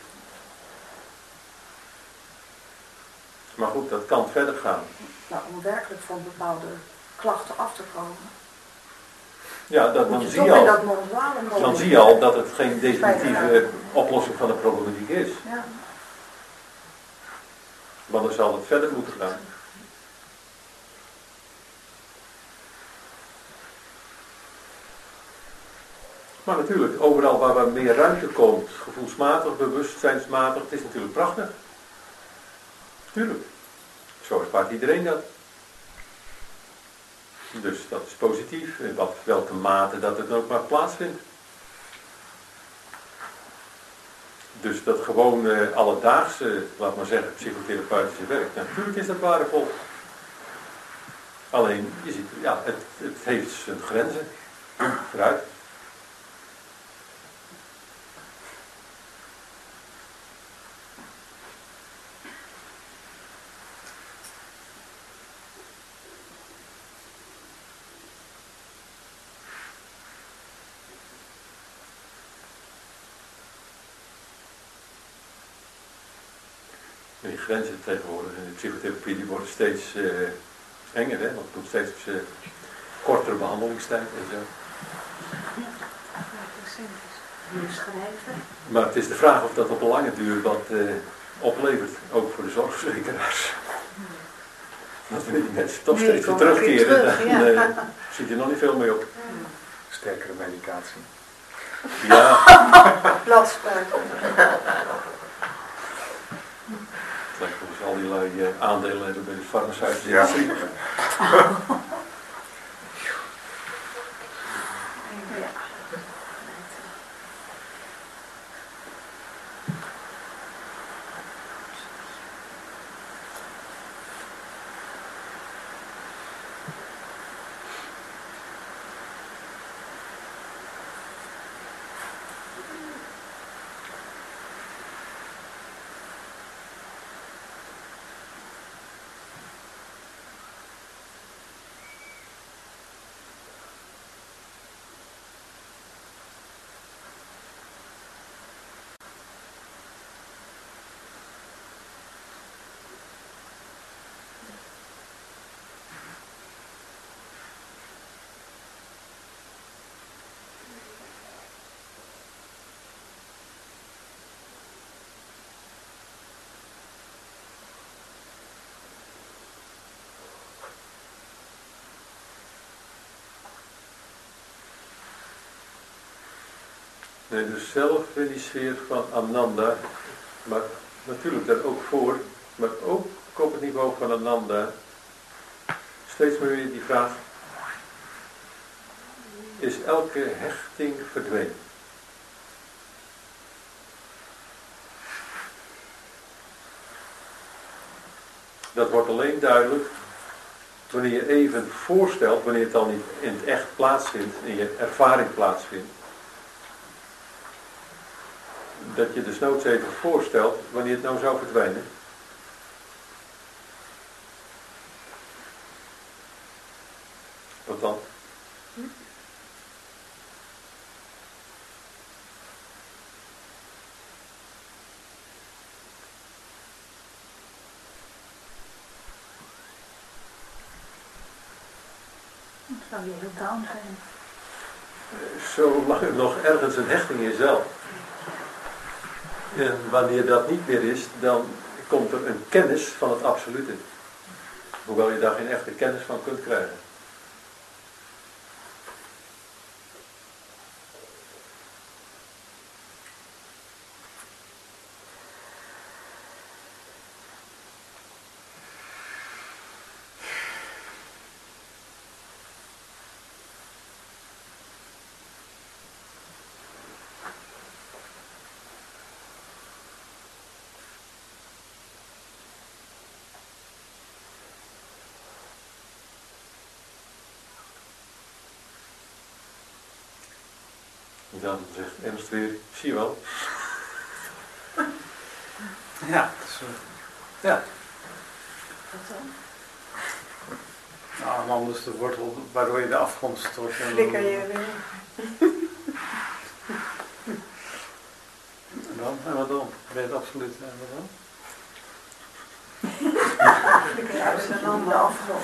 Maar goed, dat kan verder gaan. Nou, om werkelijk van bepaalde klachten af te komen. Ja, dat, dan, je zie je al, dat non-dwalen dan zie je al dat het geen definitieve oplossing van de problematiek is. Ja. Want dan zal het verder moeten gaan. Maar natuurlijk, overal waar er meer ruimte komt, gevoelsmatig, bewustzijnsmatig, het is natuurlijk prachtig. Tuurlijk. Zo ervaart iedereen dat. Dus dat is positief, in wat, welke mate dat het ook maar plaatsvindt. Dus dat gewoon uh, alledaagse, laat maar zeggen, psychotherapeutische werk, natuurlijk is dat waardevol. Alleen, je ziet, ja, het, het heeft zijn grenzen. Vooruit. Die grenzen tegenwoordig in de psychotherapie die worden steeds uh, enger, hè? Want het komt steeds uh, kortere behandelingstijd en zo. Schrijven. Maar het is de vraag of dat op een lange duur wat uh, oplevert, ook voor de zorgverzekeraars. Want wanneer die mensen toch nee, steeds weer terugkeren, terug, dan ja. uh, zit je nog niet veel mee op. Sterkere medicatie. Ja. Bladspuiten. Het lijkt wel eens al die lui uh, aandelen hebben bij de farmaceutische ja. industrie. Nee, dus zelf in die sfeer van Ananda, maar natuurlijk daar ook voor, maar ook op het niveau van Ananda, steeds meer weer die vraag, is elke hechting verdwenen? Dat wordt alleen duidelijk wanneer je even voorstelt, wanneer het dan niet in het echt plaatsvindt, in je ervaring plaatsvindt, dat je desnoods even voorstelt wanneer het nou zou verdwijnen. Wat dan? Hm? Het zou weer heel down zijn. Zolang er nog ergens een hechting is zelf. En wanneer dat niet meer is, dan komt er een kennis van het absolute. Hoewel je daar geen echte kennis van kunt krijgen. Dan zegt Ernst weer, zie je wel. Ja, dat is, uh, ja. Wat dan? Nou, en anders de wortel waardoor je de afgrond stort. En Flikker je weer. En dan? En wat dan? Ben je het absoluut? En wat dan? Ja, dat is dan de afgrond.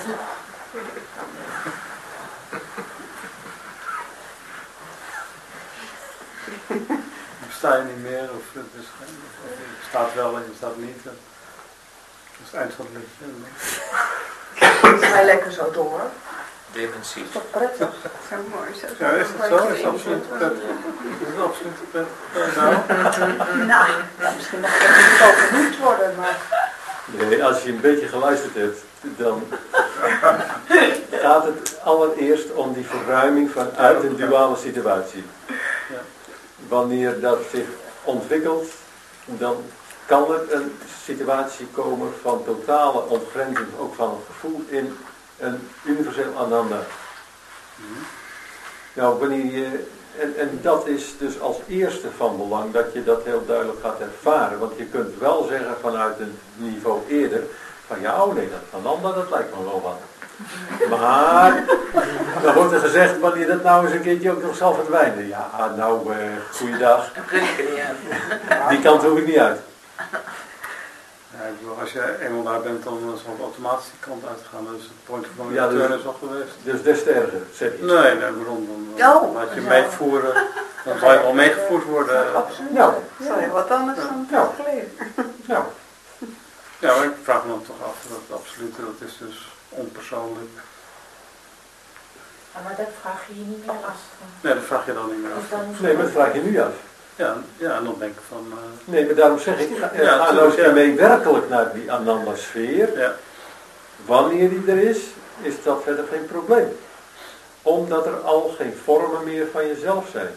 Besta je niet meer? Of het is, of je bestaat wel en je bestaat niet? Dat is het eind van het liedje. Het is mij lekker zo door. Dementie. Is dat prettig? Zo mooi. Zo, zo Ja, is het zo? Is het absoluut prettig? Is het absoluut prettig? Nou? Nou, ja, misschien mag het niet zo genoemd worden, maar... Nee, als je een beetje geluisterd hebt, dan gaat het allereerst om die verruiming vanuit een duale situatie. Ja. Wanneer dat zich ontwikkelt, dan kan er een situatie komen van totale ontgrenzing, ook van het gevoel in een universeel ananda. Mm-hmm. Nou, wanneer je, en, en dat is dus als eerste van belang dat je dat heel duidelijk gaat ervaren. Want je kunt wel zeggen vanuit een niveau eerder, van ja, oh nee, dat ananda, dat lijkt me wel wat. Maar, dan wordt er gezegd, wanneer dat nou eens een keertje ook nog zal verdwijnen. Ja, nou, uh, goeiedag. Dan kun ik er niet uit. Die kant hoef ik niet uit. Ja, ik bedoel, als je eenmaal daar bent, dan zal het automatisch die kant uitgaan. Dus het point of no Ja, dus- return is al geweest. Dus des te erger, zeg je. Nee, nee, waarom? Dan Oh, laat je ja. meevoeren. Dan zal je wel meegevoerd worden. Absoluut. Nou, Dat is heel wat anders dan Ja. het geleden. nou, Ja, maar ik vraag me dan toch af, dat het absolute, dat is dus onpersoonlijk. Ja, maar dat vraag je je niet meer af. Nee, dat vraag je dan niet meer Of af. dan nee, maar dat vraag je nu af. Ja, ja, en dan denk ik van, uh, Nee, maar daarom zeg ik, ga, Ja, ga nou eens ja. mee werkelijk naar die ananda-sfeer. ja, Wanneer die er is, is dat verder geen probleem. Omdat er al geen vormen meer van jezelf zijn.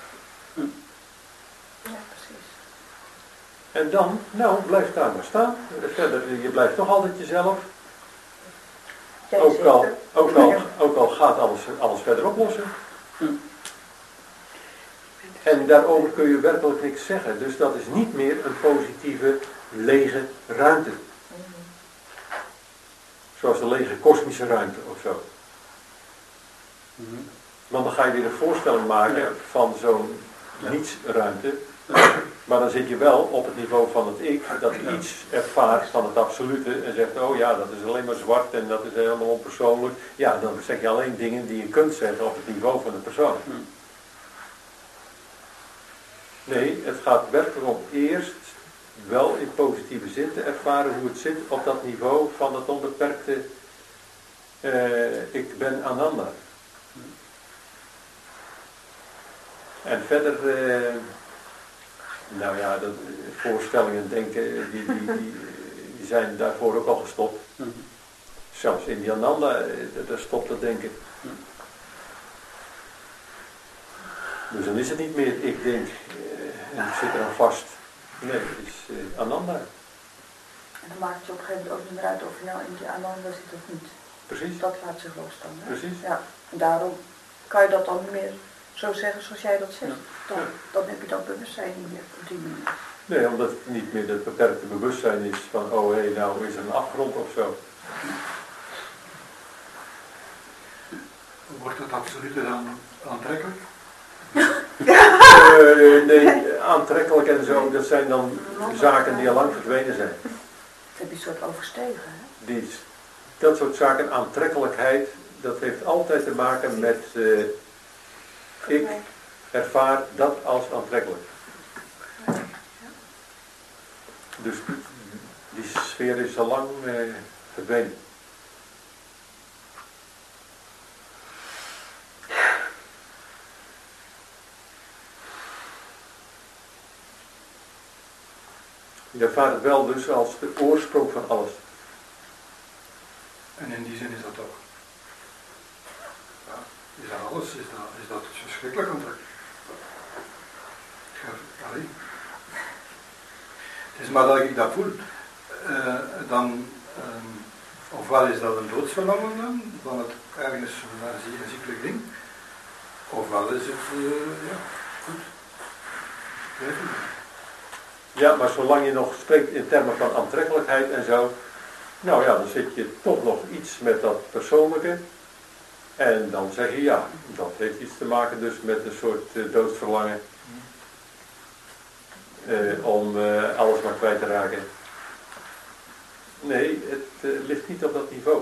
Ja, precies. En dan, nou, blijf daar maar staan. Verder, je blijft toch altijd jezelf. Jij Ook al, zeker? ook al, ook al gaat alles, alles verder oplossen. En daarover kun je werkelijk niks zeggen. Dus dat is niet meer een positieve, lege ruimte. Zoals de lege kosmische ruimte of zo. mm-hmm. Want dan ga je weer een voorstelling maken Ja. van zo'n Ja. nietsruimte. Maar dan zit je wel op het niveau van het ik, dat Ja. iets ervaart van het absolute en zegt, oh ja, dat is alleen maar zwart en dat is helemaal onpersoonlijk. Ja, dan zeg je alleen dingen die je kunt zeggen op het niveau van de persoon. Hm. Nee, het gaat werkelijk om eerst wel in positieve zin te ervaren hoe het zit op dat niveau van het onbeperkte uh, ik ben Ananda. En verder, uh, nou ja, dat, voorstellingen denken, die, die, die, die zijn daarvoor ook al gestopt. Mm-hmm. Zelfs in die Ananda, daar stopt het denken. Mm. Dus dan is het niet meer, ik denk, uh, en ik zit er aan vast. Nee, het is uh, Ananda. En dan maakt het je op een gegeven moment ook niet meer uit of je nou in die ananda zit of niet. Precies. Dat laat zich los dan. Hè? Precies. Ja. En daarom kan je dat dan niet meer zo zeggen zoals jij dat zegt. Dan, dan heb je dat bewustzijn niet meer op die manier. Nee, omdat het niet meer het beperkte bewustzijn is van, oh hé, hey, nou is er een afgrond of zo. Wordt het absolute dan aantrekkelijk? uh, nee, aantrekkelijk en zo, dat zijn dan zaken die al lang verdwenen zijn. Dat heb je een soort overstegen, hè? Die, dat soort zaken, aantrekkelijkheid, dat heeft altijd te maken met, uh, ik ervaar dat als aantrekkelijk. Dus die sfeer is al lang uh, verdwenen. Je ervaart het wel dus als de oorsprong van alles. En in die zin is dat ook. Ja, is dat alles? Is dat, is dat verschrikkelijk aantrekkelijk? Allee. Het is maar dat ik dat voel. Uh, dan, um, ofwel is dat een doodsverlangen dan, van het ergens een ziekelijk ding. Ofwel is het, uh, ja, goed. Even. Ja, maar zolang je nog spreekt in termen van aantrekkelijkheid en zo, Nou ja, dan zit je toch nog iets met dat persoonlijke. En dan zeg je ja, dat heeft iets te maken dus met een soort uh, doodsverlangen. Uh, om uh, alles maar kwijt te raken. Nee, het uh, ligt niet op dat niveau.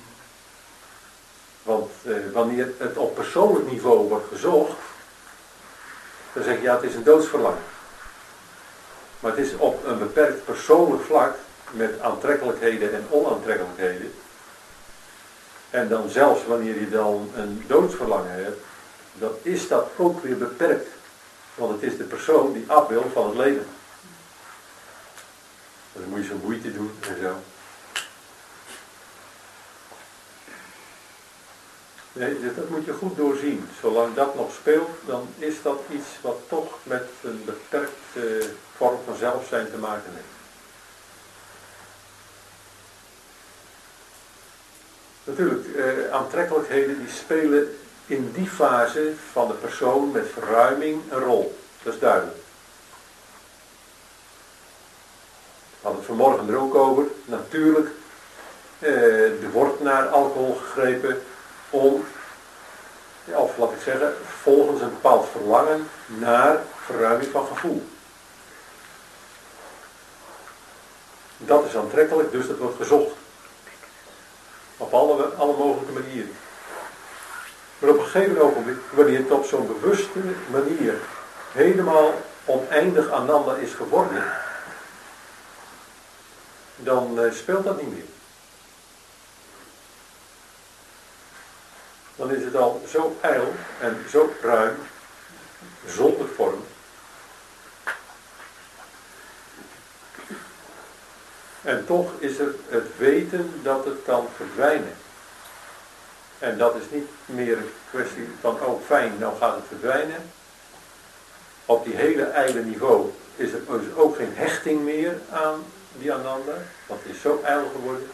Want uh, wanneer het op persoonlijk niveau wordt gezocht, dan zeg je ja, het is een doodsverlangen. Maar het is op een beperkt persoonlijk vlak met aantrekkelijkheden en onaantrekkelijkheden. En dan zelfs wanneer je dan een doodsverlangen hebt, dan is dat ook weer beperkt. Want het is de persoon die af wil van het leven. Dan moet je zo moeite doen en zo. Nee, dat moet je goed doorzien. Zolang dat nog speelt, dan is dat iets wat toch met een beperkte vorm van zelfzijn te maken heeft. Natuurlijk, eh, aantrekkelijkheden die spelen in die fase van de persoon met verruiming een rol. Dat is duidelijk. We hadden het vanmorgen er ook over. Natuurlijk, eh, er wordt naar alcohol gegrepen om, of laat ik zeggen, volgens een bepaald verlangen naar verruiming van gevoel. Dat is aantrekkelijk, dus dat wordt gezocht. Op alle, alle mogelijke manieren. Maar op een gegeven ogenblik, wanneer het op zo'n bewuste manier helemaal oneindig ananda is geworden, dan uh, speelt dat niet meer. Dan is het al zo ijl en zo ruim, zonder vorm. En toch is er het weten dat het kan verdwijnen. En dat is niet meer een kwestie van, oh fijn, nou gaat het verdwijnen. Op die hele ijle niveau is er dus ook geen hechting meer aan die ananda. Want het is zo ijl geworden.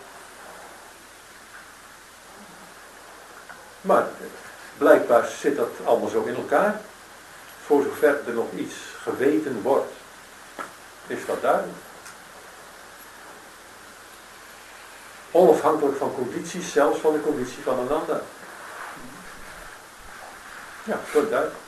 Maar blijkbaar zit dat allemaal zo in elkaar. Voor zover er nog iets geweten wordt, is dat duidelijk. Onafhankelijk van condities, zelfs van de conditie van ananda. Ja, dat is duidelijk.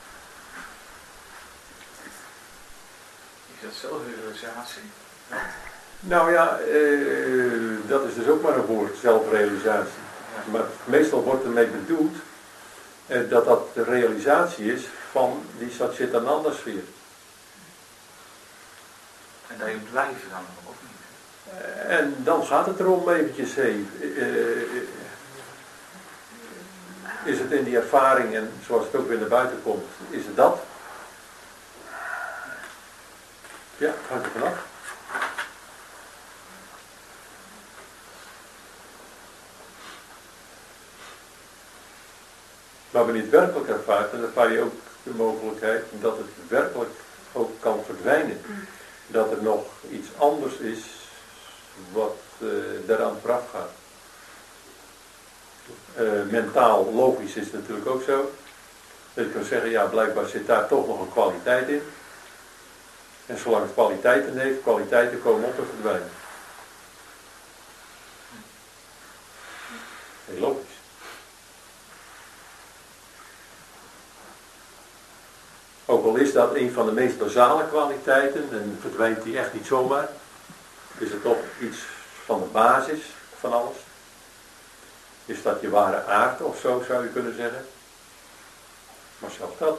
Is dat zelfrealisatie? Nou ja, eh, dat is dus ook maar een woord, zelfrealisatie. Ja. Maar meestal wordt ermee bedoeld eh, dat dat de realisatie is van die Satchitananda sfeer. En dat je blijft dan ook niet. En dan gaat het erom eventjes heen. Is het in die ervaring en zoals het ook weer naar buiten komt, is het dat? Ja, het hangt er vanaf. Maar wanneer je het werkelijk ervaart, dan ervaar je ook de mogelijkheid dat het werkelijk ook kan verdwijnen. Dat er nog iets anders is wat uh, daaraan vooraf gaat. Uh, mentaal, logisch is het natuurlijk ook zo. Dat je kan zeggen, ja, blijkbaar zit daar toch nog een kwaliteit in. En zolang het kwaliteiten heeft, kwaliteiten komen op en verdwijnen. Heel logisch. Ook al is dat een van de meest basale kwaliteiten en verdwijnt die echt niet zomaar, is het toch iets van de basis van alles. Is dat je ware aard of zo, zou je kunnen zeggen. Maar zelfs dat.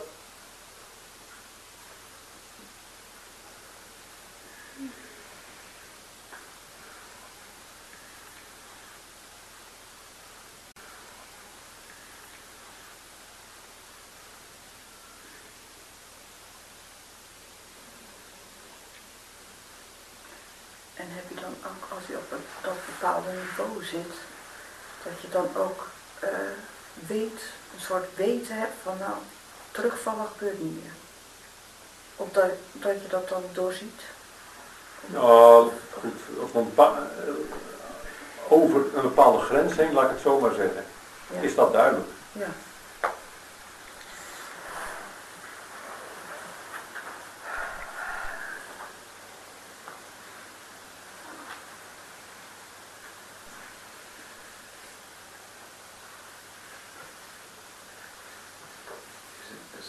En heb je dan ook, als je op een, dat bepaalde niveau zit, dat je dan ook uh, weet, een soort weten hebt van nou, terugvallen gebeurt niet meer. Of dat, dat je dat dan doorziet? Nou, goed, of een bepa- over een bepaalde grens heen, laat ik het zo maar zeggen. Ja. Is dat duidelijk? Ja.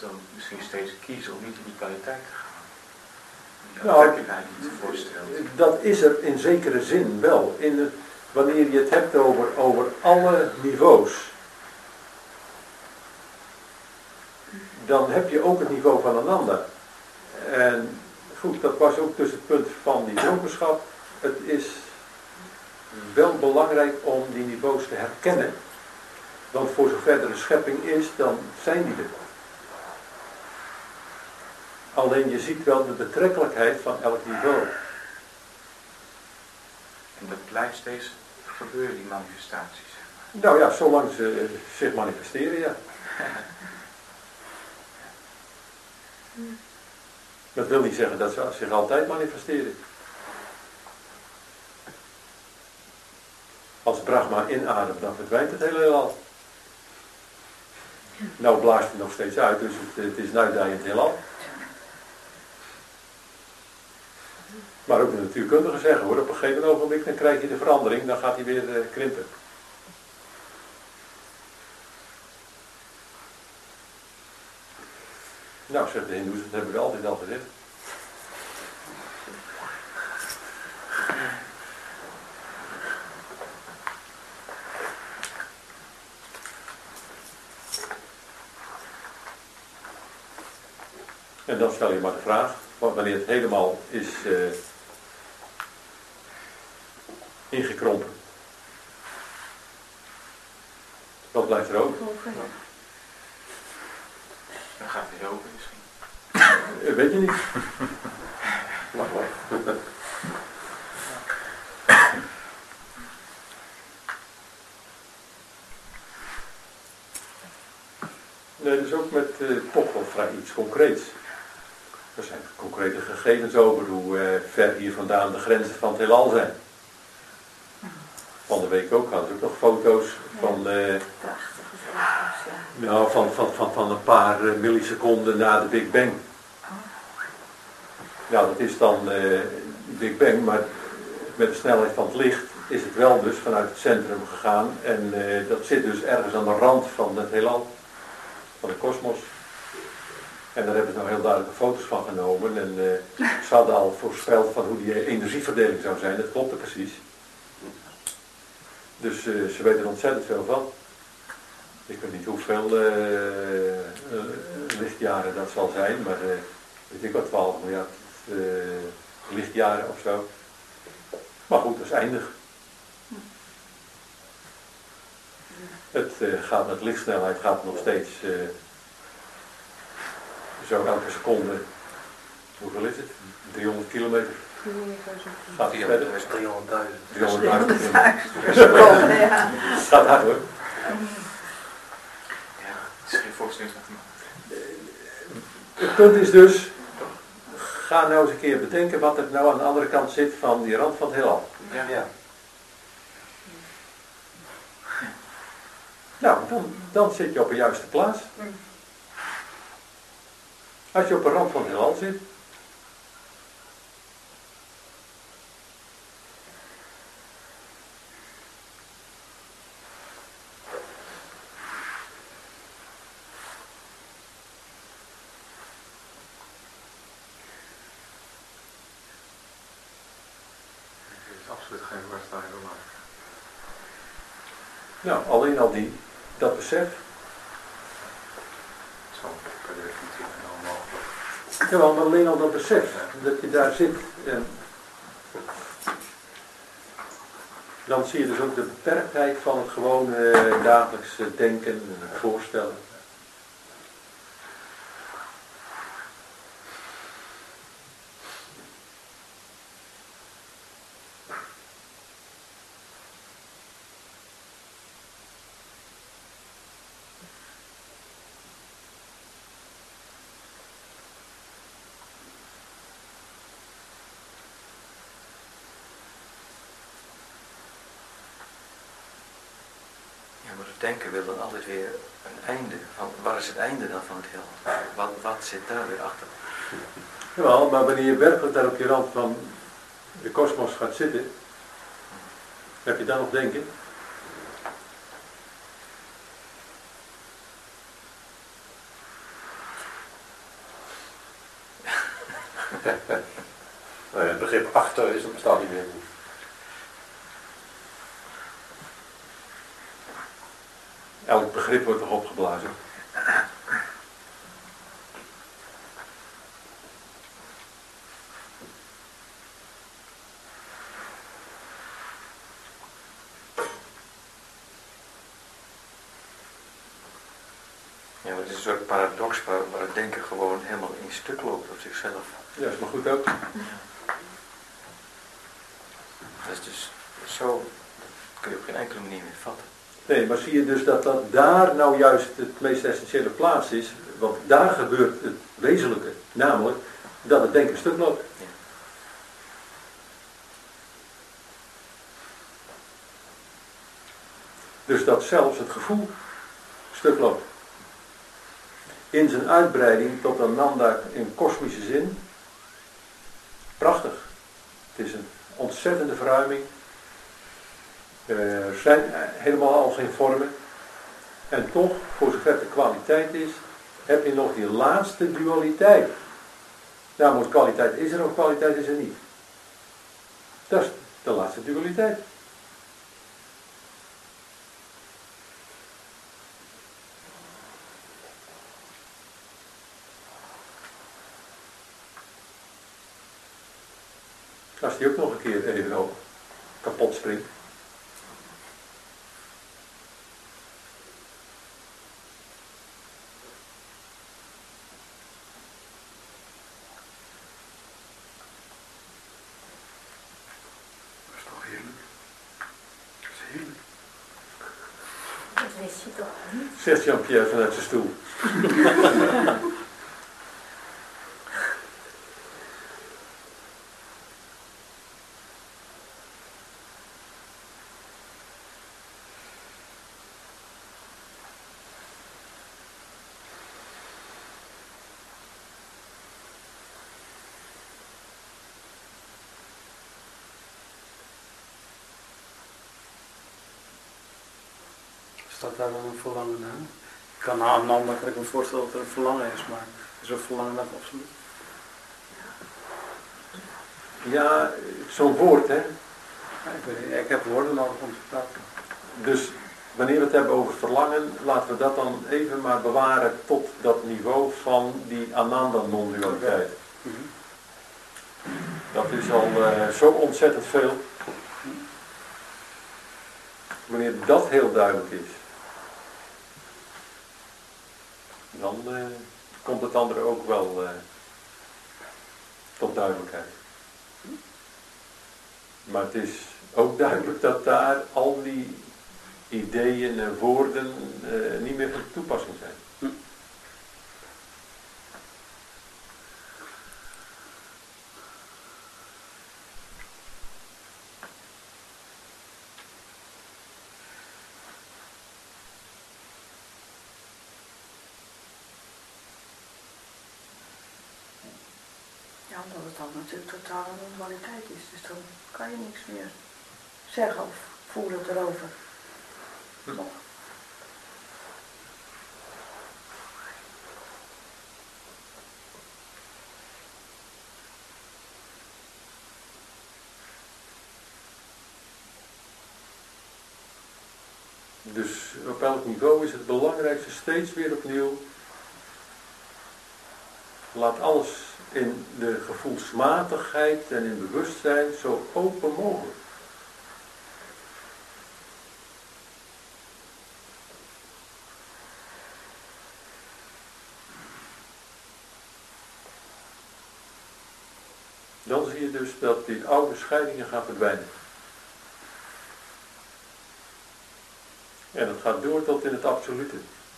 dan misschien steeds kiezen om niet in die kwaliteit te gaan. Die Nou, aantrekkelijkheid die je voorstelt. Dat is er in zekere zin wel. In het, wanneer je het hebt over, over alle niveaus, dan heb je ook het niveau van een ander. En goed, dat was ook dus het punt van die dronkenschap. Het is wel belangrijk om die niveaus te herkennen. Want voor zover er een schepping is, dan zijn die er. Alleen je ziet wel de betrekkelijkheid van elk niveau. En dat blijft steeds gebeuren, die manifestaties. Nou ja, zolang ze zich manifesteren, ja. Dat wil niet zeggen dat ze zich altijd manifesteren. Als Brahma inademt, dan verdwijnt het hele heelal. Nou blaast het nog steeds uit, dus het, het is nu draaiend heelal. Maar ook de natuurkundigen zeggen hoor, op een gegeven ogenblik dan krijg je de verandering, dan gaat hij weer uh, krimpen. Nou, zegt de Hindoes, dat hebben we altijd al gezegd. En dan stel je maar de vraag, wanneer het helemaal is uh, ingekrompen. Wat blijft er over? Dan gaat hij open misschien. Uh, weet je niet. Wacht, wacht. Nee, dus ook met uh, toch wel vrij iets concreets. Er zijn concrete gegevens over hoe uh, ver hier vandaan de grenzen van het heelal zijn. Van de week ook hadden ze ook nog foto's van, uh, nou, van, van, van, van een paar uh, milliseconden na de Big Bang. Nou, dat is dan uh, Big Bang, maar met de snelheid van het licht is het wel dus vanuit het centrum gegaan. En uh, dat zit dus ergens aan de rand van het heelal, van de kosmos. En daar hebben ze nou heel duidelijke foto's van genomen. En uh, ze hadden al voorspeld van hoe die energieverdeling zou zijn. Dat klopte precies. Dus uh, ze weten er ontzettend veel van. Ik weet niet hoeveel uh, uh, lichtjaren dat zal zijn. Maar uh, weet ik wat, twaalf miljard uh, lichtjaren of zo. Maar goed, dat is eindig. Het uh, gaat met lichtsnelheid gaat nog steeds... Uh, Zo elke seconde, hoeveel is het? driehonderd kilometer. Gaat hij verder? driehonderdduizend. driehonderdduizend. Ja. Gaat hard hoor. Ja, het is geen volksnieuwsmathematiek. Het punt is dus, ga nou eens een keer bedenken wat er nou aan de andere kant zit van die rand van het heelal. Ja. Ja. Nou, dan, dan zit je op de juiste plaats. Als je op de rand van het heelal zit. Het is absoluut geen waarstaande maken. Nou, alleen al die, dat besef. Zo, per definitie helemaal mogelijk. Terwijl maar alleen al dat besef, dat je daar zit. En dan zie je dus ook de beperktheid van het gewone dagelijkse denken en voorstellen. Denken wil dan altijd weer een einde. Van, waar is het einde dan van het heelal? Wat, wat zit daar weer achter? Jawel, maar wanneer je werkelijk daar op die rand van de kosmos gaat zitten, heb je dan nog denken? Nou ja, het begrip achter is, dat bestaat niet meer. Elk begrip wordt toch opgeblazen. Ja, maar het is een soort paradox waar, waar het denken gewoon helemaal in stuk loopt op zichzelf. Ja, is maar goed ook. Dat is dus zo, dat kun je op geen enkele manier meer vatten. Nee, maar zie je dus dat, dat daar nou juist het meest essentiële plaats is, want daar gebeurt het wezenlijke, namelijk dat het denken stuk loopt. Ja. Dus dat zelfs het gevoel stuk loopt. In zijn uitbreiding tot Ananda in kosmische zin, prachtig. Het is een ontzettende verruiming. Er zijn helemaal al geen vormen. En toch, voor zover de kwaliteit is, heb je nog die laatste dualiteit. Namelijk, kwaliteit is er of kwaliteit is er niet. Dat is de laatste dualiteit. Als die ook nog een keer even op kapot springt. Dat is toch heerlijk? Dat is heerlijk. Dat wist je toch niet? Zegt Jean-Pierre vanuit zijn stoel. Staat daar dan een verlangen aan? Ik kan aan Ananda kan ik me voorstellen dat er een verlangen is, maar is er een verlangen dat absoluut? Ja, zo'n woord, hè. Ja, ik, weet niet, ik heb woorden nodig om te praten. Dus wanneer we het hebben over verlangen, laten we dat dan even maar bewaren tot dat niveau van die Ananda non-dualiteit. Mm-hmm. Dat is al uh, zo ontzettend veel. Wanneer dat heel duidelijk is, dan uh, komt het andere ook wel uh, tot duidelijkheid. Maar het is ook duidelijk dat daar al die ideeën en woorden uh, niet meer van toepassing zijn. Hm. Ja, omdat het dan natuurlijk totaal een non-dualiteit is. Dus dan kan je niks meer zeggen of voelen erover. Hm. Nog. Dus op elk niveau is het belangrijkste steeds weer opnieuw. Laat alles in de gevoelsmatigheid en in bewustzijn zo open mogelijk. Dan zie je dus dat die oude scheidingen gaan verdwijnen. En het gaat door tot in het absolute.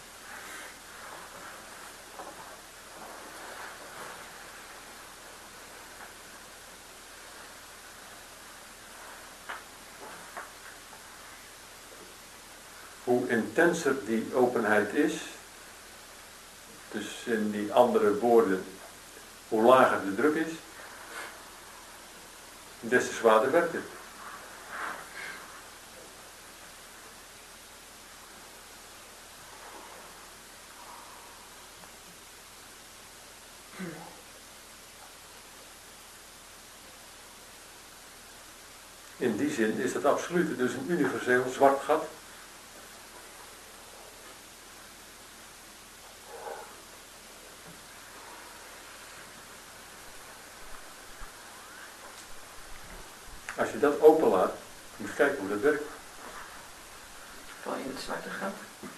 Hoe intenser die openheid is, dus in die andere woorden, hoe lager de druk is, des te zwaarder werkt het. In die zin is het absoluut dus een universeel zwart gat. Als je dat openlaat, moet je kijken hoe dat werkt. Val je in het zwarte gat.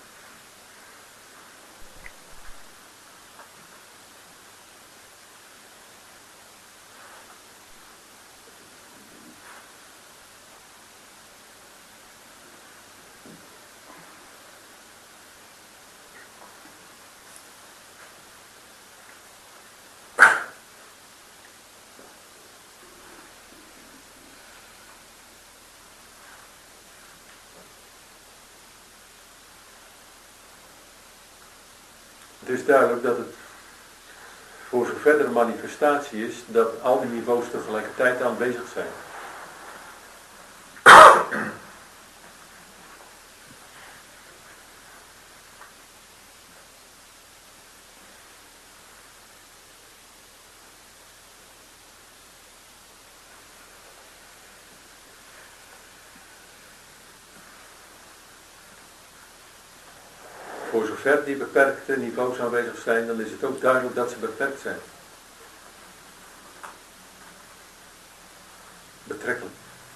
Het is duidelijk dat het voor zo'n verdere manifestatie is dat al die niveaus tegelijkertijd aanwezig zijn. Voor zover die beperkte niveaus aanwezig zijn, dan is het ook duidelijk dat ze beperkt zijn. Betrekkelijk.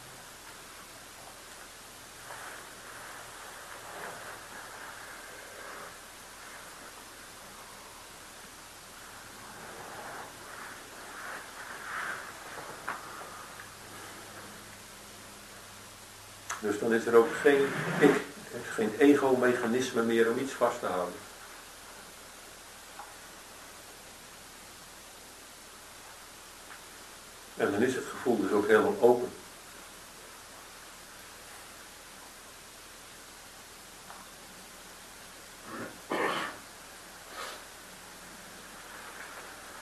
Dus dan is er ook geen ik. Er is geen ego-mechanisme meer om iets vast te houden. En dan is het gevoel dus ook helemaal open.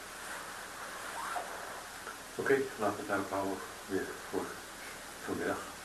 Oké, okay, laten we het daarop houden weer voor vanmiddag.